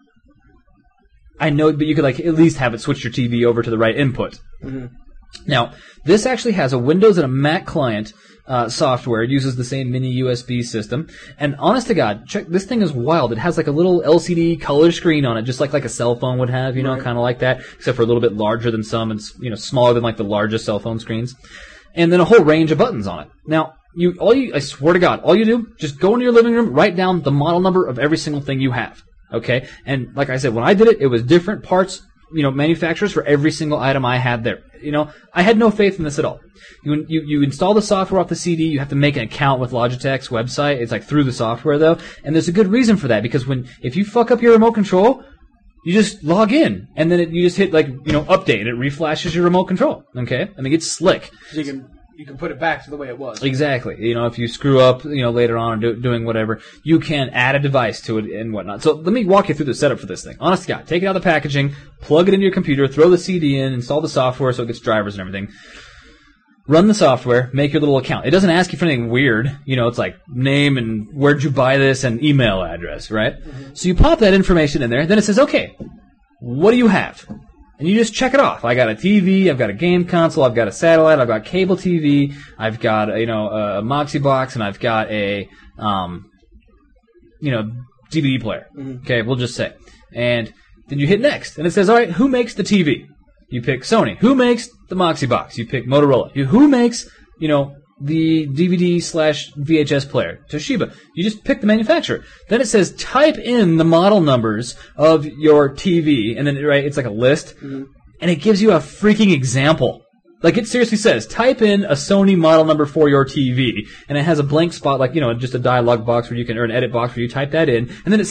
[SPEAKER 7] I know, but you could like at least have it switch your T V over to the right input. Mm-hmm. Now, this actually has a Windows and a Mac client uh, software. It uses the same mini U S B system. And honest to God, check, this thing is wild. It has like a little L C D color screen on it, just like like a cell phone would have, you know,
[SPEAKER 4] Right.
[SPEAKER 7] kind of like that, except for a little bit larger than some and, you know, smaller than like the largest cell phone screens. And then a whole range of buttons on it. Now, you, all you, I swear to God, all you do, just go into your living room, write down the model number of every single thing you have. Okay? And like I said, when I did it, it was different parts, you know, manufacturers for every single item I had there. You know, I had no faith in this at all. You, you, you install the software off the C D, you have to make an account with Logitech's website. It's like through the software though. And there's a good reason for that because when, if you fuck up your remote control, you just log in and then it, you just hit like, you know, update and it reflashes your remote control. Okay? I mean, it's slick.
[SPEAKER 4] So you can you can put it back to the way it was.
[SPEAKER 7] Exactly. You know, if you screw up, you know, later on do, doing whatever, you can add a device to it and whatnot. So let me walk you through the setup for this thing. Honest to God, take it out of the packaging, plug it into your computer, throw the C D in, install the software so it gets drivers and everything. Run the software, make your little account. It doesn't ask you for anything weird. You know, it's like name and where'd you buy this and email address, right? Mm-hmm. So you pop that information in there. Then it says, okay, what do you have? And you just check it off. I got a T V, I've got a game console, I've got a satellite, I've got cable T V, I've got, you know, a Moxie box, and I've got a, um, you know, D V D player. Mm-hmm. Okay, we'll just say. And then you hit next. And it says, all right, who makes the T V? You pick Sony. Who makes the Moxie box? You pick Motorola. You, who makes, you know, the D V D slash V H S player? Toshiba. You just pick the manufacturer. Then it says type in the model numbers of your T V, and then right, it's like a list, mm-hmm. and it gives you a freaking example. Like it seriously says, type in a Sony model number for your T V, and it has a blank spot, like you know, just a dialog box where you can, or an edit box where you type that in, and then it says,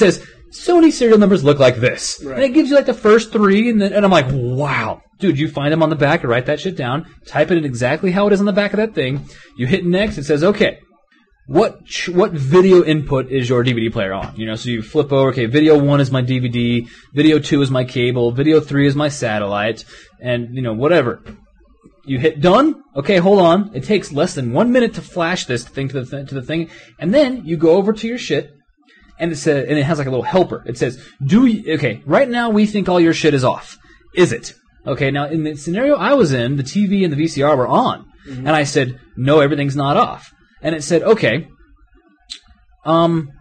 [SPEAKER 7] Sony serial numbers look like this.
[SPEAKER 4] Right.
[SPEAKER 7] And it gives you like the first three, and then and I'm like, wow. Dude, you find them on the back, write that shit down, type it in exactly how it is on the back of that thing, you hit next, it says, okay, what ch- what video input is your D V D player on? You know, so you flip over, okay, video one is my D V D, video two is my cable, video three is my satellite, and, you know, whatever. You hit done, okay, hold on, it takes less than one minute to flash this thing to the, th- to the thing, and then you go over to your shit, and it says, and it has like a little helper. It says, do you, okay, right now we think all your shit is off. Is it? Okay, now in the scenario I was in, the T V and the V C R were on. Mm-hmm. And I said, no, everything's not off. And it said, okay, um,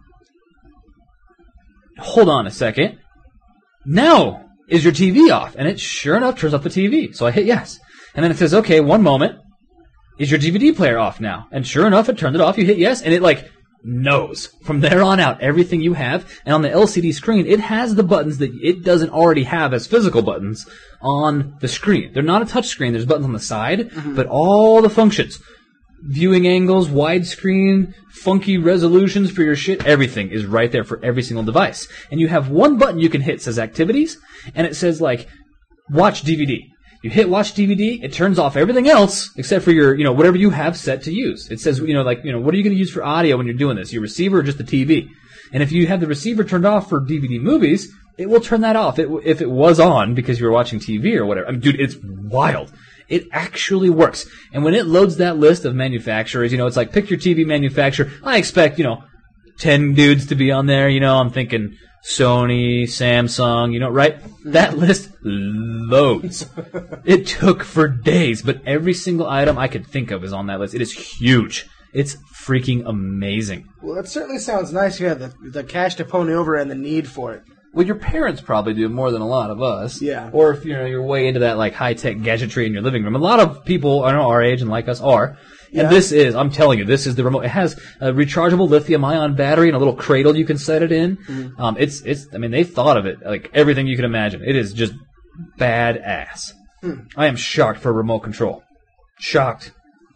[SPEAKER 7] hold on a second. Now, is your T V off? And it sure enough turns off the T V. So I hit yes. And then it says, okay, one moment. Is your D V D player off now? And sure enough, it turned it off. You hit yes, and it like knows from there on out everything you have. And on the L C D screen, it has the buttons that it doesn't already have as physical buttons on the screen. They're not a touch screen. There's buttons on the side, mm-hmm. but all the functions, viewing angles, widescreen, funky resolutions for your shit, everything is right there for every single device. And you have one button you can hit. It says activities, and it says like watch D V D. You hit watch D V D, it turns off everything else except for your, you know, whatever you have set to use. It says, you know, like, you know, what are you going to use for audio when you're doing this? Your receiver or just the T V? And if you have the receiver turned off for D V D movies, it will turn that off it, if it was on because you were watching T V or whatever. I mean, dude, it's wild. It actually works. And when it loads that list of manufacturers, you know, it's like, pick your T V manufacturer. I expect, you know, ten dudes to be on there. You know, I'm thinking Sony, Samsung, you know, right? That list loads. It took for days, but every single item I could think of is on that list. It is huge. It's freaking amazing.
[SPEAKER 4] Well, that certainly sounds nice. You have the, the cash to pony over and the need for it.
[SPEAKER 7] Well, your parents probably do more than a lot of us.
[SPEAKER 4] Yeah.
[SPEAKER 7] Or if you know you're way into that like high tech gadgetry in your living room. A lot of people I know our age and like us are. And
[SPEAKER 4] Yeah.
[SPEAKER 7] this is, I'm telling you, this is the remote. It has a rechargeable lithium-ion battery and a little cradle you can set it in. Mm-hmm. Um, it's, it's. I mean, they thought of it like everything you can imagine. It is just badass. Hmm. I am shocked for remote control. Shocked.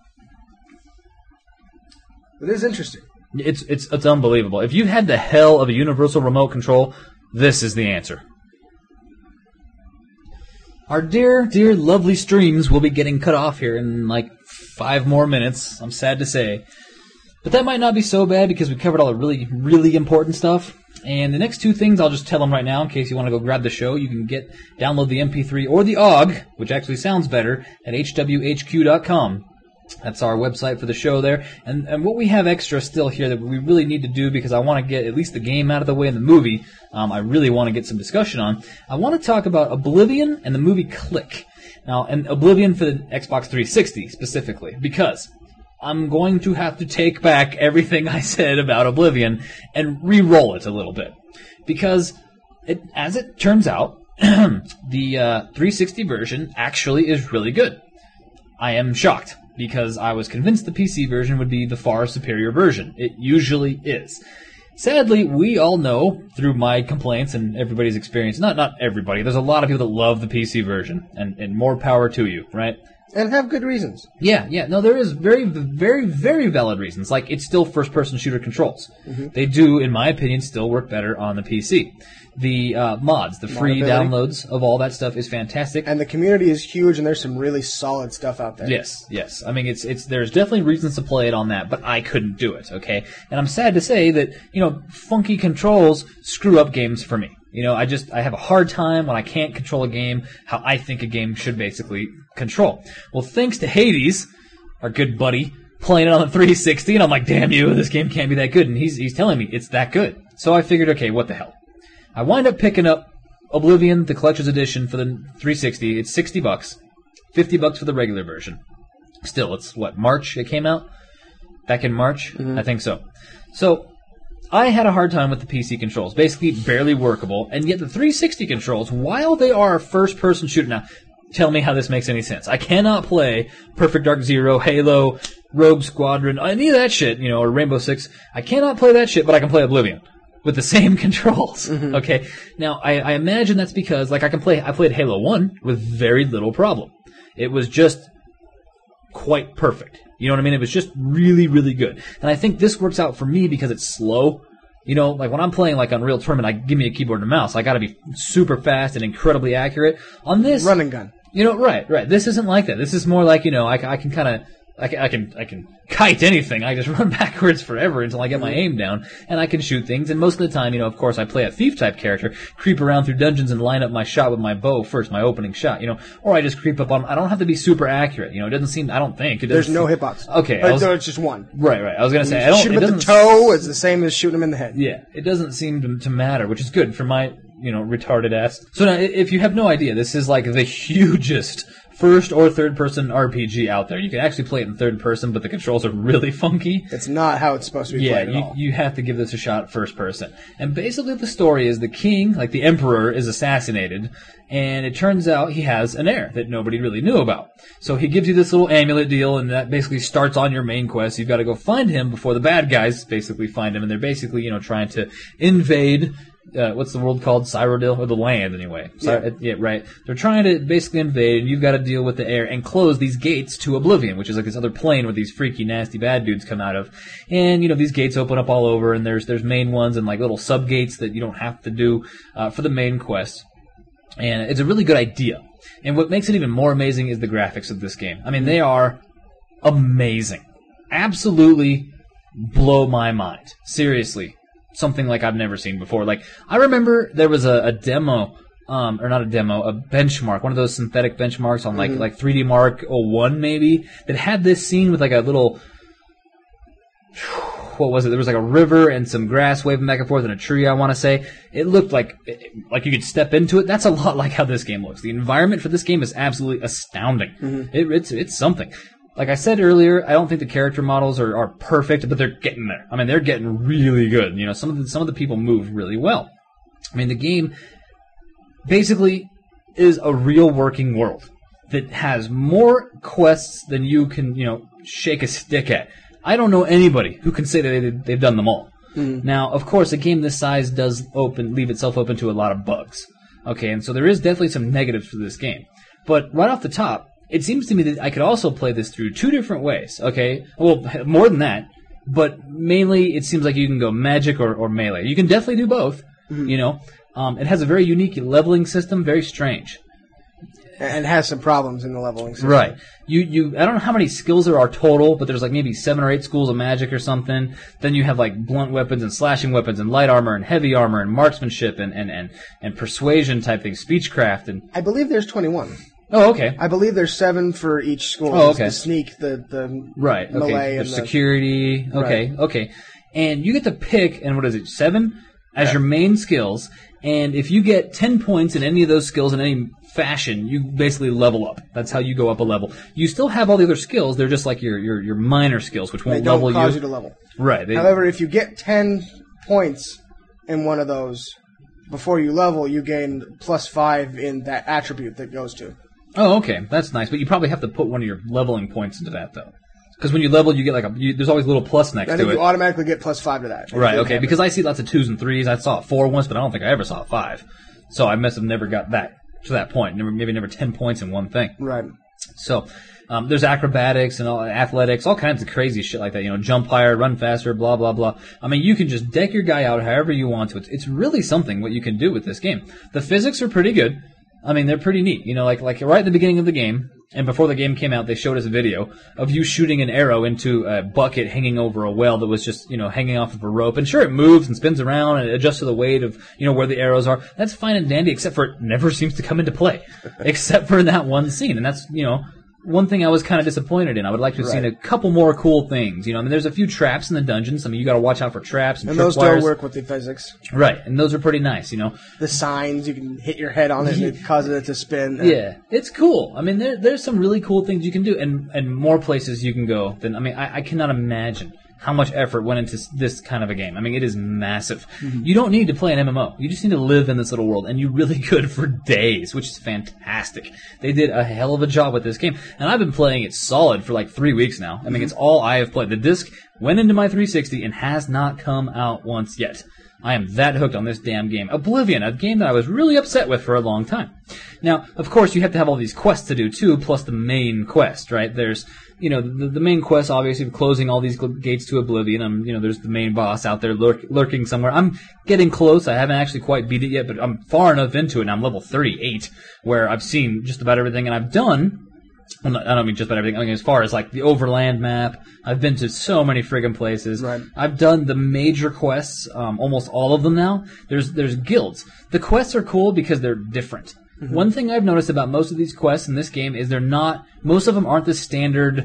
[SPEAKER 4] It is interesting.
[SPEAKER 7] It's it's it's unbelievable. If you had the hell of a universal remote control, this is the answer. Our dear, dear, lovely streams will be getting cut off here in like five more minutes. I'm sad to say. But that might not be so bad because we covered all the really, really important stuff. And the next two things I'll just tell them right now in case you want to go grab the show. You can get download the M P three or the O G, which actually sounds better, at H W H Q dot com. That's our website for the show there. And and what we have extra still here that we really need to do because I want to get at least the game out of the way in the movie, um, I really want to get some discussion on. I want to talk about Oblivion and the movie Click. Now, and Oblivion for the Xbox three sixty specifically, because I'm going to have to take back everything I said about Oblivion and re-roll it a little bit. Because, it, as it turns out, the uh, three sixty version actually is really good. I am shocked. Because I was convinced the P C version would be the far superior version. It usually is. Sadly, we all know, through my complaints and everybody's experience, not not everybody, there's a lot of people that love the P C version, and, and more power to you, right?
[SPEAKER 4] And have good reasons.
[SPEAKER 7] Yeah, yeah, no, there is very, very, very valid reasons. Like, it's still first-person shooter controls. Mm-hmm. They do, in my opinion, still work better on the P C. The uh, mods, the free downloads of all that stuff is fantastic.
[SPEAKER 4] And the community is huge, and there's some really solid stuff out there.
[SPEAKER 7] Yes, yes. I mean, it's it's. There's definitely reasons to play it on that, but I couldn't do it, okay? And I'm sad to say that, you know, funky controls screw up games for me. You know, I just, I have a hard time when I can't control a game how I think a game should basically control. Well, thanks to Hades, our good buddy, playing it on the three sixty, and I'm like, damn you, this game can't be that good. And he's he's telling me it's that good. So I figured, okay, what the hell? I wind up picking up Oblivion, the Collector's Edition for the three sixty. It's sixty bucks, fifty bucks for the regular version. Still, it's what, March it came out? Back in March? Mm-hmm. I think so. So, I had a hard time with the P C controls, basically barely workable, and yet the three sixty controls, while they are a first-person shooter, now, tell me how this makes any sense. I cannot play Perfect Dark Zero, Halo, Rogue Squadron, any of that shit, you know, or Rainbow Six. I cannot play that shit, but I can play Oblivion. With the same controls, mm-hmm. Okay? Now, I, I imagine that's because, like, I can play, I played Halo one with very little problem. It was just quite perfect. You know what I mean? It was just really, really good. And I think this works out for me because it's slow. You know, like when I'm playing like Unreal Tournament, I give me a keyboard and a mouse. I got to be super fast and incredibly accurate. On this,
[SPEAKER 4] Run and gun.
[SPEAKER 7] You know, right, right. This isn't like that. This is more like, you know, I, I can kind of, I can, I can, I can kite anything. I just run backwards forever until I get my aim down, and I can shoot things. And most of the time, you know, of course, I play a thief-type character, creep around through dungeons and line up my shot with my bow first, my opening shot, you know, or I just creep up on. I don't have to be super accurate, you know. It doesn't seem. I don't think it
[SPEAKER 4] There's
[SPEAKER 7] doesn't
[SPEAKER 4] no
[SPEAKER 7] seem,
[SPEAKER 4] hitbox.
[SPEAKER 7] Okay, I was,
[SPEAKER 4] so it's just one.
[SPEAKER 7] Right, right. I was gonna say,
[SPEAKER 4] You
[SPEAKER 7] I don't.
[SPEAKER 4] shoot
[SPEAKER 7] It
[SPEAKER 4] him at the
[SPEAKER 7] doesn't
[SPEAKER 4] toe. It's the same as shooting him in the head.
[SPEAKER 7] Yeah, it doesn't seem to, to matter, which is good for my, you know, retarded ass. So now, if you have no idea, this is like the hugest first or third person R P G out there. You can actually play it in third person, but the controls are really funky.
[SPEAKER 4] It's not how it's supposed to be
[SPEAKER 7] Yeah,
[SPEAKER 4] played at
[SPEAKER 7] you,
[SPEAKER 4] all.
[SPEAKER 7] you have to give this a shot first person. And basically the story is the king, like the emperor, is assassinated, and it turns out he has an heir that nobody really knew about. So he gives you this little amulet deal, and that basically starts on your main quest. You've got to go find him before the bad guys basically find him, and they're basically, you know, trying to invade Uh, what's the world called? Cyrodiil? Or the land, anyway. Cy-
[SPEAKER 4] Yeah.
[SPEAKER 7] yeah, right. They're trying to basically invade, and you've got to deal with the air and close these gates to Oblivion, which is like this other plane where these freaky, nasty bad dudes come out of. And, you know, these gates open up all over, and there's there's main ones and like little sub-gates that you don't have to do uh, for the main quest. And it's a really good idea. And what makes it even more amazing is the graphics of this game. I mean, they are amazing. Absolutely blow my mind. Seriously. Something like I've never seen before. Like, I remember there was a, a demo, um, or not a demo, a benchmark, one of those synthetic benchmarks on like,
[SPEAKER 4] Mm-hmm.
[SPEAKER 7] like three D Mark oh one maybe, that had this scene with like a little, what was it? There was like a river and some grass waving back and forth and a tree, I want to say. It looked like, like you could step into it. That's a lot like how this game looks. The environment for this game is absolutely astounding.
[SPEAKER 4] Mm-hmm.
[SPEAKER 7] It, it's, it's something. Like I said earlier, I don't think the character models are, are perfect, but they're getting there. I mean, they're getting really good. You know, some of the, some of the people move really well. I mean, the game basically is a real working world that has more quests than you can, you know, shake a stick at. I don't know anybody who can say that they, they've done them all. Mm. Now, of course, a game this size does open, leave itself open to a lot of bugs. Okay, and so there is definitely some negatives to this game. But right off the top, it seems to me that I could also play this through two different ways, okay? Well, more than that, but mainly it seems like you can go magic or, or melee. You can definitely do both, mm-hmm. you know? Um, it has a very unique leveling system, very strange.
[SPEAKER 4] And has some problems in the leveling system.
[SPEAKER 7] Right. You, you, I don't know how many skills there are total, but there's like maybe seven or eight schools of magic or something. Then you have like blunt weapons and slashing weapons and light armor and heavy armor and marksmanship and, and, and, and persuasion type things, speechcraft and...
[SPEAKER 4] I believe there's twenty-one.
[SPEAKER 7] Oh, okay.
[SPEAKER 4] I believe there's seven for each school.
[SPEAKER 7] Oh, okay.
[SPEAKER 4] The sneak, the, the
[SPEAKER 7] right. Okay.
[SPEAKER 4] melee,
[SPEAKER 7] There's
[SPEAKER 4] and the
[SPEAKER 7] security. Okay.
[SPEAKER 4] Right.
[SPEAKER 7] Okay. And you get to pick, and what is it, seven as
[SPEAKER 4] Yeah.
[SPEAKER 7] your main skills. And if you get ten points in any of those skills in any fashion, you basically level up. That's how you go up a level. You still have all the other skills. They're just like your your, your minor skills, which
[SPEAKER 4] They
[SPEAKER 7] won't
[SPEAKER 4] don't
[SPEAKER 7] level
[SPEAKER 4] cause
[SPEAKER 7] you.
[SPEAKER 4] you to level.
[SPEAKER 7] Right. They,
[SPEAKER 4] However, if you get ten points in one of those before you level, you gain plus five in that attribute that goes to.
[SPEAKER 7] Oh, okay. That's nice. But you probably have to put one of your leveling points into that, though. Because when you level, you get like a... You, there's always a little plus next
[SPEAKER 4] I
[SPEAKER 7] to
[SPEAKER 4] think
[SPEAKER 7] it.
[SPEAKER 4] you automatically get plus five to that.
[SPEAKER 7] Right, okay. Because I see lots of twos and threes. I saw a four once, but I don't think I ever saw a five. So I must have never got that to that point. Never, maybe never ten points in one thing.
[SPEAKER 4] Right.
[SPEAKER 7] So um, there's acrobatics and all, athletics, all kinds of crazy shit like that. You know, jump higher, run faster, blah, blah, blah. I mean, you can just deck your guy out however you want to. It's, it's really something what you can do with this game. The physics are pretty good. I mean, they're pretty neat. You know, like like right at the beginning of the game, and before the game came out, they showed us a video of you shooting an arrow into a bucket hanging over a well that was just, you know, hanging off of a rope. And sure, it moves and spins around and it adjusts to the weight of, you know, where the arrows are. That's fine and dandy, except for it never seems to come into play, except for in that one scene. And that's, you know, one thing I was kind of disappointed in. I would like to have seen a couple more cool things. You know, I mean, there's a few traps in the dungeons. I mean, you got to watch out for traps and,
[SPEAKER 4] And
[SPEAKER 7] trip
[SPEAKER 4] those
[SPEAKER 7] wires.
[SPEAKER 4] don't work with the physics.
[SPEAKER 7] Right, and those are pretty nice, you know.
[SPEAKER 4] The signs, you can hit your head on it and it causes it to spin.
[SPEAKER 7] Yeah, it's cool. I mean, there there's some really cool things you can do, and, and more places you can go than, I mean, I, I cannot imagine how much effort went into this kind of a game. I mean, it is massive. Mm-hmm. You don't need to play an M M O. You just need to live in this little world, and you really could for days, which is fantastic. They did a hell of a job with this game, and I've been playing it solid for like three weeks now. I mean, mm-hmm. It's all I have played. The disc went into my three sixty and has not come out once yet. I am that hooked on this damn game. Oblivion, a game that I was really upset with for a long time. Now, of course, you have to have all these quests to do too, plus the main quest, right? There's, you know, the, the main quest, obviously, closing all these gates to Oblivion. Um, you know, there's the main boss out there lurk, lurking somewhere. I'm getting close. I haven't actually quite beat it yet, but I'm far enough into it, and I'm level thirty-eight, where I've seen just about everything, and I've done... Well, I don't mean just about everything. I mean, as far as like the overland map, I've been to so many friggin' places.
[SPEAKER 4] Right.
[SPEAKER 7] I've done the major quests, um, almost all of them now. There's there's guilds. The quests are cool because they're different. Mm-hmm. One thing I've noticed about most of these quests in this game is they're not. Most of them aren't the standard.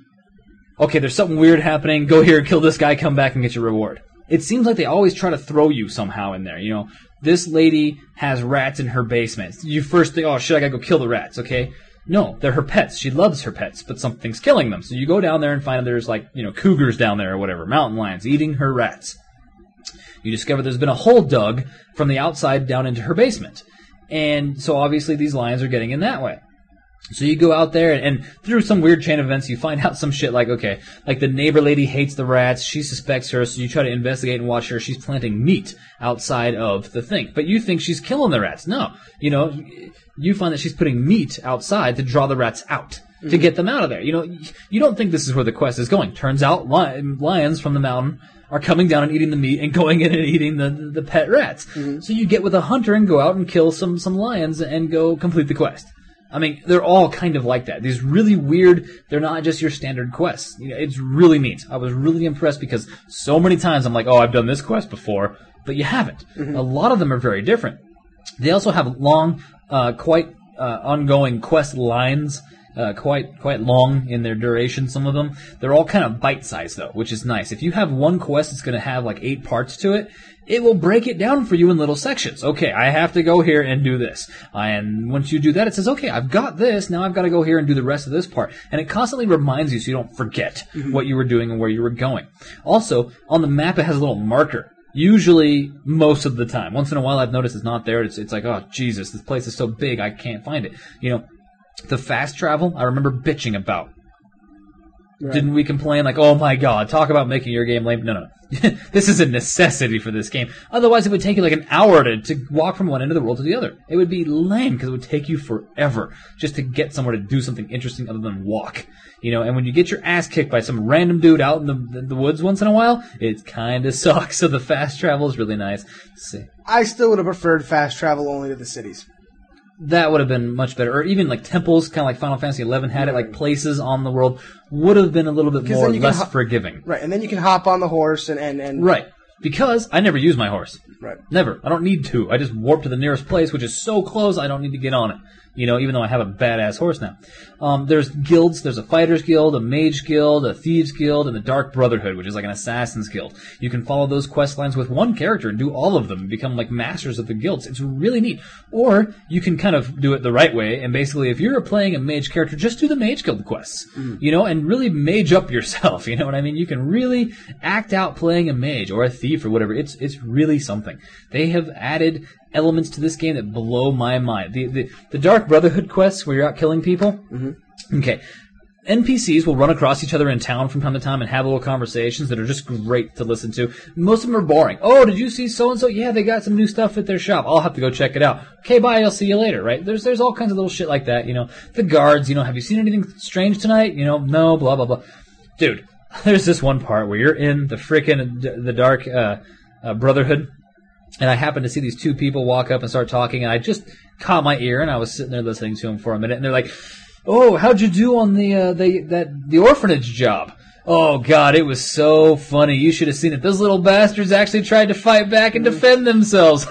[SPEAKER 7] Okay, there's something weird happening. Go here, kill this guy, come back and get your reward. It seems like they always try to throw you somehow in there. You know, this lady has rats in her basement. You first think, oh shit, I gotta go kill the rats. Okay. No, they're her pets. She loves her pets, but something's killing them. So you go down there and find there's like, you know, cougars down there or whatever, mountain lions eating her rats. You discover there's been a hole dug from the outside down into her basement. And so obviously these lions are getting in that way. So you go out there and, and through some weird chain of events you find out some shit like, okay, like the neighbor lady hates the rats, she suspects her, so you try to investigate and watch her. She's planting meat outside of the thing. But you think she's killing the rats. No. You know, you find that she's putting meat outside to draw the rats out, mm-hmm. to get them out of there. You know, you don't think this is where the quest is going. Turns out li- lions from the mountain are coming down and eating the meat and going in and eating the, the pet rats. Mm-hmm. So you get with a hunter and go out and kill some, some lions and go complete the quest. I mean, they're all kind of like that. These really weird, they're not just your standard quests. You know, it's really neat. I was really impressed because so many times I'm like, oh, I've done this quest before, but you haven't. Mm-hmm. A lot of them are very different. They also have long, uh, quite uh, ongoing quest lines, uh, quite quite long in their duration, some of them. They're all kind of bite-sized, though, which is nice. If you have one quest that's going to have like eight parts to it, it will break it down for you in little sections. Okay, I have to go here and do this. And once you do that, it says, okay, I've got this. Now I've got to go here and do the rest of this part. And it constantly reminds you so you don't forget mm-hmm. what you were doing and where you were going. Also, on the map, it has a little marker. Usually, most of the time. Once in a while, I've noticed it's not there. It's, it's like, oh, Jesus, this place is so big, I can't find it. You know, the fast travel, I remember bitching about. Right. Didn't we complain like, oh my god, talk about making your game lame? No, no. This is a necessity for this game. Otherwise, it would take you like an hour to, to walk from one end of the world to the other. It would be lame because it would take you forever just to get somewhere to do something interesting other than walk. You know, and when you get your ass kicked by some random dude out in the, the, the woods once in a while, it kind of sucks. So the fast travel is really nice. Let's see.
[SPEAKER 4] I still would have preferred fast travel only to the cities.
[SPEAKER 7] That would have been much better. Or even like temples, kind of like Final Fantasy eleven had it, like places on the world, would have been a little bit more less ho- forgiving.
[SPEAKER 4] Right, and then you can hop on the horse and, and, and...
[SPEAKER 7] Right, because I never use my horse.
[SPEAKER 4] Right.
[SPEAKER 7] Never. I don't need to. I just warp to the nearest place, which is so close I don't need to get on it. You know, even though I have a badass horse now. Um, there's guilds. There's a Fighters Guild, a Mage Guild, a Thieves Guild, and the Dark Brotherhood, which is like an Assassin's Guild. You can follow those quest lines with one character and do all of them and become like masters of the guilds. It's really neat. Or you can kind of do it the right way, and basically if you're playing a mage character, just do the Mage Guild quests. Mm. You know, and really mage up yourself. You know what I mean? You can really act out playing a mage or a thief or whatever. It's, it's really something. They have added elements to this game that blow my mind. The the, the Dark Brotherhood quests where you're out killing people. Mm-hmm. Okay. N P Cs will run across each other in town from time to time and have little conversations that are just great to listen to. Most of them are boring. Oh, did you see so-and-so? Yeah, they got some new stuff at their shop. I'll have to go check it out. Okay, bye, I'll see you later, right? There's there's all kinds of little shit like that, you know. The guards, you know, have you seen anything strange tonight? You know, no, blah, blah, blah. Dude, there's this one part where you're in the frickin' the Dark uh, uh, Brotherhood. And I happened to see these two people walk up and start talking, and I just caught my ear, and I was sitting there listening to them for a minute, and they're like, "Oh, how'd you do on the uh, the that the orphanage job?" Oh God, it was so funny. You should have seen it. Those little bastards actually tried to fight back and defend themselves.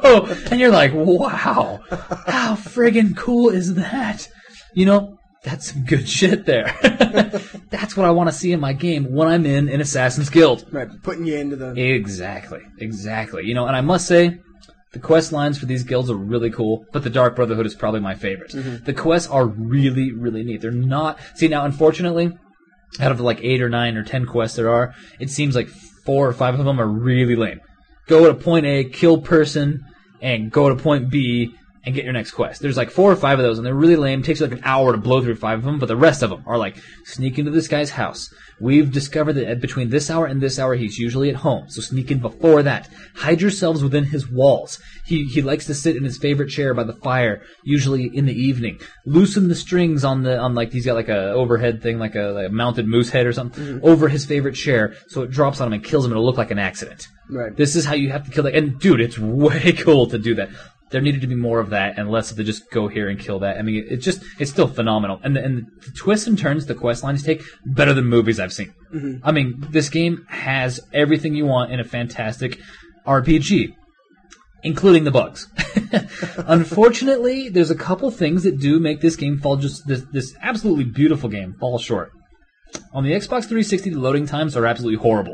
[SPEAKER 7] And you're like, "Wow, how friggin' cool is that?" You know. That's some good shit there. That's what I want to see in my game when I'm in an Assassin's Guild.
[SPEAKER 4] Right, putting you into the...
[SPEAKER 7] Exactly, exactly. You know, and I must say, the quest lines for these guilds are really cool, but the Dark Brotherhood is probably my favorite. Mm-hmm. The quests are really, really neat. They're not... See, now, unfortunately, out of the, like eight or nine or ten quests there are, it seems like four or five of them are really lame. Go to point A, kill person, and go to point B, and get your next quest. There's like four or five of those, and they're really lame. It takes you like an hour to blow through five of them, but the rest of them are like, sneak into this guy's house. We've discovered that between this hour and this hour, he's usually at home, so sneak in before that. Hide yourselves within his walls. He he likes to sit in his favorite chair by the fire, usually in the evening. Loosen the strings on the on like he's got like a overhead thing, like a, like a mounted moose head or something, mm-hmm. over his favorite chair, so it drops on him and kills him. It'll look like an accident.
[SPEAKER 4] Right.
[SPEAKER 7] This is how you have to kill that. And dude, it's way cool to do that. There needed to be more of that and less of the just go here and kill that. I mean, it, it just, it's still phenomenal. And the, and the twists and turns the quest lines take, better than movies I've seen. Mm-hmm. I mean, this game has everything you want in a fantastic R P G, including the bugs. Unfortunately, there's a couple things that do make this game fall just, this, this absolutely beautiful game fall short. On the Xbox three sixty, the loading times are absolutely horrible.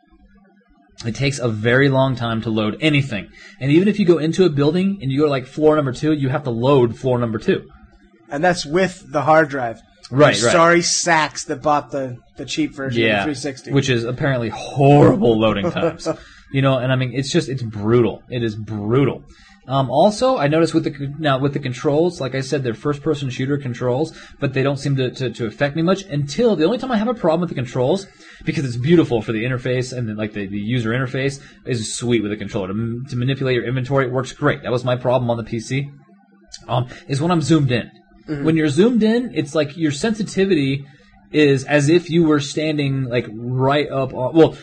[SPEAKER 7] It takes a very long time to load anything. And even if you go into a building and you go to like floor number two, you have to load floor number two.
[SPEAKER 4] And that's with the hard drive.
[SPEAKER 7] Right,
[SPEAKER 4] Those
[SPEAKER 7] right.
[SPEAKER 4] Sorry sacks that bought the, the cheap version
[SPEAKER 7] yeah,
[SPEAKER 4] of the three sixty.
[SPEAKER 7] Which is apparently horrible loading times. You know, and I mean, it's just, it's brutal. It is brutal. Um, also, I noticed with the now with the controls, like I said, they're first-person shooter controls, but they don't seem to, to, to affect me much until the only time I have a problem with the controls, because it's beautiful for the interface and the, like the, the user interface is sweet with the controller to, to manipulate your inventory. It works great. That was my problem on the P C. Um, is when I'm zoomed in. Mm-hmm. When you're zoomed in, it's like your sensitivity is as if you were standing like right up on, well.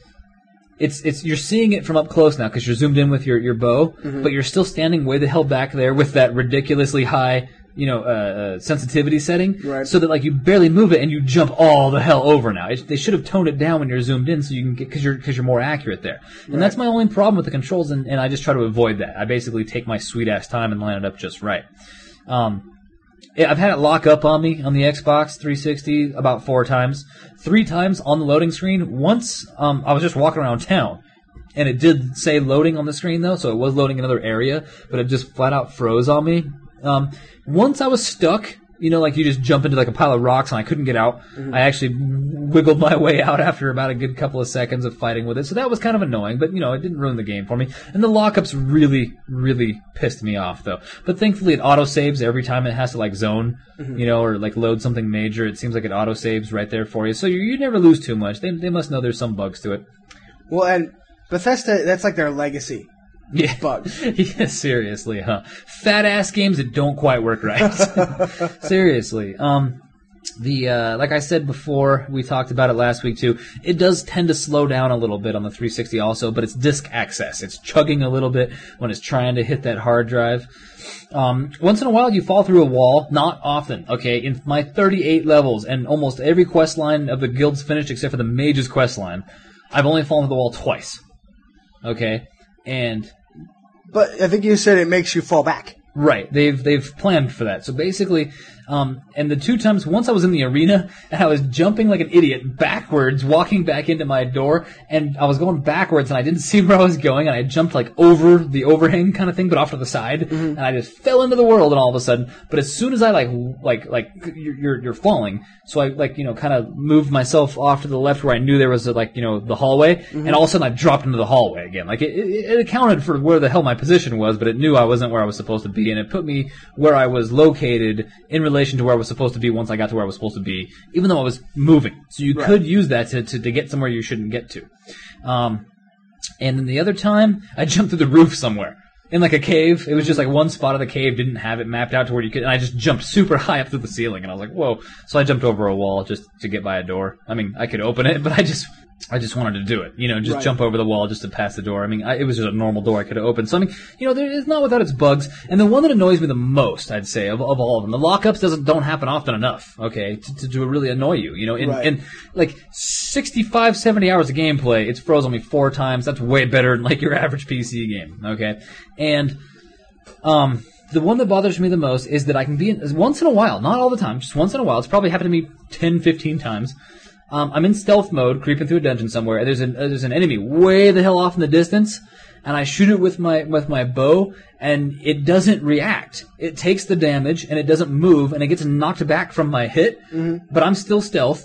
[SPEAKER 7] It's it's you're seeing it from up close now because you're zoomed in with your, your bow, mm-hmm. but you're still standing way the hell back there with that ridiculously high, you know, uh, uh, sensitivity setting,
[SPEAKER 4] right.
[SPEAKER 7] so that like you barely move it and you jump all the hell over. Now it, they should have toned it down when you're zoomed in so you can get because you're because you're more accurate there. And
[SPEAKER 4] right.
[SPEAKER 7] that's my only problem with the controls, and, and I just try to avoid that. I basically take my sweet ass time and line it up just right. Um, I've had it lock up on me on the Xbox three sixty about four times. Three times on the loading screen. Once, um, I was just walking around town, and it did say loading on the screen, though, so it was loading another area, but it just flat out froze on me. Um, once I was stuck, you know, like you just jump into like a pile of rocks and I couldn't get out. Mm-hmm. I actually wiggled my way out after about a good couple of seconds of fighting with it, so that was kind of annoying, but, you know, it didn't ruin the game for me. And the lockups really, really pissed me off, though. But thankfully it auto-saves every time it has to, like, zone, mm-hmm. you know, or, like, load something major. It seems like it auto-saves right there for you, so you, you never lose too much. They, they must know there's some bugs to it.
[SPEAKER 4] Well, and Bethesda, that's like their legacy.
[SPEAKER 7] Yeah.
[SPEAKER 4] Bugs.
[SPEAKER 7] Yeah, seriously, huh? Fat ass games that don't quite work right. Seriously. Um the uh like I said before, we talked about it last week too. It does tend to slow down a little bit on the three sixty also, but it's disk access. It's chugging a little bit when it's trying to hit that hard drive. Um once in a while you fall through a wall, not often. Okay, in my thirty-eight levels and almost every quest line of the guild's finished except for the mage's quest line, I've only fallen through the wall twice. Okay? And
[SPEAKER 4] but I think you said it makes you fall back.
[SPEAKER 7] Right. They've they've planned for that. So basically, um, and the two times, once I was in the arena and I was jumping like an idiot backwards, walking back into my door, and I was going backwards and I didn't see where I was going, and I jumped like over the overhang kind of thing, but off to the side, mm-hmm. and I just fell into the world, and all of a sudden, but as soon as I like like like you're you're, you're falling, so I like you know kind of moved myself off to the left where I knew there was a, like you know the hallway, mm-hmm. and all of a sudden I dropped into the hallway again. Like it, it, it accounted for where the hell my position was, but it knew I wasn't where I was supposed to be. And it put me where I was located in relation to where I was supposed to be once I got to where I was supposed to be, even though I was moving. So you right. could use that to, to, to get somewhere you shouldn't get to. Um, and then the other time, I jumped through the roof somewhere. In like a cave. It was just like one spot of the cave didn't have it mapped out to where you could, and I just jumped super high up through the ceiling, and I was like, whoa. So I jumped over a wall just to get by a door. I mean, I could open it, but I just... I just wanted to do it, you know, just right. jump over the wall just to pass the door. I mean, I, it was just a normal door I could have opened. So, I mean, you know, there, it's not without its bugs. And the one that annoys me the most, I'd say, of, of all of them, the lockups doesn't don't happen often enough, okay, to, to, to really annoy you. You know, in,
[SPEAKER 4] right.
[SPEAKER 7] in like sixty-five, seventy hours of gameplay, it's frozen me four times. That's way better than like your average P C game, okay? And, um... the one that bothers me the most is that I can be in, once in a while, not all the time, just once in a while. It's probably happened to me ten, fifteen times. Um, I'm in stealth mode, creeping through a dungeon somewhere, and there's an uh, there's an enemy way the hell off in the distance, and I shoot it with my with my bow, and it doesn't react. It takes the damage, and it doesn't move, and it gets knocked back from my hit, mm-hmm. but I'm still stealthed,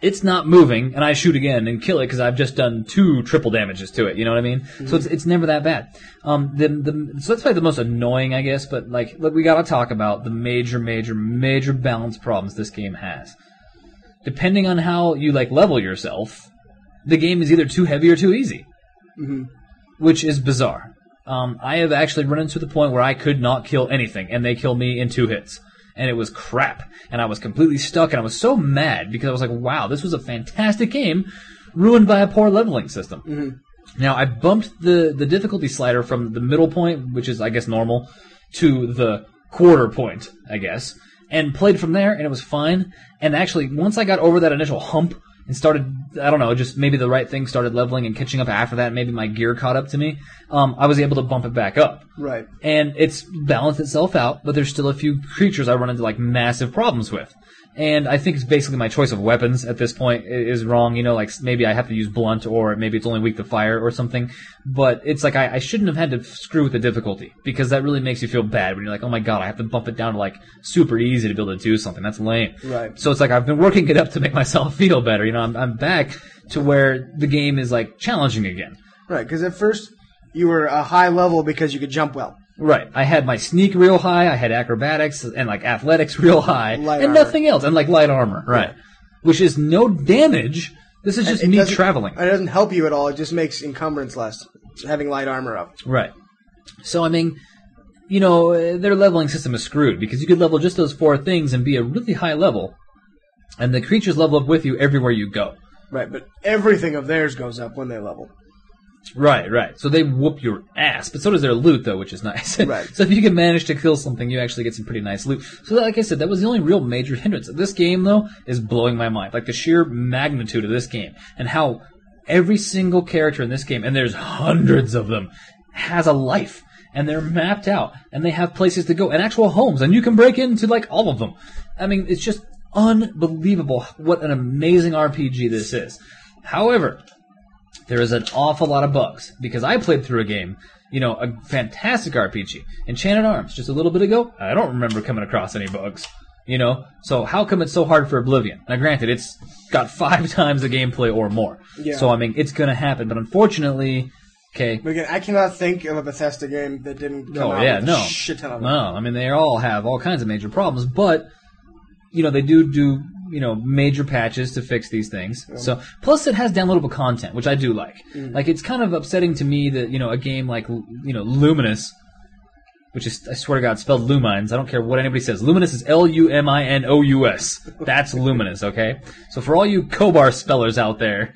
[SPEAKER 7] it's not moving, and I shoot again and kill it because I've just done two triple damages to it. You know what I mean? Mm-hmm. So it's it's never that bad. Um, the the so that's probably the most annoying, I guess. But like, look, we got to talk about the major, major, major balance problems this game has. Depending on how you like level yourself, the game is either too heavy or too easy,
[SPEAKER 4] mm-hmm.
[SPEAKER 7] which is bizarre. Um, I have actually run into the point where I could not kill anything, and they kill me in two hits. And it was crap. And I was completely stuck, and I was so mad because I was like, wow, this was a fantastic game ruined by a poor leveling system.
[SPEAKER 4] Mm-hmm.
[SPEAKER 7] Now, I bumped the, the difficulty slider from the middle point, which is, I guess, normal, to the quarter point, I guess, and played from there, and it was fine. And actually, once I got over that initial hump and started, I don't know, just maybe the right thing started leveling and catching up after that, maybe my gear caught up to me, um, I was able to bump it back up.
[SPEAKER 4] Right.
[SPEAKER 7] And it's balanced itself out, but there's still a few creatures I run into, like, massive problems with. And I think it's basically my choice of weapons at this point is wrong. You know, like, maybe I have to use blunt, or maybe it's only weak to fire or something. But it's like, I, I shouldn't have had to screw with the difficulty, because that really makes you feel bad when you're like, oh my god, I have to bump it down to, like, super easy to be able to do something. That's lame.
[SPEAKER 4] Right.
[SPEAKER 7] So it's like, I've been working it up to make myself feel better. You know, I'm, I'm back to where the game is, like, challenging again.
[SPEAKER 4] Right, because at first you were a high level because you could jump well.
[SPEAKER 7] Right. I had my sneak real high, I had acrobatics and like athletics real high,
[SPEAKER 4] Light
[SPEAKER 7] and
[SPEAKER 4] armor.
[SPEAKER 7] nothing else, and like light armor. Right.
[SPEAKER 4] Yeah.
[SPEAKER 7] Which is no damage. This is just
[SPEAKER 4] It
[SPEAKER 7] me
[SPEAKER 4] doesn't-
[SPEAKER 7] traveling.
[SPEAKER 4] It doesn't help you at all. It just makes encumbrance less, having light armor up.
[SPEAKER 7] Right. So, I mean, you know, their leveling system is screwed, because you could level just those four things and be a really high level, and the creatures level up with you everywhere you go.
[SPEAKER 4] Right, but everything of theirs goes up when they level.
[SPEAKER 7] Right, right. So they whoop your ass, but so does their loot, though, which is nice.
[SPEAKER 4] Right.
[SPEAKER 7] So if you can manage to kill something, you actually get some pretty nice loot. So like I said, that was the only real major hindrance. This game, though, is blowing my mind. Like, the sheer magnitude of this game, and how every single character in this game, and there's hundreds of them, has a life. And they're mapped out, and they have places to go, and actual homes, and you can break into, like, all of them. I mean, it's just unbelievable what an amazing R P G this is. However, there is an awful lot of bugs, because I played through a game, you know, a fantastic R P G, Enchanted Arms, just a little bit ago. I don't remember coming across any bugs, you know? So how come it's so hard for Oblivion? Now, granted, it's got five times the gameplay or more.
[SPEAKER 4] Yeah.
[SPEAKER 7] So, I mean, it's going to happen, but unfortunately, okay.
[SPEAKER 4] But again, I cannot think of a Bethesda game that didn't come
[SPEAKER 7] Oh,
[SPEAKER 4] out
[SPEAKER 7] yeah,
[SPEAKER 4] with
[SPEAKER 7] no.
[SPEAKER 4] a shit ton of them.
[SPEAKER 7] No, I mean, they all have all kinds of major problems, but, you know, they do do, you know, major patches to fix these things. Yeah. So, plus it has downloadable content, which I do like. Mm. Like, it's kind of upsetting to me that, you know, a game like, you know, Luminous, which is, I swear to God, spelled Lumines. I don't care what anybody says. Luminous is L U M I N O U S. That's Luminous, okay? So for all you Kobar spellers out there,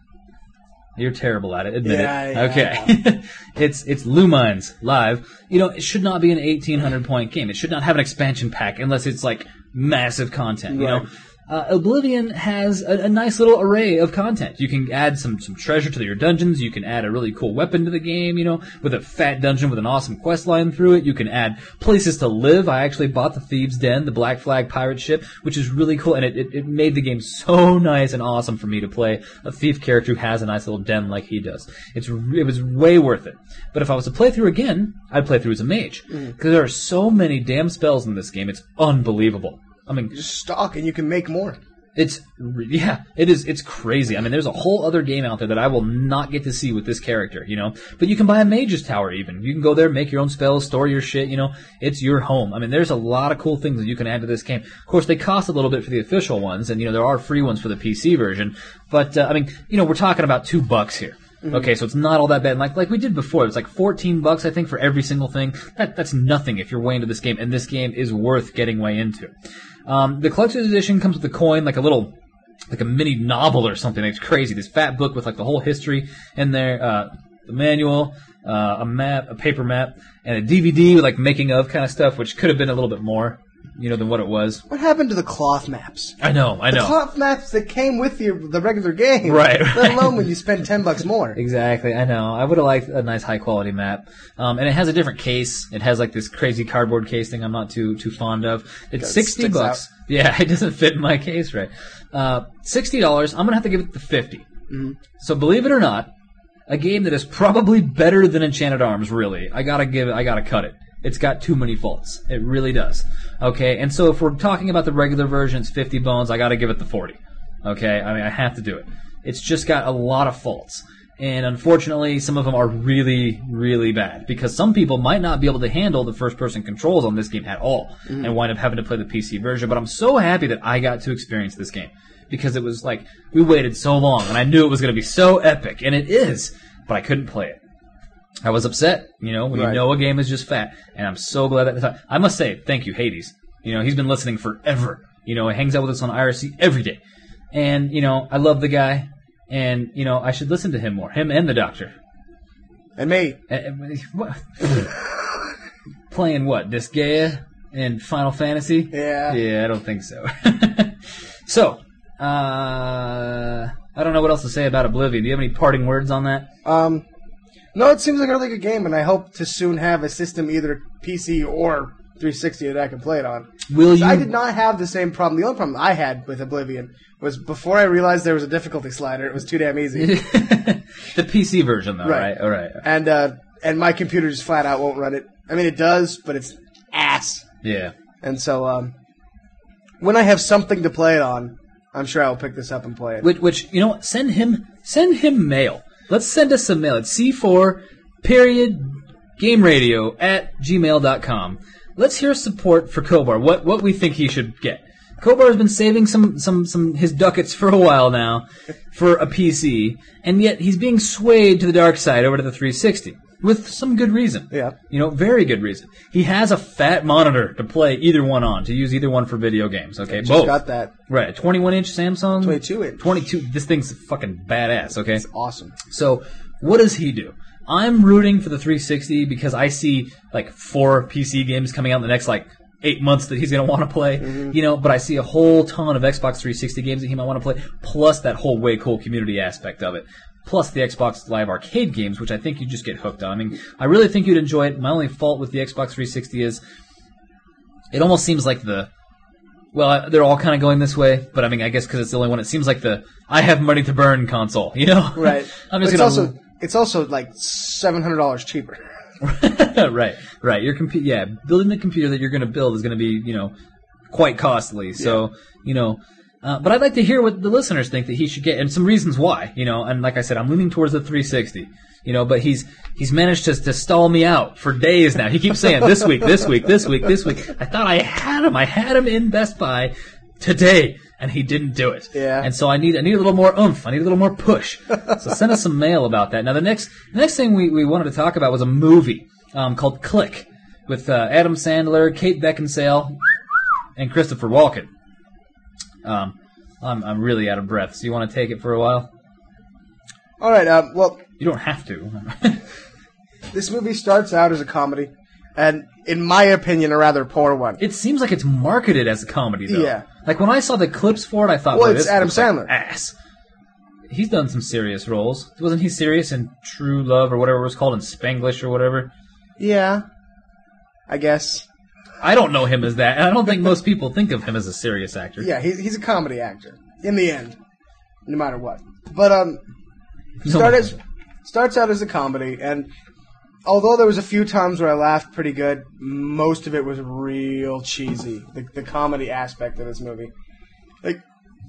[SPEAKER 7] you're terrible at it, admit
[SPEAKER 4] yeah,
[SPEAKER 7] it.
[SPEAKER 4] Yeah,
[SPEAKER 7] okay. it's it's Lumines live. You know, it should not be an eighteen hundred point game. It should not have an expansion pack unless it's like massive content, you
[SPEAKER 4] right.
[SPEAKER 7] know. Uh, Oblivion has a, a nice little array of content. You can add some, some treasure to your dungeons. You can add a really cool weapon to the game, you know, with a fat dungeon with an awesome quest line through it. You can add places to live. I actually bought the Thieves' Den, the Black Flag pirate ship, which is really cool, and it, it, it made the game so nice and awesome for me to play a thief character who has a nice little den like he does. It's It was way worth it. But if I was to play through again, I'd play through as a mage. Because mm. there are so many damn spells in this game, it's unbelievable. I mean,
[SPEAKER 4] you just stalk and you can make more.
[SPEAKER 7] It's, yeah, it is, it's crazy. I mean, there's a whole other game out there that I will not get to see with this character, you know? But you can buy a mage's tower even. You can go there, make your own spells, store your shit, you know? It's your home. I mean, there's a lot of cool things that you can add to this game. Of course, they cost a little bit for the official ones, and, you know, there are free ones for the P C version. But, uh, I mean, you know, we're talking about two bucks here. Mm-hmm. Okay, so it's not all that bad. Like like we did before, it was like fourteen bucks, I think, for every single thing. That That's nothing if you're way into this game, and this game is worth getting way into. Um, the collector's edition comes with a coin, like a little, like a mini novel or something. It's crazy. This fat book with like the whole history in there, uh, the manual, uh, a map, a paper map, and a D V D with like making of kind of stuff, which could have been a little bit more, you know, than what it was.
[SPEAKER 4] What happened to the cloth maps?
[SPEAKER 7] I know, I know.
[SPEAKER 4] The cloth maps that came with your the regular game.
[SPEAKER 7] Right,
[SPEAKER 4] Let
[SPEAKER 7] right.
[SPEAKER 4] alone when you spend ten bucks more.
[SPEAKER 7] Exactly, I know. I would have liked a nice high quality map. Um, and it has a different case. It has like this crazy cardboard case thing I'm not too too fond of. It's sixty
[SPEAKER 4] sticks
[SPEAKER 7] bucks.
[SPEAKER 4] out.
[SPEAKER 7] Yeah, it doesn't fit in my case right. Uh, sixty dollars. I'm gonna have to give it the fifty.
[SPEAKER 4] Mm-hmm.
[SPEAKER 7] So believe it or not, a game that is probably better than Enchanted Arms, really. I gotta give it, I gotta cut it. It's got too many faults. It really does. Okay, and so if we're talking about the regular version, it's fifty bones, I gotta give it the forty. Okay, I mean, I have to do it. It's just got a lot of faults. And unfortunately, some of them are really, really bad. Because some people might not be able to handle the first-person controls on this game at all. Mm. And wind up having to play the P C version. But I'm so happy that I got to experience this game. Because it was like, we waited so long. And I knew it was going to be so epic. And it is. But I couldn't play it. I was upset. You know, when right. you know a game is just fat. And I'm so glad that... I must say, thank you, Hades. You know, he's been listening forever. You know, he hangs out with us on I R C every day. And, you know, I love the guy. And, you know, I should listen to him more. Him and the doctor.
[SPEAKER 4] And me.
[SPEAKER 7] And, what? Playing what? Disgaea in Final Fantasy?
[SPEAKER 4] Yeah.
[SPEAKER 7] Yeah, I don't think so. So, uh, I don't know what else to say about Oblivion. Do you have any parting words on that?
[SPEAKER 4] Um, no, it seems like a really good game, and I hope to soon have a system, either P C or three sixty, that I can play it on.
[SPEAKER 7] Will you?
[SPEAKER 4] I did not have the same problem. The only problem I had with Oblivion was before I realized there was a difficulty slider, it was too damn easy.
[SPEAKER 7] The P C version, though, right?
[SPEAKER 4] Right.
[SPEAKER 7] All right.
[SPEAKER 4] And uh, and my computer just flat out won't run it. I mean, it does, but it's ass.
[SPEAKER 7] Yeah.
[SPEAKER 4] And so, um, when I have something to play it on, I'm sure I'll pick this up and play it.
[SPEAKER 7] Which, which you know what? Send him, send him mail. Let's send us some mail. It's C four period game radio at gmail dot com. Let's hear support for Kobar. What what we think he should get. Kobar has been saving some, some, some his ducats for a while now for a P C, and yet he's being swayed to the dark side over to the three sixty with some good reason.
[SPEAKER 4] Yeah.
[SPEAKER 7] You know, very good reason. He has a fat monitor to play either one on, to use either one for video games. Okay,
[SPEAKER 4] just
[SPEAKER 7] both.
[SPEAKER 4] Got that.
[SPEAKER 7] Right, a twenty-one inch Samsung.
[SPEAKER 4] twenty-two inch.
[SPEAKER 7] twenty-two. This thing's fucking badass. Okay.
[SPEAKER 4] It's awesome.
[SPEAKER 7] So, what does he do? I'm rooting for the three sixty because I see like four P C games coming out in the next like eight months that he's going to want to play, mm-hmm. you know, but I see a whole ton of Xbox three sixty games that he might want to play, plus that whole way cool community aspect of it, plus the Xbox Live Arcade games, which I think you just get hooked on. I mean, I really think you'd enjoy it. My only fault with the Xbox three sixty is it almost seems like the, well, they're all kind of going this way, but I mean, I guess because it's the only one, it seems like the I have money to burn console, you know?
[SPEAKER 4] Right.
[SPEAKER 7] I'm just
[SPEAKER 4] it's
[SPEAKER 7] gonna,
[SPEAKER 4] also it's also like seven hundred dollars cheaper.
[SPEAKER 7] right, right. Your compu- yeah, building the computer that you're going to build is going to be, you know, quite costly. So, yeah. you know, uh, but I'd like to hear what the listeners think that he should get, and some reasons why. You know, and like I said, I'm leaning towards the three sixty. You know, but he's he's managed to to stall me out for days now. He keeps saying this week, this week, this week, this week. I thought I had him. I had him in Best Buy today. And he didn't do it.
[SPEAKER 4] Yeah.
[SPEAKER 7] And so I need I need a little more oomph. I need a little more push. So send us some mail about that. Now the next the next thing we, we wanted to talk about was a movie um, called Click with uh, Adam Sandler, Kate Beckinsale, and Christopher Walken. Um, I'm I'm really out of breath. So you want to take it for a while?
[SPEAKER 4] All right. Um, well,
[SPEAKER 7] you don't have to.
[SPEAKER 4] This movie starts out as a comedy, and in my opinion, a rather poor one.
[SPEAKER 7] It seems like it's marketed as a comedy, though.
[SPEAKER 4] Yeah.
[SPEAKER 7] Like, when I saw the clips for it, I thought,
[SPEAKER 4] well,
[SPEAKER 7] well
[SPEAKER 4] it's
[SPEAKER 7] this
[SPEAKER 4] Adam
[SPEAKER 7] looks like
[SPEAKER 4] Sandler.
[SPEAKER 7] Ass. He's done some serious roles. Wasn't he serious in True Love or whatever it was called, in Spanglish or whatever?
[SPEAKER 4] Yeah. I guess.
[SPEAKER 7] I don't know him as that, and I don't think most people think of him as a serious actor.
[SPEAKER 4] Yeah, he, he's a comedy actor. In the end. No matter what. But, um, start as, starts out as a comedy, and although there was a few times where I laughed pretty good, most of it was real cheesy. The, the comedy aspect of this movie. Like,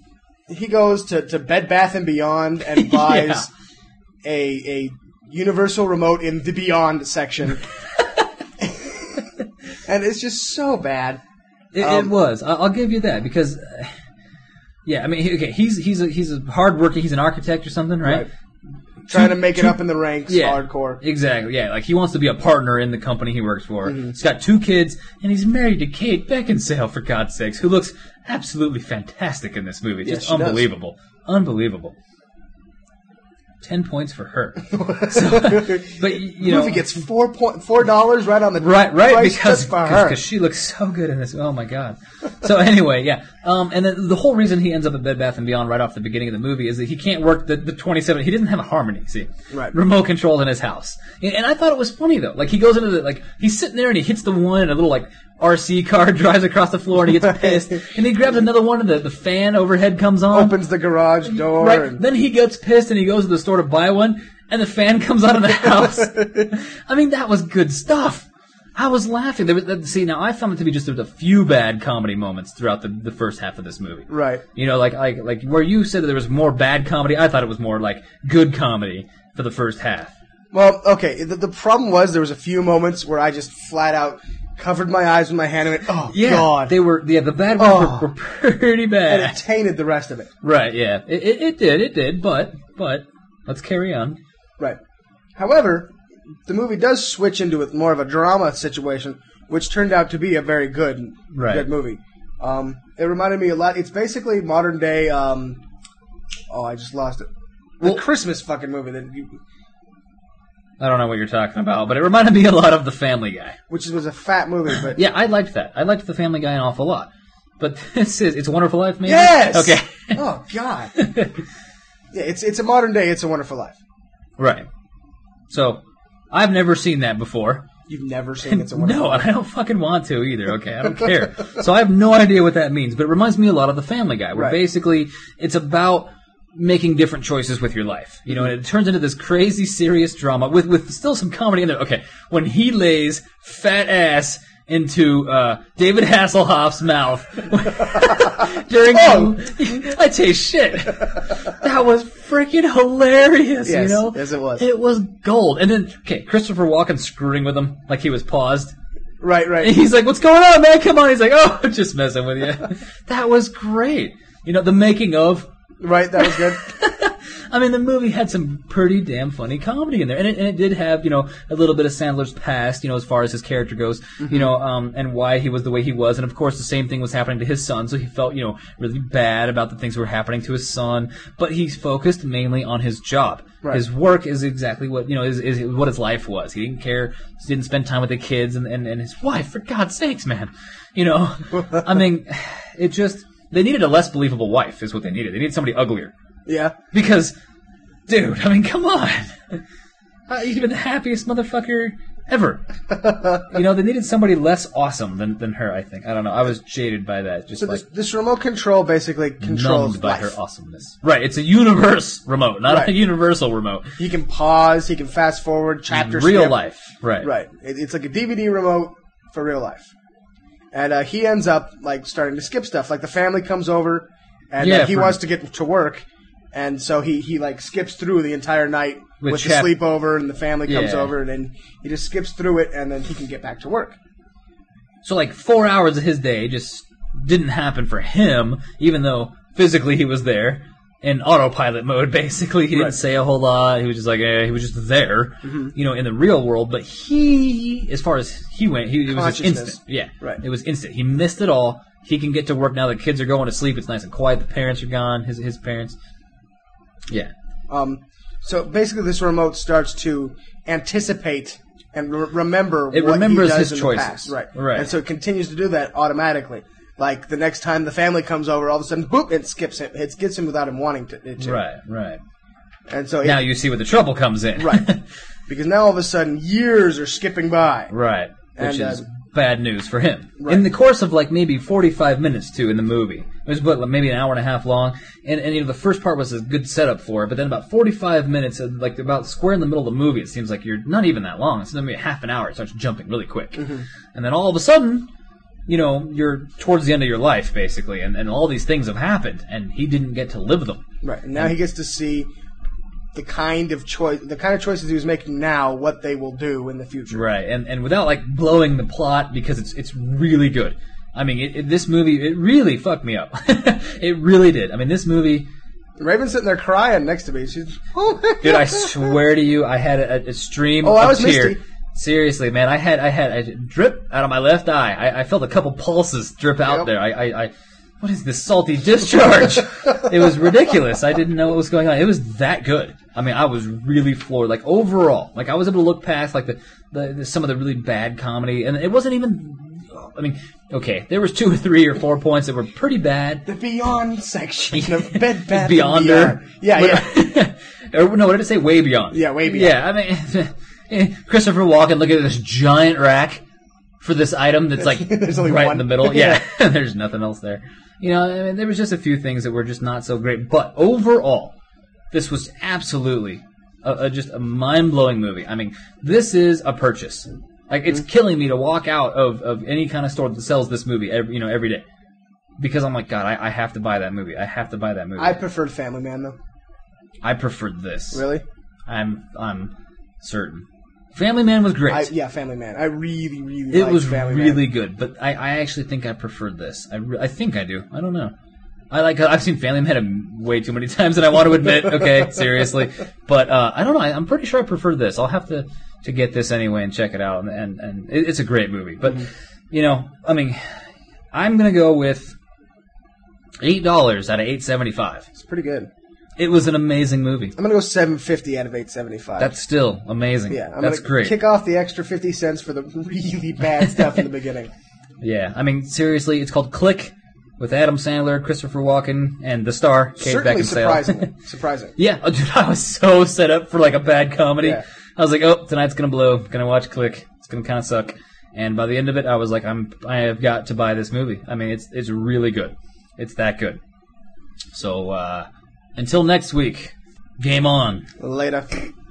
[SPEAKER 4] he goes to, to Bed Bath and Beyond and buys
[SPEAKER 7] yeah.
[SPEAKER 4] a a universal remote in the Beyond section. And it's just so bad.
[SPEAKER 7] It,
[SPEAKER 4] um,
[SPEAKER 7] it was. I'll, I'll give you that, because, uh, yeah, I mean, he, okay, he's he's a, he's a hard-working, he's an architect or something, right?
[SPEAKER 4] right. Trying to make it up in the ranks,
[SPEAKER 7] yeah,
[SPEAKER 4] hardcore.
[SPEAKER 7] Exactly, yeah. Like, he wants to be a partner in the company he works for.
[SPEAKER 4] Mm-hmm.
[SPEAKER 7] He's got two kids, and he's married to Kate Beckinsale, for God's sakes, who looks absolutely fantastic in this movie. Just
[SPEAKER 4] yes,
[SPEAKER 7] unbelievable. Does. Unbelievable. Ten points for her. So, but, you know.
[SPEAKER 4] The movie gets four point four dollars right on the
[SPEAKER 7] right, right,
[SPEAKER 4] price
[SPEAKER 7] because
[SPEAKER 4] just for her.
[SPEAKER 7] Because she looks so good in this. Oh my god. So anyway, yeah. Um, and then the whole reason he ends up at Bed Bath and Beyond right off the beginning of the movie is that he can't work the, the twenty-seven. He doesn't have a Harmony. See,
[SPEAKER 4] right.
[SPEAKER 7] Remote controls in his house. And, and I thought it was funny though. Like he goes into the like he's sitting there and he hits the one and a little like R C car drives across the floor and he gets pissed and he grabs another one and the, the fan overhead comes on.
[SPEAKER 4] Opens the garage door.
[SPEAKER 7] Right.
[SPEAKER 4] And
[SPEAKER 7] Then he gets pissed and he goes to the store to buy one and the fan comes out of the house. I mean, that was good stuff. I was laughing. There was, see, now I found it to be just a few bad comedy moments throughout the, the first half of this movie.
[SPEAKER 4] Right.
[SPEAKER 7] You know, like, like like where you said that there was more bad comedy, I thought it was more like good comedy for the first half.
[SPEAKER 4] Well, okay. The, the problem was there was a few moments where I just flat out covered my eyes with my hand and went, "Oh
[SPEAKER 7] Yeah,
[SPEAKER 4] God!"
[SPEAKER 7] they were. Yeah, the bad ones
[SPEAKER 4] Oh.
[SPEAKER 7] were, were pretty
[SPEAKER 4] and
[SPEAKER 7] bad.
[SPEAKER 4] it tainted the rest of it.
[SPEAKER 7] Right? Yeah, it, it it did. It did. But but let's carry on.
[SPEAKER 4] Right. However, the movie does switch into a, more of a drama situation, which turned out to be a very good,
[SPEAKER 7] Right.
[SPEAKER 4] good movie. Um, it reminded me a lot. It's basically modern day. Um, oh, I just lost it. The
[SPEAKER 7] Well-
[SPEAKER 4] Christmas fucking movie that, you,
[SPEAKER 7] I don't know what you're talking about, but it reminded me a lot of The Family Guy.
[SPEAKER 4] which was a fat movie, but
[SPEAKER 7] Yeah, I liked that. I liked The Family Guy an awful lot. But this is It's a Wonderful Life, maybe?
[SPEAKER 4] yes.
[SPEAKER 7] Okay.
[SPEAKER 4] Oh God. Yeah, it's it's a modern day. It's a Wonderful Life.
[SPEAKER 7] Right. So, I've never seen that before.
[SPEAKER 4] You've never seen It's a Wonderful
[SPEAKER 7] No,
[SPEAKER 4] Life.
[SPEAKER 7] and I don't fucking want to either, okay? I don't care. So I have no idea what that means, but it reminds me a lot of The Family Guy, where
[SPEAKER 4] Right.
[SPEAKER 7] basically it's about making different choices with your life. You know, and it turns into this crazy serious drama with, with still some comedy in there. Okay, when he lays fat ass into uh, David Hasselhoff's mouth during
[SPEAKER 4] Oh.
[SPEAKER 7] I taste shit. That was freaking hilarious,
[SPEAKER 4] Yes,
[SPEAKER 7] you know?
[SPEAKER 4] yes, it was.
[SPEAKER 7] It was gold. And then, okay, Christopher Walken screwing with him like he was paused.
[SPEAKER 4] Right, right.
[SPEAKER 7] And he's like, what's going on, man? Come on. He's like, oh, just messing with you. That was great. You know, the making of.
[SPEAKER 4] Right, that was good.
[SPEAKER 7] I mean, the movie had some pretty damn funny comedy in there. And it, and it did have, you know, a little bit of Sandler's past, you know, as far as his character goes,
[SPEAKER 4] Mm-hmm.
[SPEAKER 7] you know, um, and why he was the way he was. And, of course, the same thing was happening to his son. So he felt, you know, really bad about the things that were happening to his son. But he's focused mainly on his job.
[SPEAKER 4] Right.
[SPEAKER 7] His work is exactly what, you know, is, is what his life was. He didn't care, he didn't spend time with the kids and, and, and his wife, for God's sakes, man. You know, I mean, it just, they needed a less believable wife is what they needed. They needed somebody uglier.
[SPEAKER 4] Yeah.
[SPEAKER 7] Because, dude, I mean, come on. Uh, you've been the happiest motherfucker ever. You know, they needed somebody less awesome than, than her, I think. I don't know. I was jaded by that. Just
[SPEAKER 4] So
[SPEAKER 7] like
[SPEAKER 4] this, this remote control basically controls
[SPEAKER 7] numbed by
[SPEAKER 4] life.
[SPEAKER 7] her awesomeness. Right, it's a universe remote, not
[SPEAKER 4] Right.
[SPEAKER 7] a universal remote.
[SPEAKER 4] He can pause. He can fast forward. Chapter
[SPEAKER 7] Real
[SPEAKER 4] skip.
[SPEAKER 7] life. Right.
[SPEAKER 4] Right. It, it's like a D V D remote for real life. And uh, he ends up like starting to skip stuff. Like the family comes over, and
[SPEAKER 7] Yeah,
[SPEAKER 4] uh, he
[SPEAKER 7] for-
[SPEAKER 4] wants to get to work, and so he, he like skips through the entire night
[SPEAKER 7] With
[SPEAKER 4] with,
[SPEAKER 7] chap-
[SPEAKER 4] the sleepover, and the family comes
[SPEAKER 7] Yeah.
[SPEAKER 4] over, and then he just skips through it, and then he can get back to work.
[SPEAKER 7] So like four hours of his day just didn't happen for him, even though physically he was there in autopilot mode. Basically, he didn't
[SPEAKER 4] Right.
[SPEAKER 7] say a whole lot. He was just like, eh, he was just there,
[SPEAKER 4] Mm-hmm.
[SPEAKER 7] you know, in the real world. But he, as far as he went, he, it was just
[SPEAKER 4] Consciousness.
[SPEAKER 7] instant. Yeah,
[SPEAKER 4] Right.
[SPEAKER 7] It was instant. He missed it all. He can get to work now. The kids are going to sleep. It's nice and quiet. The parents are gone. His his parents. Yeah.
[SPEAKER 4] Um, so basically, this remote starts to anticipate and re- remember
[SPEAKER 7] It
[SPEAKER 4] what
[SPEAKER 7] remembers
[SPEAKER 4] he does
[SPEAKER 7] his
[SPEAKER 4] in
[SPEAKER 7] choices.
[SPEAKER 4] the past. Right.
[SPEAKER 7] Right.
[SPEAKER 4] And so it continues to do that automatically. Like the next time the family comes over, all of a sudden, boop, it skips him. It skips him without him wanting to. It to.
[SPEAKER 7] Right. Right.
[SPEAKER 4] And so
[SPEAKER 7] Now
[SPEAKER 4] it,
[SPEAKER 7] you see where the trouble comes in.
[SPEAKER 4] right, because now all of a sudden years are skipping by.
[SPEAKER 7] Right. Which
[SPEAKER 4] And, uh,
[SPEAKER 7] is bad news for him.
[SPEAKER 4] Right.
[SPEAKER 7] In the course of like maybe forty-five minutes too in the movie. It was what, like, maybe an hour and a half long. And, and you know, the first part was a good setup for it, but then about forty-five minutes, uh, like about square in the middle of the movie, it seems like you're not even that long. It's maybe a half an hour. It starts jumping really quick.
[SPEAKER 4] Mm-hmm.
[SPEAKER 7] And then all of a sudden, you know, you're towards the end of your life, basically, and, and all these things have happened, and he didn't get to live them.
[SPEAKER 4] Right. And now he gets to see the kind of choice, the kind of choices he was making now, what they will do in the future.
[SPEAKER 7] Right, and and without like blowing the plot, because it's it's really good. I mean, it, it, this movie, it really fucked me up. It really did. I mean, this movie,
[SPEAKER 4] Raven's sitting there crying next to me. She's, oh my
[SPEAKER 7] dude, I
[SPEAKER 4] God.
[SPEAKER 7] swear to you, I had a, a stream
[SPEAKER 4] Oh,
[SPEAKER 7] of
[SPEAKER 4] I was
[SPEAKER 7] tear.
[SPEAKER 4] misty.
[SPEAKER 7] Seriously, man, I had I had a drip out of my left eye. I, I felt a couple pulses drip out
[SPEAKER 4] Yep.
[SPEAKER 7] there. I, I, I, what is this salty discharge? It was ridiculous. I didn't know what was going on. It was that good. I mean, I was really floored. Like overall, like I was able to look past like the, the, the some of the really bad comedy, and it wasn't even. I mean, okay, there was two or three or four points that were pretty bad.
[SPEAKER 4] The Beyond section of Bed Bath
[SPEAKER 7] Beyonder.
[SPEAKER 4] and Beyond. Yeah, yeah.
[SPEAKER 7] Or, no, what did it say? Way beyond.
[SPEAKER 4] Yeah, way beyond.
[SPEAKER 7] Yeah, I mean, Christopher Walken, look at this giant rack for this item that's like
[SPEAKER 4] There's only
[SPEAKER 7] right
[SPEAKER 4] one.
[SPEAKER 7] in the middle. Yeah, there's nothing else there. You know, I mean, there was just a few things that were just not so great. But overall, this was absolutely a, a, just a mind-blowing movie. I mean, this is a purchase. Like, it's
[SPEAKER 4] Mm-hmm.
[SPEAKER 7] killing me to walk out of, of any kind of store that sells this movie every, you know, every day. Because I'm like, God, I, I have to buy that movie. I have to buy that movie.
[SPEAKER 4] I preferred Family Man, though.
[SPEAKER 7] I preferred this.
[SPEAKER 4] Really?
[SPEAKER 7] I'm I'm certain. Family Man was great.
[SPEAKER 4] I, yeah, Family Man. I really, really
[SPEAKER 7] it
[SPEAKER 4] liked
[SPEAKER 7] was
[SPEAKER 4] Family
[SPEAKER 7] really
[SPEAKER 4] Man.
[SPEAKER 7] good, but I, I actually think I preferred this. I, re- I think I do. I don't know. I like. I've seen Family Man way too many times than I want to admit. Okay, seriously, but uh, I don't know. I, I'm pretty sure I prefer this. I'll have to, to get this anyway and check it out. And and, and it, it's a great movie. But
[SPEAKER 4] Mm-hmm.
[SPEAKER 7] you know, I mean, I'm gonna go with eight dollars out of eight seventy five.
[SPEAKER 4] It's pretty good.
[SPEAKER 7] It was an amazing movie.
[SPEAKER 4] I'm gonna go seven fifty out of eight seventy-five.
[SPEAKER 7] That's still amazing.
[SPEAKER 4] yeah. I'm
[SPEAKER 7] That's
[SPEAKER 4] gonna
[SPEAKER 7] great.
[SPEAKER 4] kick off the extra fifty cents for the really bad stuff in the beginning.
[SPEAKER 7] Yeah, I mean, seriously, it's called Click with Adam Sandler, Christopher Walken, and the star, Kate
[SPEAKER 4] Certainly
[SPEAKER 7] Beckinsale.
[SPEAKER 4] surprising. Surprising.
[SPEAKER 7] Yeah, oh, dude, I was so set up for like a bad comedy.
[SPEAKER 4] Yeah.
[SPEAKER 7] I was like, oh, tonight's gonna blow. Gonna watch Click. It's gonna kind of suck. And by the end of it, I was like, I'm, I have got to buy this movie. I mean, it's it's really good. It's that good. So uh, until next week, game on.
[SPEAKER 4] Later.